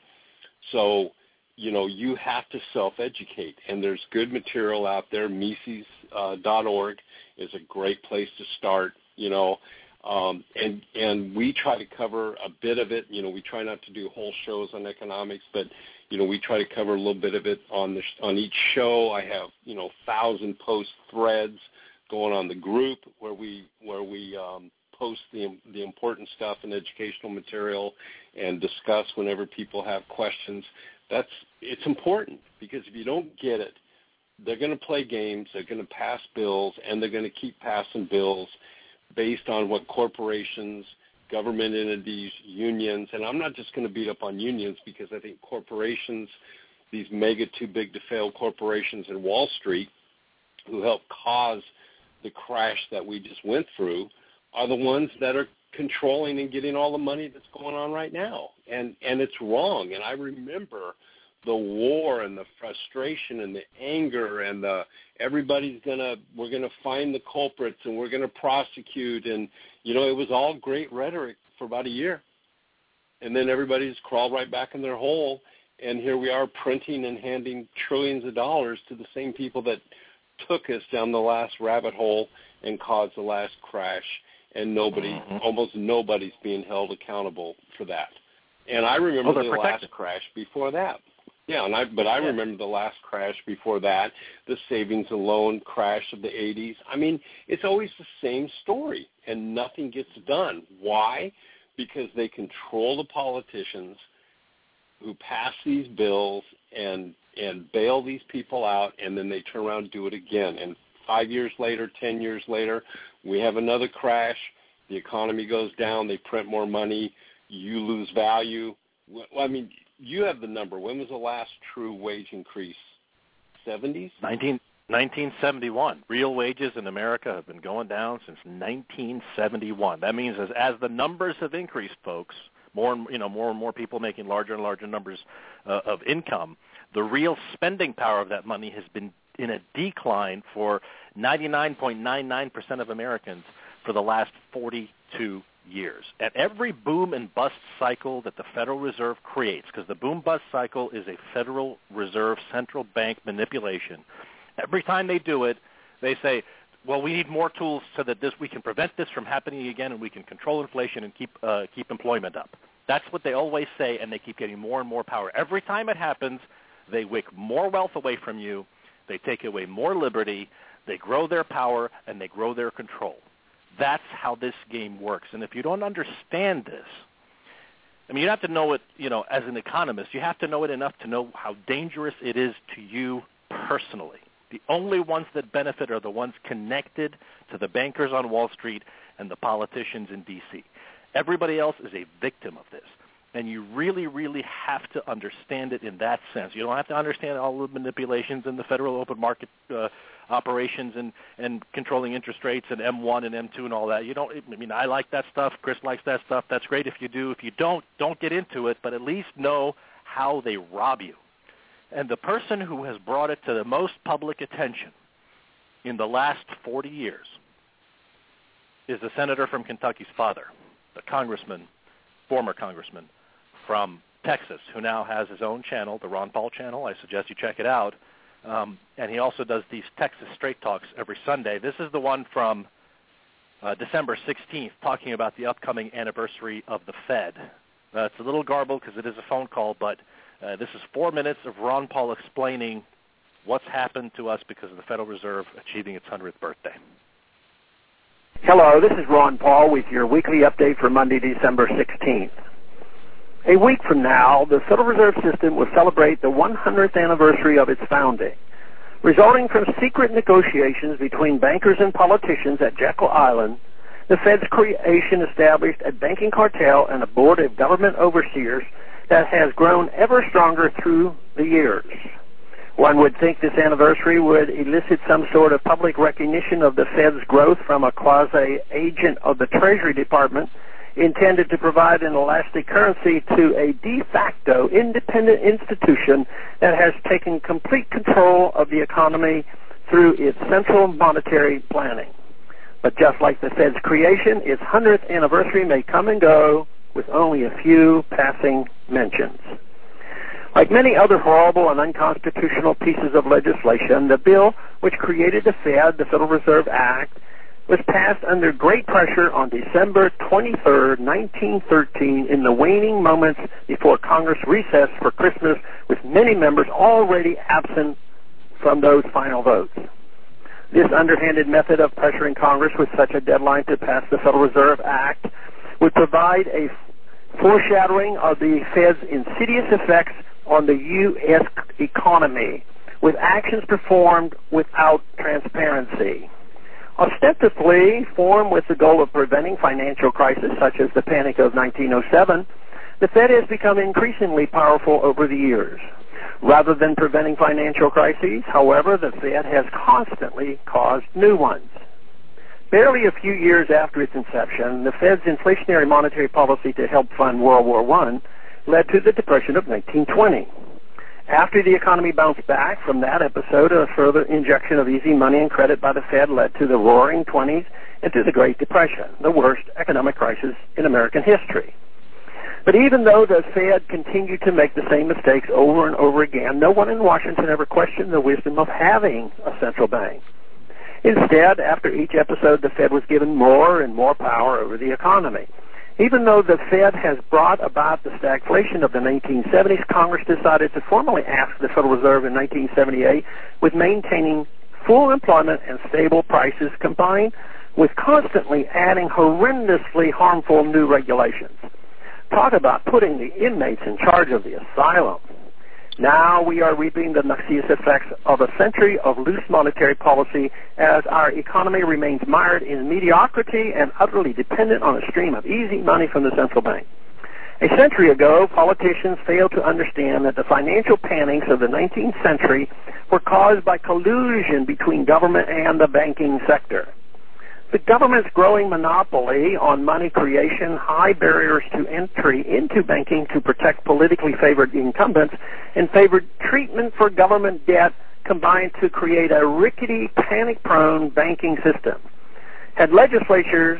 So, you know, you have to self-educate. And there's good material out there. Mises dot org is a great place to start. You know, um, and and we try to cover a bit of it. You know, we try not to do whole shows on economics, but you know, we try to cover a little bit of it on the on each show. I have you know thousand post threads going on the group where we where we um, post the the important stuff and educational material and discuss whenever people have questions. That's it's important because if you don't get it, they're going to play games. They're going to pass bills, and they're going to keep passing bills based on what corporations, government entities, unions, and I'm not just going to beat up on unions because I think corporations, these mega too big to fail corporations in Wall Street who helped cause the crash that we just went through are the ones that are controlling and getting all the money that's going on right now. And and it's wrong. And I remember the war and the frustration and the anger and the everybody's gonna we're gonna find the culprits and we're gonna prosecute, and you know, it was all great rhetoric for about a year, and then everybody's crawled right back in their hole, and here we are printing and handing trillions of dollars to the same people that took us down the last rabbit hole and caused the last crash, and nobody, mm-hmm. almost nobody's being held accountable for that. And I remember well, the protected. last crash before that. Yeah, and I, but I yeah. remember the last crash before that, the savings and loan crash of the eighties. I mean, it's always the same story, and nothing gets done. Why? Because they control the politicians who pass these bills and and bail these people out, and then they turn around and do it again. And five years later, ten years later, we have another crash. The economy goes down. They print more money. You lose value. Well, I mean, you have the number. When was the last true wage increase? seventies? nineteen, nineteen seventy-one. Real wages in America have been going down since nineteen seventy-one. That means as, as the numbers have increased, folks, more and you know more and more people making larger and larger numbers uh, of income, the real spending power of that money has been in a decline for ninety-nine point nine nine percent of Americans for the last forty-two years. At every boom and bust cycle that the Federal Reserve creates, because the boom-bust cycle is a Federal Reserve central bank manipulation, every time they do it, they say, well, we need more tools so that this we can prevent this from happening again, and we can control inflation and keep uh, keep employment up. That's what they always say, and they keep getting more and more power. Every time it happens, they wick more wealth away from you, they take away more liberty, they grow their power, and they grow their control. That's how this game works. And if you don't understand this, I mean, you have to know it, you know, as an economist, you have to know it enough to know how dangerous it is to you personally. The only ones that benefit are the ones connected to the bankers on Wall Street and the politicians in D C. Everybody else is a victim of this. And you really, really have to understand it in that sense. You don't have to understand all the manipulations in the federal open market uh, operations and, and controlling interest rates and M one and M two and all that. You don't. I mean, I like that stuff. Chris likes that stuff. That's great if you do. If you don't, don't get into it, but at least know how they rob you. And the person who has brought it to the most public attention in the last forty years is the senator from Kentucky's father, the congressman, former congressman from Texas, who now has his own channel, the Ron Paul channel. I suggest you check it out. Um, and he also does these Texas Straight Talks every Sunday. This is the one from uh, December sixteenth, talking about the upcoming anniversary of the Fed. Uh, it's a little garbled because it is a phone call, but uh, this is four minutes of Ron Paul explaining what's happened to us because of the Federal Reserve achieving its hundredth birthday. Hello, this is Ron Paul with your weekly update for Monday, December sixteenth. A week from now, the Federal Reserve System will celebrate the one hundredth anniversary of its founding. Resulting from secret negotiations between bankers and politicians at Jekyll Island, the Fed's creation established a banking cartel and a board of government overseers that has grown ever stronger through the years. One would think this anniversary would elicit some sort of public recognition of the Fed's growth from a quasi-agent of the Treasury Department intended to provide an elastic currency to a de facto independent institution that has taken complete control of the economy through its central monetary planning. But just like the Fed's creation, its hundredth anniversary may come and go with only a few passing mentions. Like many other horrible and unconstitutional pieces of legislation, the bill which created the Fed, the Federal Reserve Act, was passed under great pressure on December twenty-third, nineteen thirteen, in the waning moments before Congress recessed for Christmas, with many members already absent from those final votes. This underhanded method of pressuring Congress with such a deadline to pass the Federal Reserve Act would provide a foreshadowing of the Fed's insidious effects on the U S economy, with actions performed without transparency. Ostensibly formed with the goal of preventing financial crises such as the Panic of nineteen oh seven, the Fed has become increasingly powerful over the years. Rather than preventing financial crises, however, the Fed has constantly caused new ones. Barely a few years after its inception, the Fed's inflationary monetary policy to help fund World War One led to the Depression of nineteen twenty. After the economy bounced back from that episode, a further injection of easy money and credit by the Fed led to the roaring twenties and to the Great Depression, the worst economic crisis in American history. But even though the Fed continued to make the same mistakes over and over again, no one in Washington ever questioned the wisdom of having a central bank. Instead, after each episode, the Fed was given more and more power over the economy. Even though the Fed has brought about the stagflation of the nineteen seventies, Congress decided to formally ask the Federal Reserve in nineteen seventy-eight with maintaining full employment and stable prices combined with constantly adding horrendously harmful new regulations. Talk about putting the inmates in charge of the asylum. Now we are reaping the noxious effects of a century of loose monetary policy as our economy remains mired in mediocrity and utterly dependent on a stream of easy money from the central bank. A century ago, politicians failed to understand that the financial panics of the nineteenth century were caused by collusion between government and the banking sector. The government's growing monopoly on money creation, high barriers to entry into banking to protect politically favored incumbents, and favored treatment for government debt combined to create a rickety, panic-prone banking system. Had legislatures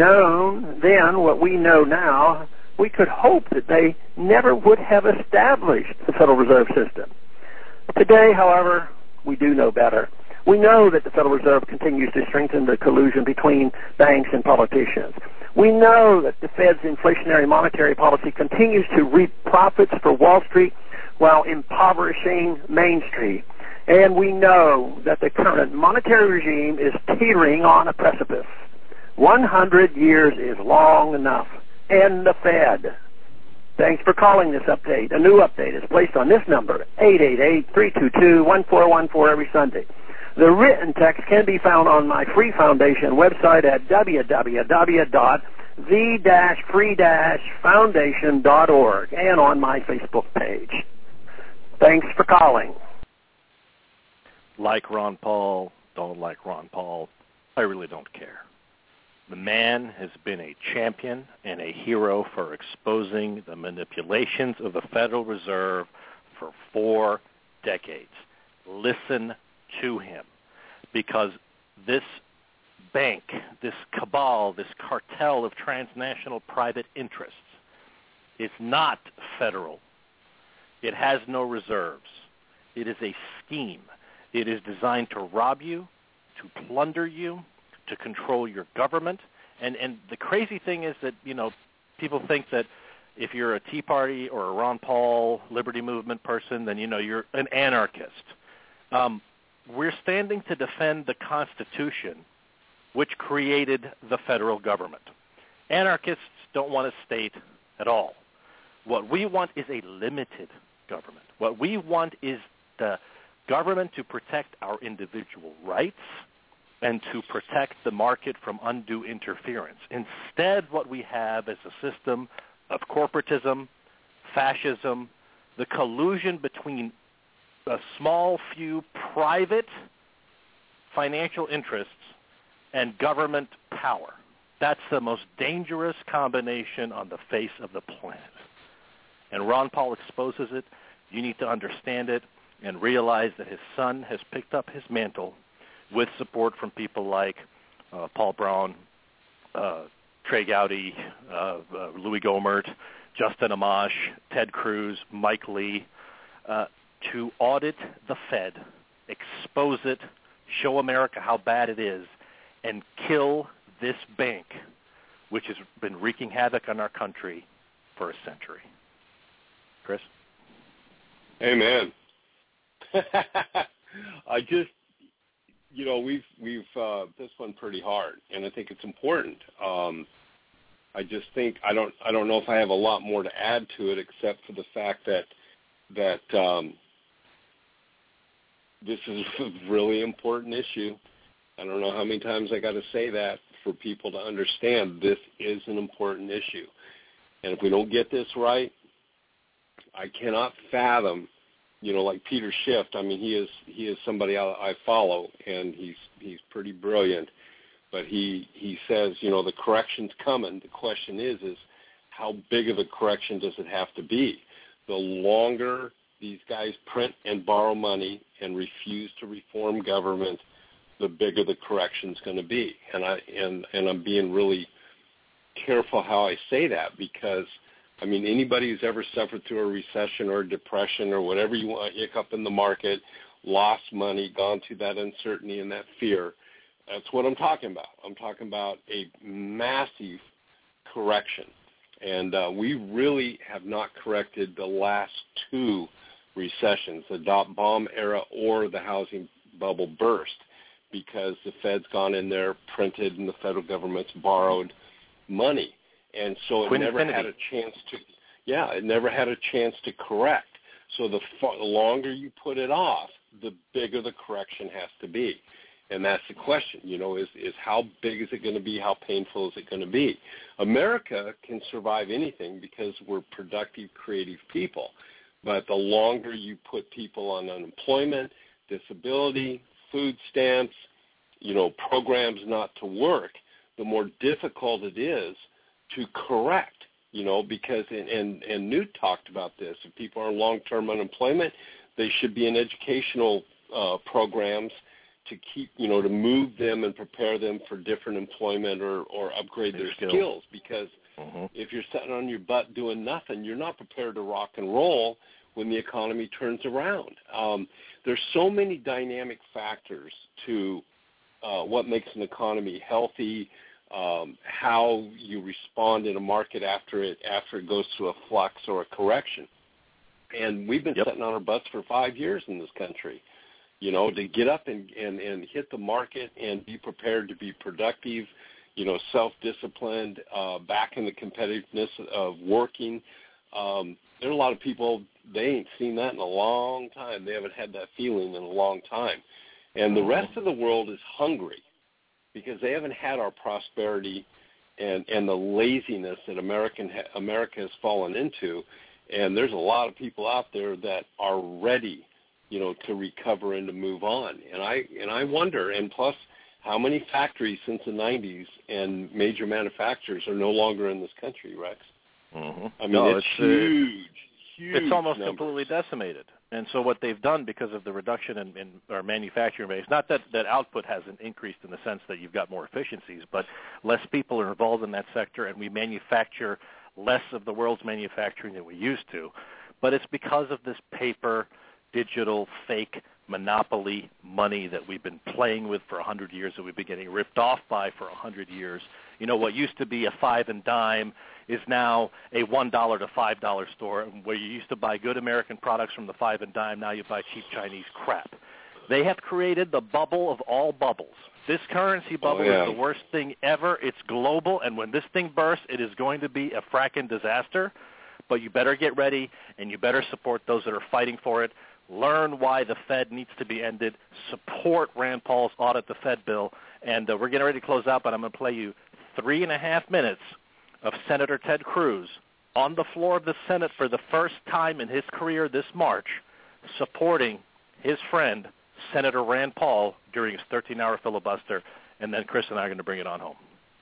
known then what we know now, we could hope that they never would have established the Federal Reserve System. Today, however, we do know better. We know that the Federal Reserve continues to strengthen the collusion between banks and politicians. We know that the Fed's inflationary monetary policy continues to reap profits for Wall Street while impoverishing Main Street. And we know that the current monetary regime is teetering on a precipice. one hundred years is long enough. And the Fed. Thanks for calling this update. A new update is placed on this number, eight eight eight, three two two, one four one four, every Sunday. The written text can be found on my free foundation website at w w w dot the dash free dash foundation dot org and on my Facebook page. Thanks for calling. Like Ron Paul, don't like Ron Paul, I really don't care. The man has been a champion and a hero for exposing the manipulations of the Federal Reserve for four decades. Listen to him, because this bank, this cabal, this cartel of transnational private interests is not federal. It has no reserves. It is a scheme. It is designed to rob you, to plunder you, to control your government. And, and the crazy thing is that, you know, people think that if you're a Tea Party or a Ron Paul Liberty Movement person, then, you know, you're an anarchist. Um, We're standing to defend the Constitution, which created the federal government. Anarchists don't want a state at all. What we want is a limited government. What we want is the government to protect our individual rights and to protect the market from undue interference. Instead, what we have is a system of corporatism, fascism, the collusion between a small few private financial interests and government power. That's the most dangerous combination on the face of the planet. And Ron Paul exposes it. You need to understand it and realize that his son has picked up his mantle with support from people like uh, Paul Brown, uh, Trey Gowdy, uh, uh, Louis Gohmert, Justin Amash, Ted Cruz, Mike Lee, uh, to audit the Fed, expose it, show America how bad it is, and kill this bank, which has been wreaking havoc on our country for a century. Chris? Amen. I just, you know, we've we've uh, this one pretty hard, and I think it's important. Um, I just think I don't I don't know if I have a lot more to add to it, except for the fact that that um, this is a really important issue. I don't know how many times I got to say that for people to understand this is an important issue. And if we don't get this right, I cannot fathom, you know, like Peter Schiff. I mean, he is he is somebody I, I follow, and he's he's pretty brilliant. But he he says, you know, the correction's coming. The question is, is how big of a correction does it have to be? The longer these guys print and borrow money and refuse to reform government, the bigger the correction's going to be. And I and and I'm being really careful how I say that, because I mean, anybody who's ever suffered through a recession or a depression or whatever you want, hiccup in the market, lost money, gone through that uncertainty and that fear, that's what I'm talking about. I'm talking about a massive correction. And uh, we really have not corrected the last two recessions, the dot bomb era or the housing bubble burst, because the Fed's gone in there, printed, and the federal government's borrowed money. And so it never had a chance to, yeah, it never had a chance to correct. So the, far, the longer you put it off, the bigger the correction has to be. And that's the question, you know, is, is how big is it going to be? How painful is it going to be? America can survive anything because we're productive, creative people. But the longer you put people on unemployment, disability, food stamps, you know, programs not to work, the more difficult it is to correct, you know, because, and, and, and Newt talked about this, if people are on long-term unemployment, they should be in educational uh, programs to keep, you know, to move them and prepare them for different employment or, or upgrade their skills. skills because mm-hmm. if you're sitting on your butt doing nothing, you're not prepared to rock and roll when the economy turns around. Um, there's so many dynamic factors to uh, what makes an economy healthy, um, how you respond in a market after it after it goes through a flux or a correction. And we've been yep. sitting on our butts for five years in this country, you know, to get up and, and, and hit the market and be prepared to be productive, you know, self-disciplined, uh, back in the competitiveness of working. Um, there are a lot of people, they ain't seen that in a long time. They haven't had that feeling in a long time. And the rest of the world is hungry because they haven't had our prosperity and, and the laziness that American ha- America has fallen into. And there's a lot of people out there that are ready, you know, to recover and to move on. And I and I wonder, and plus, how many factories since the nineties and major manufacturers are no longer in this country, Rex? Mm-hmm. I mean, no, it's, it's huge, uh, huge It's almost numbers. completely decimated. And so what they've done because of the reduction in, in our manufacturing base, not that, that output hasn't increased in the sense that you've got more efficiencies, but less people are involved in that sector, and we manufacture less of the world's manufacturing than we used to. But it's because of this paper, digital, fake monopoly money that we've been playing with for a hundred years, that we've been getting ripped off by for a hundred years. You know, what used to be a five and dime is now a one dollar to five dollar store. Where you used to buy good American products from the five and dime, now you buy cheap Chinese crap. They have created the bubble of all bubbles. This currency bubble oh, yeah. is the worst thing ever. It's global, and when this thing bursts, it is going to be a fracking disaster. But you better get ready, and you better support those that are fighting for it. Learn why the Fed needs to be ended. Support Rand Paul's Audit the Fed bill. And uh, we're getting ready to close out, but I'm going to play you three and a half minutes of Senator Ted Cruz on the floor of the Senate for the first time in his career this March, supporting his friend, Senator Rand Paul, during his thirteen-hour filibuster. And then Chris and I are going to bring it on home.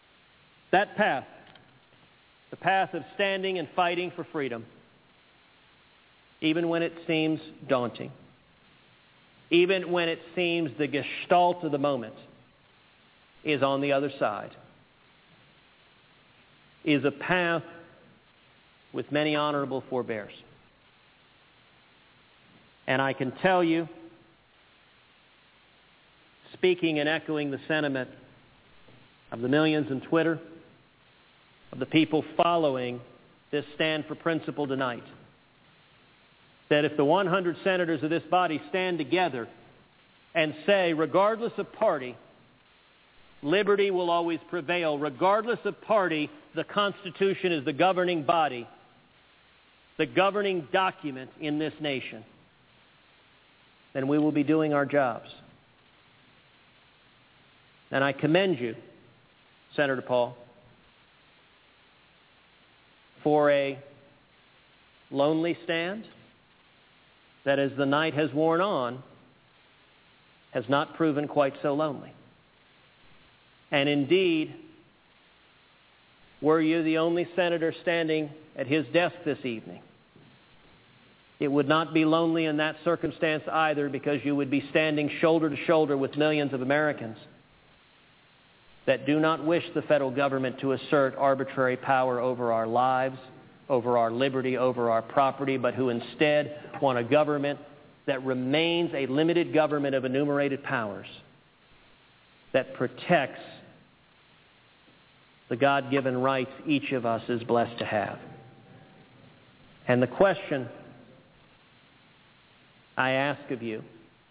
That path, the path of standing and fighting for freedom, even when it seems daunting, even when it seems the gestalt of the moment is on the other side, is a path with many honorable forebears. And I can tell you, speaking and echoing the sentiment of the millions on Twitter, of the people following this stand for principle tonight, that if the one hundred senators of this body stand together and say, regardless of party, liberty will always prevail, regardless of party, the Constitution is the governing body, the governing document in this nation, then we will be doing our jobs. And I commend you, Senator Paul, for a lonely stand that, as the night has worn on, has not proven quite so lonely. And indeed, were you the only senator standing at his desk this evening, It would not be lonely in that circumstance either, because you would be standing shoulder to shoulder with millions of Americans that do not wish the federal government to assert arbitrary power over our lives, over our liberty, over our property, but who instead want a government that remains a limited government of enumerated powers that protects the God-given rights each of us is blessed to have. And the question I ask of you,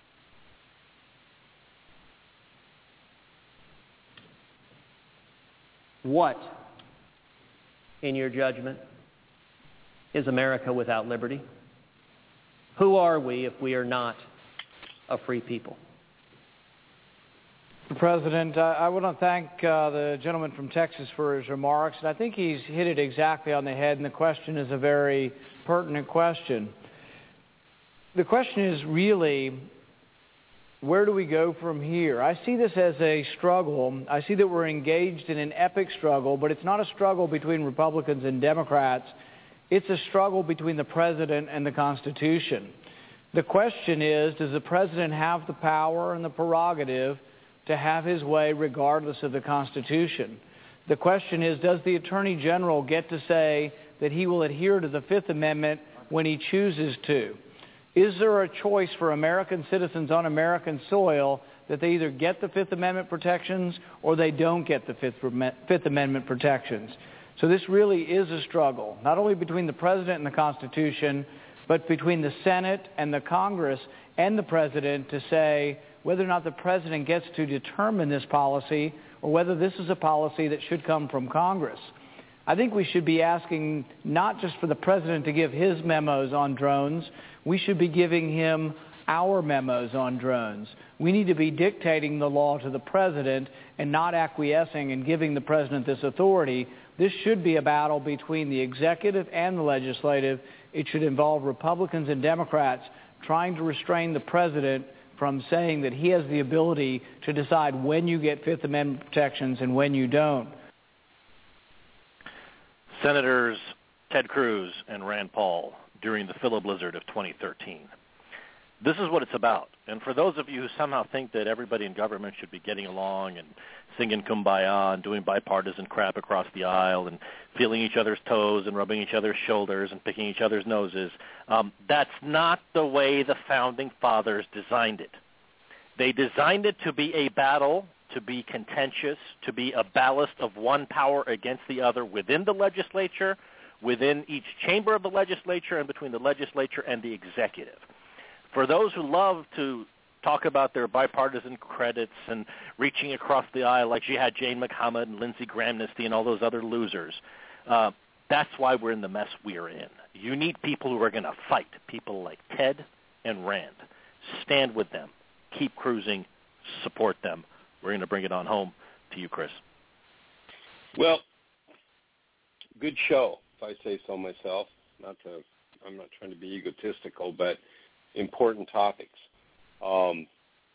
what, in your judgment, is America without liberty? Who are we if we are not a free people? Mister President, I, I want to thank uh, the gentleman from Texas for his remarks, and I think he's hit it exactly on the head, and the question is a very pertinent question. The question is really, where do we go from here? I see this as a struggle. I see that we're engaged in an epic struggle, but it's not a struggle between Republicans and Democrats. It's a struggle between the President and the Constitution. The question is, does the President have the power and the prerogative to have his way regardless of the Constitution? The question is, does the Attorney General get to say that he will adhere to the Fifth Amendment when he chooses to? Is there a choice for American citizens on American soil that they either get the Fifth Amendment protections or they don't get the Fifth, Fifth Amendment protections? So this really is a struggle, not only between the President and the Constitution, but between the Senate and the Congress and the President to say whether or not the President gets to determine this policy or whether this is a policy that should come from Congress. I think we should be asking not just for the President to give his memos on drones. We should be giving him our memos on drones. We need to be dictating the law to the President and not acquiescing and giving the President this authority. This should be a battle between the executive and the legislative. It should involve Republicans and Democrats trying to restrain the President from saying that he has the ability to decide when you get Fifth Amendment protections and when you don't. Senators Ted Cruz and Rand Paul during the filiblizzard of twenty thirteen. This is what it's about. And for those of you who somehow think that everybody in government should be getting along and singing Kumbaya and doing bipartisan crap across the aisle and feeling each other's toes and rubbing each other's shoulders and picking each other's noses, um, that's not the way the Founding Fathers designed it. They designed it to be a battle, to be contentious, to be a ballast of one power against the other within the legislature, within each chamber of the legislature, and between the legislature and the executive. For those who love to talk about their bipartisan credits and reaching across the aisle like Jihad Jane Muhammad and Lindsey Graham-Nisty and all those other losers, uh, that's why we're in the mess we are in. You need people who are going to fight, people like Ted and Rand. Stand with them. Keep cruising. Support them. We're going to bring it on home to you, Chris. Well, good show, if I say so myself. Not to, I'm not trying to be egotistical, but important topics. Um,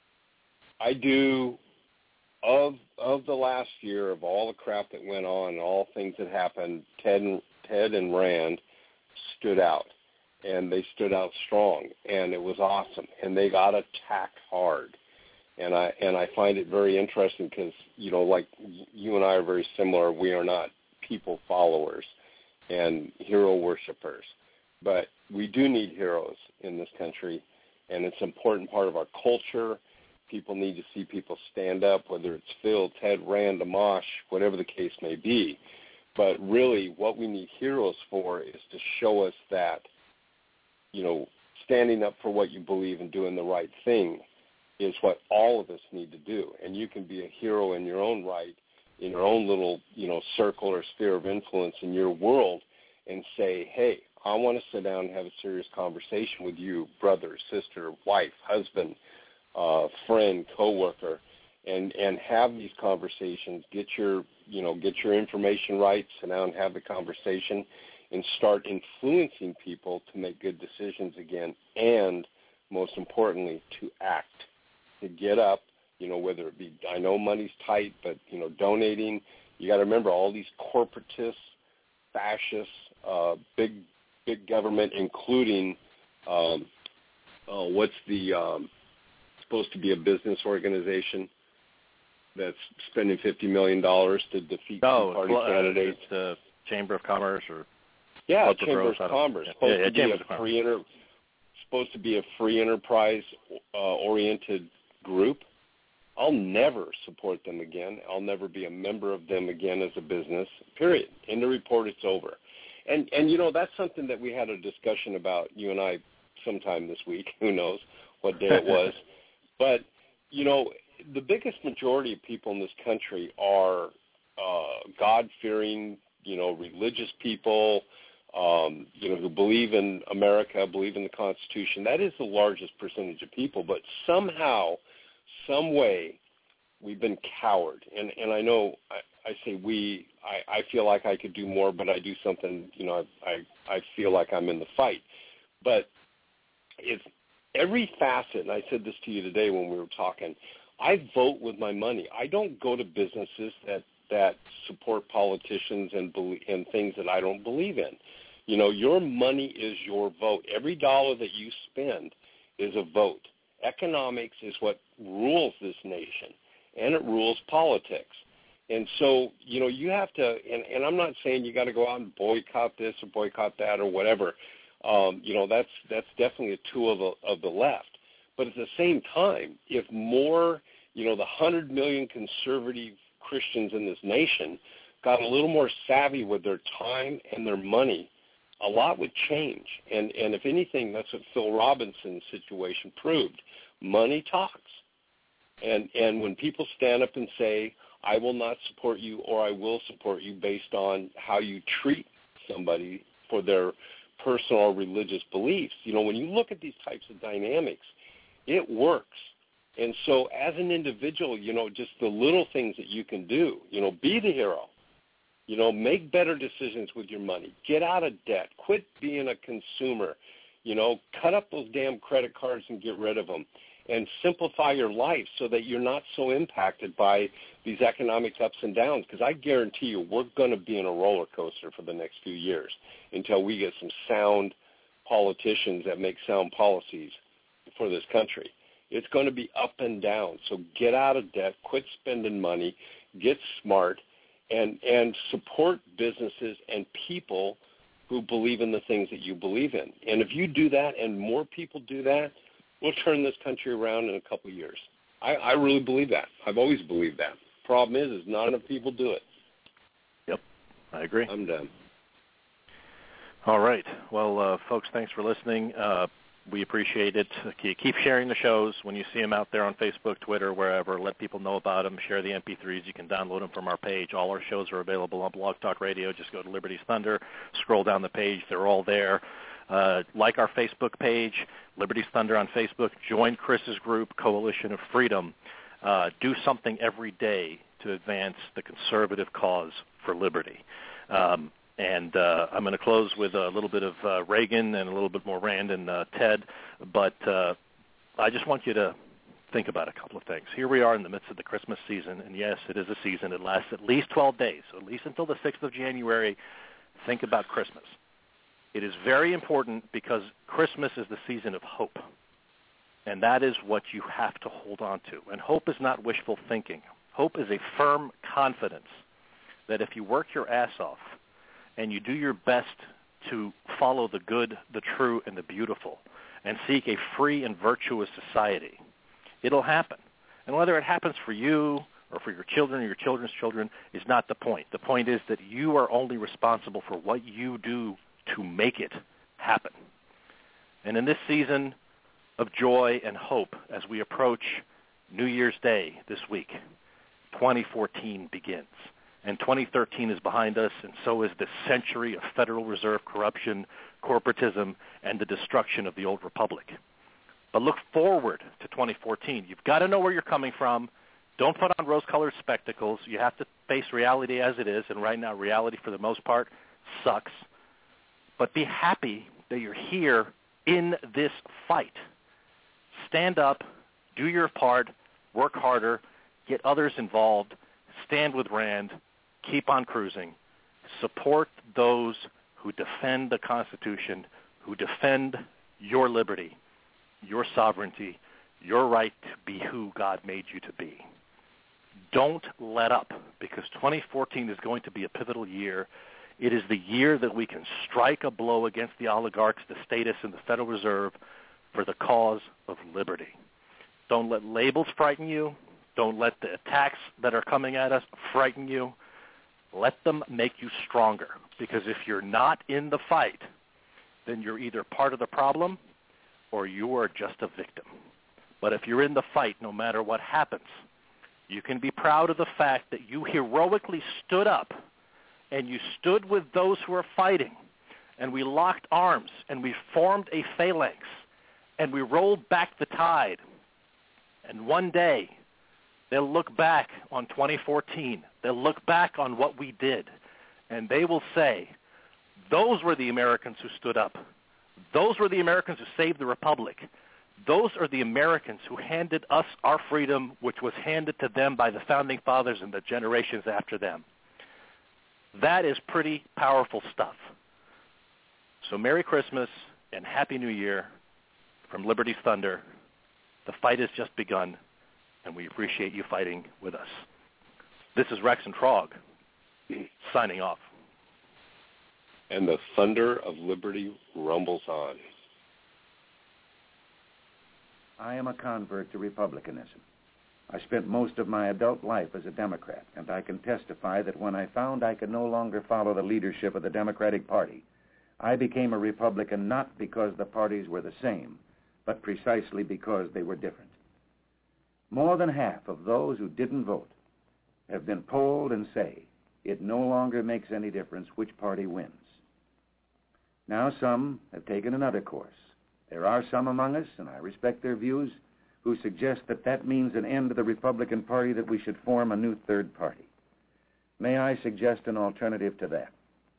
I do, of of the last year, of all the crap that went on, all things that happened, Ted and, Ted and Rand stood out, and they stood out strong, and it was awesome, and they got attacked hard. And I and I find it very interesting because, you know, like you and I are very similar. We are not people followers and hero worshipers, but we do need heroes in this country, and it's an important part of our culture. People need to see people stand up, whether it's Phil, Ted, Rand, Amash, whatever the case may be. But really what we need heroes for is to show us that, you know, standing up for what you believe and doing the right thing is what all of us need to do. And you can be a hero in your own right, in your own little, you know, circle or sphere of influence in your world and say, hey, I want to sit down and have a serious conversation with you, brother, sister, wife, husband, uh, friend, coworker, and, and have these conversations. Get your, you know, get your information right, sit down and have the conversation, and start influencing people to make good decisions again, and most importantly, to act, to get up, you know, whether it be, I know money's tight, but, you know, donating. You got to remember all these corporatists, fascists, uh, big big government, including um, uh, what's the um, supposed to be a business organization that's spending fifty million dollars to defeat no, party well, candidates. Uh, the Chamber of Commerce or yeah, Club Chamber of Commerce. Supposed yeah, yeah, to be Chamber a free enter, supposed to be a free enterprise uh, oriented group. I'll never support them again. I'll never be a member of them again as a business. Period. In the report, it's over. And and you know that's something that we had a discussion about, you and I, sometime this week. Who knows what day it was? But you know, the biggest majority of people in this country are uh, God-fearing, you know, religious people, um, you know, who believe in America, believe in the Constitution. That is the largest percentage of people. But somehow, some way, we've been coward. And and I know I, I say we. I, I feel like I could do more, but I do something. You know, I I, I feel like I'm in the fight. But it's every facet. And I said this to you today when we were talking. I vote with my money. I don't go to businesses that, that support politicians and believe, and things that I don't believe in. You know, your money is your vote. Every dollar that you spend is a vote. Economics is what rules this nation, and it rules politics. And so, you know, you have to, and, and I'm not saying you got to go out and boycott this or boycott that or whatever. Um, you know, that's that's definitely a tool of the, of the left. But at the same time, if more, you know, the one hundred million conservative Christians in this nation got a little more savvy with their time and their money, a lot would change. And, and if anything, that's what Phil Robinson's situation proved. Money talks. And, and when people stand up and say, I will not support you or I will support you based on how you treat somebody for their personal or religious beliefs, you know, when you look at these types of dynamics, it works. And so as an individual, you know, just the little things that you can do, you know, be the hero, you know, make better decisions with your money, get out of debt, quit being a consumer, you know, cut up those damn credit cards and get rid of them, and simplify your life so that you're not so impacted by these economic ups and downs, because I guarantee you we're going to be in a roller coaster for the next few years until we get some sound politicians that make sound policies for this country. It's going to be up and down. So get out of debt, quit spending money, get smart, and and support businesses and people who believe in the things that you believe in. And if you do that and more people do that, we'll turn this country around in a couple of years. I, I really believe that. I've always believed that. Problem is, is not enough people do it. Yep, I agree. I'm done. All right. Well, uh, folks, thanks for listening. Uh, we appreciate it. Keep sharing the shows when you see them out there on Facebook, Twitter, wherever. Let people know about them. Share the M P threes. You can download them from our page. All our shows are available on Blog Talk Radio. Just go to Liberty's Thunder, scroll down the page. They're all there. Uh, like our Facebook page, Liberty's Thunder on Facebook. Join Chris's group, Coalition of Freedom. Uh, do something every day to advance the conservative cause for liberty. Um, and uh, I'm going to close with a little bit of uh, Reagan and a little bit more Rand and uh, Ted. But uh, I just want you to think about a couple of things. Here we are in the midst of the Christmas season, and yes, it is a season. It lasts at least twelve days, so at least until the sixth of January. Think about Christmas. It is very important because Christmas is the season of hope, and that is what you have to hold on to. And hope is not wishful thinking. Hope is a firm confidence that if you work your ass off and you do your best to follow the good, the true, and the beautiful and seek a free and virtuous society, it'll happen. And whether it happens for you or for your children or your children's children is not the point. The point is that you are only responsible for what you do to make it happen. And in this season of joy and hope, as we approach New Year's Day this week, twenty fourteen begins. And twenty thirteen is behind us, and so is the century of Federal Reserve corruption, corporatism, and the destruction of the old republic. But look forward to twenty fourteen. You've got to know where you're coming from. Don't put on rose-colored spectacles. You have to face reality as it is, and right now reality for the most part sucks. But be happy that you're here in this fight. Stand up, do your part, work harder, get others involved, stand with Rand, keep on cruising, support those who defend the Constitution, who defend your liberty, your sovereignty, your right to be who God made you to be. Don't let up, because twenty fourteen is going to be a pivotal year. It is the year that we can strike a blow against the oligarchs, the statists, and the Federal Reserve for the cause of liberty. Don't let labels frighten you. Don't let the attacks that are coming at us frighten you. Let them make you stronger, because if you're not in the fight, then you're either part of the problem or you are just a victim. But if you're in the fight, no matter what happens, you can be proud of the fact that you heroically stood up and you stood with those who are fighting, and we locked arms, and we formed a phalanx, and we rolled back the tide. And one day, they'll look back on twenty fourteen. They'll look back on what we did, and they will say, those were the Americans who stood up. Those were the Americans who saved the Republic. Those are the Americans who handed us our freedom, which was handed to them by the Founding Fathers and the generations after them. That is pretty powerful stuff. So Merry Christmas and Happy New Year from Liberty's Thunder. The fight has just begun, and we appreciate you fighting with us. This is Rex and Trog, signing off. And the thunder of liberty rumbles on. I am a convert to republicanism. I spent most of my adult life as a Democrat, and I can testify that when I found I could no longer follow the leadership of the Democratic Party, I became a Republican not because the parties were the same, but precisely because they were different. More than half of those who didn't vote have been polled and say it no longer makes any difference which party wins. Now some have taken another course. There are some among us, and I respect their views, who suggest that that means an end to the Republican Party, that we should form a new third party. May I suggest an alternative to that?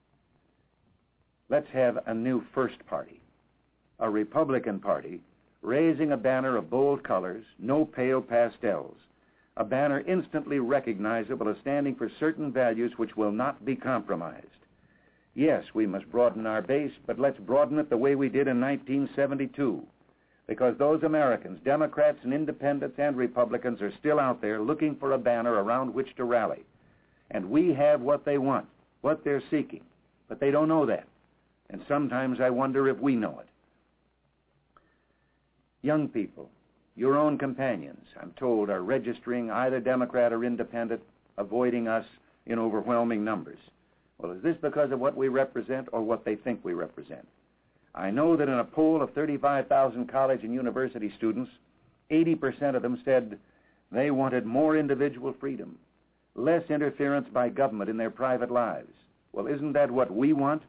Let's have a new first party, a Republican Party raising a banner of bold colors, no pale pastels, a banner instantly recognizable as standing for certain values which will not be compromised. Yes, we must broaden our base, but let's broaden it the way we did in nineteen seventy-two. Because those Americans, Democrats and Independents and Republicans, are still out there looking for a banner around which to rally. And we have what they want, what they're seeking. But they don't know that. And sometimes I wonder if we know it. Young people, your own companions, I'm told, are registering either Democrat or Independent, avoiding us in overwhelming numbers. Well, is this because of what we represent or what they think we represent? I know that in a poll of thirty-five thousand college and university students, eighty percent of them said they wanted more individual freedom, less interference by government in their private lives. Well, isn't that what we want?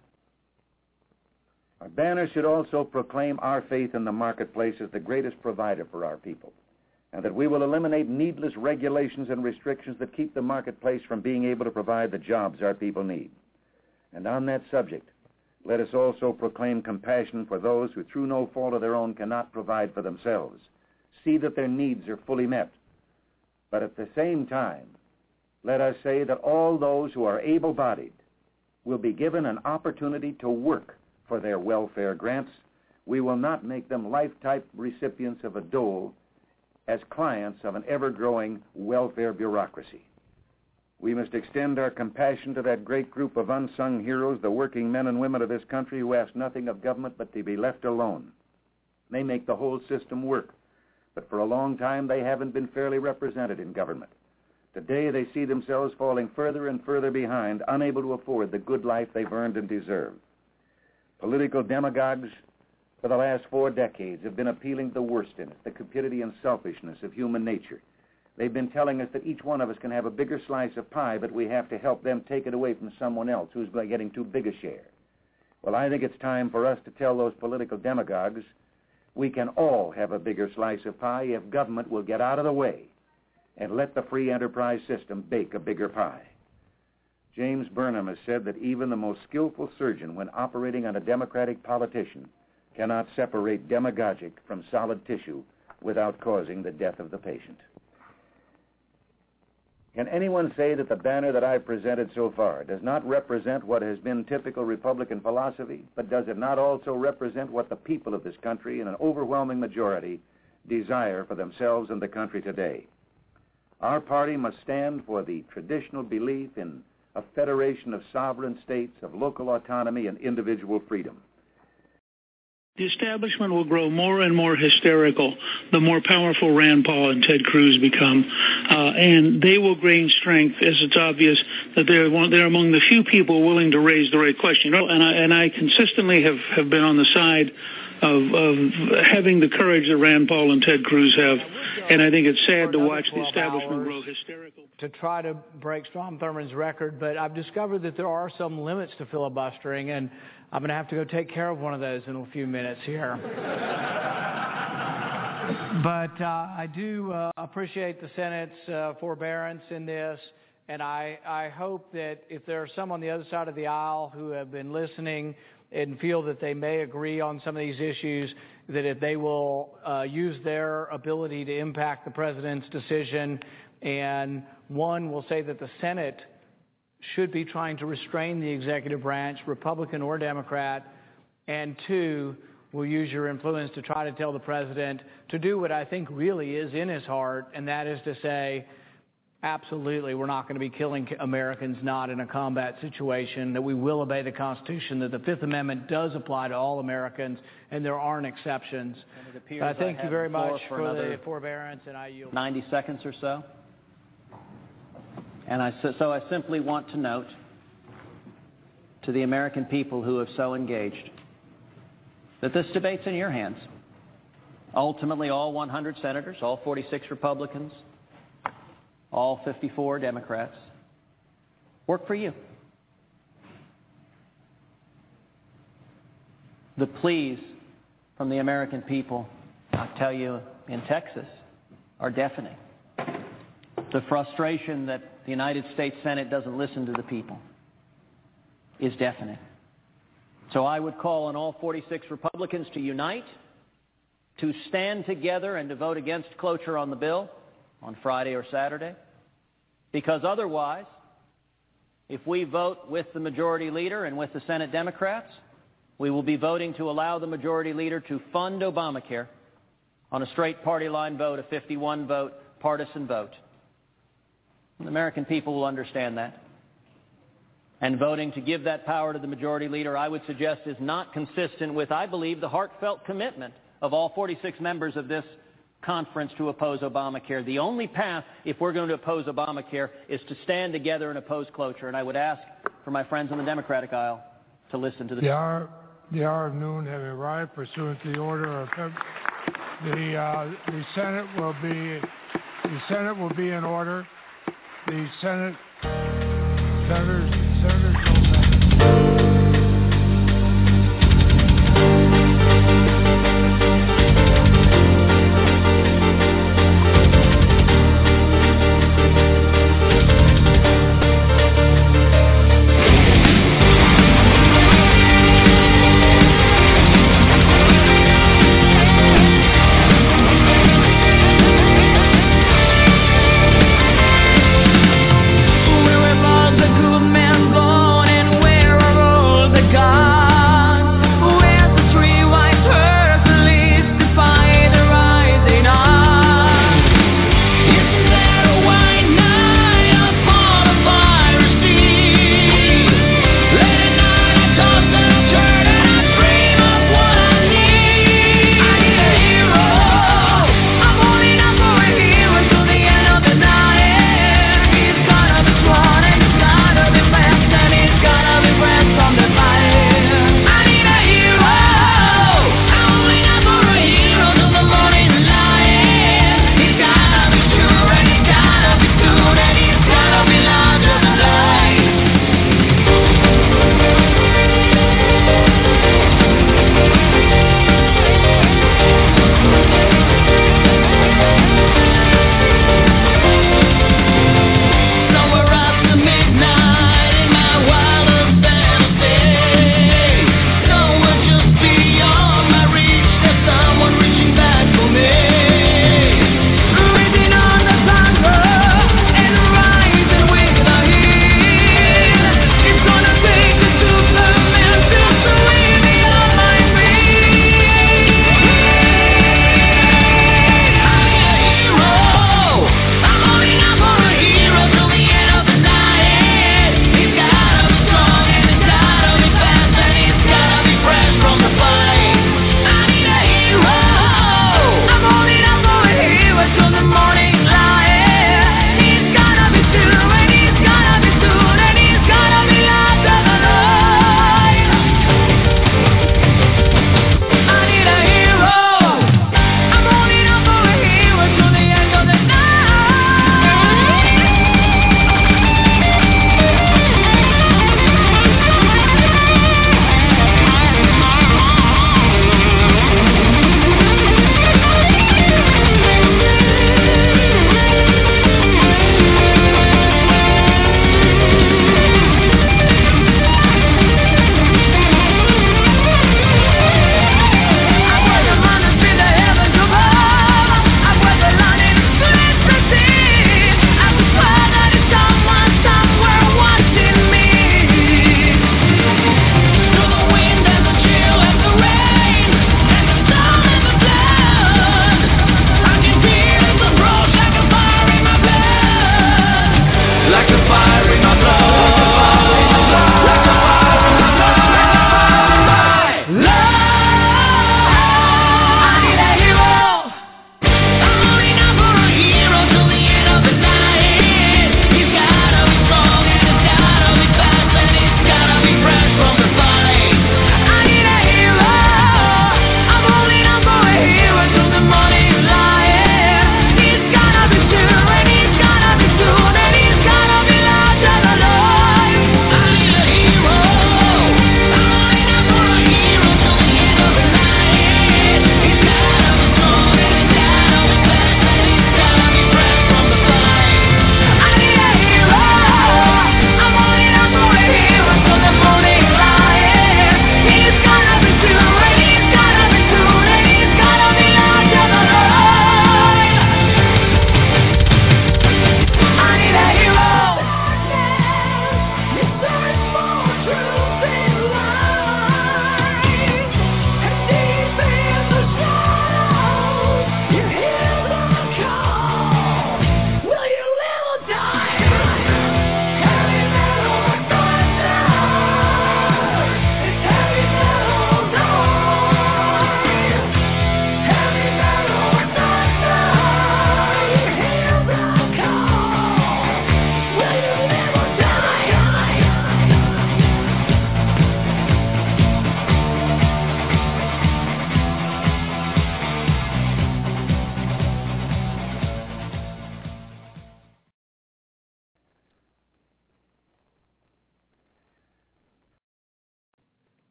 Our banner should also proclaim our faith in the marketplace as the greatest provider for our people, and that we will eliminate needless regulations and restrictions that keep the marketplace from being able to provide the jobs our people need. And on that subject, let us also proclaim compassion for those who, through no fault of their own, cannot provide for themselves. See that their needs are fully met. But at the same time, let us say that all those who are able-bodied will be given an opportunity to work for their welfare grants. We will not make them lifetime recipients of a dole as clients of an ever-growing welfare bureaucracy. We must extend our compassion to that great group of unsung heroes, the working men and women of this country who ask nothing of government but to be left alone. They make the whole system work, but for a long time they haven't been fairly represented in government. Today they see themselves falling further and further behind, unable to afford the good life they've earned and deserve. Political demagogues for the last four decades have been appealing to the worst in us, the cupidity and selfishness of human nature. They've been telling us that each one of us can have a bigger slice of pie, but we have to help them take it away from someone else who's getting too big a share. Well, I think it's time for us to tell those political demagogues we can all have a bigger slice of pie if government will get out of the way and let the free enterprise system bake a bigger pie. James Burnham has said that even the most skillful surgeon, when operating on a Democratic politician, cannot separate demagogic from solid tissue without causing the death of the patient. Can anyone say that the banner that I've presented so far does not represent what has been typical Republican philosophy, but does it not also represent what the people of this country, in an overwhelming majority, desire for themselves and the country today? Our party must stand for the traditional belief in a federation of sovereign states, of local autonomy and individual freedom. The establishment will grow more and more hysterical the more powerful Rand Paul and Ted Cruz become, uh, and they will gain strength as it's obvious that they're one, they're among the few people willing to raise the right question. And I, and I consistently have, have been on the side of, of having the courage that Rand Paul and Ted Cruz have, and I think it's sad to watch the establishment grow hysterical. To try to break Strom Thurmond's record, but I've discovered that there are some limits to filibustering, and I'm going to have to go take care of one of those in a few minutes here. But uh, I do uh, appreciate the Senate's uh, forbearance in this, and I, I hope that if there are some on the other side of the aisle who have been listening and feel that they may agree on some of these issues, that if they will uh, use their ability to impact the president's decision, and one will say that the Senate should be trying to restrain the executive branch, Republican or Democrat, and two, will use your influence to try to tell the president to do what I think really is in his heart, and that is to say, absolutely, we're not going to be killing Americans not in a combat situation, that we will obey the Constitution, that the Fifth Amendment does apply to all Americans, and there aren't exceptions. Uh, thank I you very much for, for the forbearance, and I yield. ninety seconds or so. And I, so I simply want to note to the American people who have so engaged that this debate's in your hands. Ultimately, all one hundred senators, all forty-six Republicans, all fifty-four Democrats work for you. The pleas from the American people, I tell you, in Texas, are deafening. The frustration that the United States Senate doesn't listen to the people is deafening. So I would call on all forty-six Republicans to unite, to stand together and to vote against cloture on the bill on Friday or Saturday, because otherwise, if we vote with the majority leader and with the Senate Democrats, we will be voting to allow the majority leader to fund Obamacare on a straight party line vote, a fifty-one vote partisan vote. The American people will understand that. And voting to give that power to the majority leader, I would suggest, is not consistent with, I believe, the heartfelt commitment of all forty-six members of this conference to oppose Obamacare. The only path, if we're going to oppose Obamacare, is to stand together and oppose cloture. And I would ask for my friends on the Democratic aisle to listen to this. The hour, the hour of noon have arrived pursuant to the order of the uh, the Senate will be the Senate will be in order. The Senate senators senators don't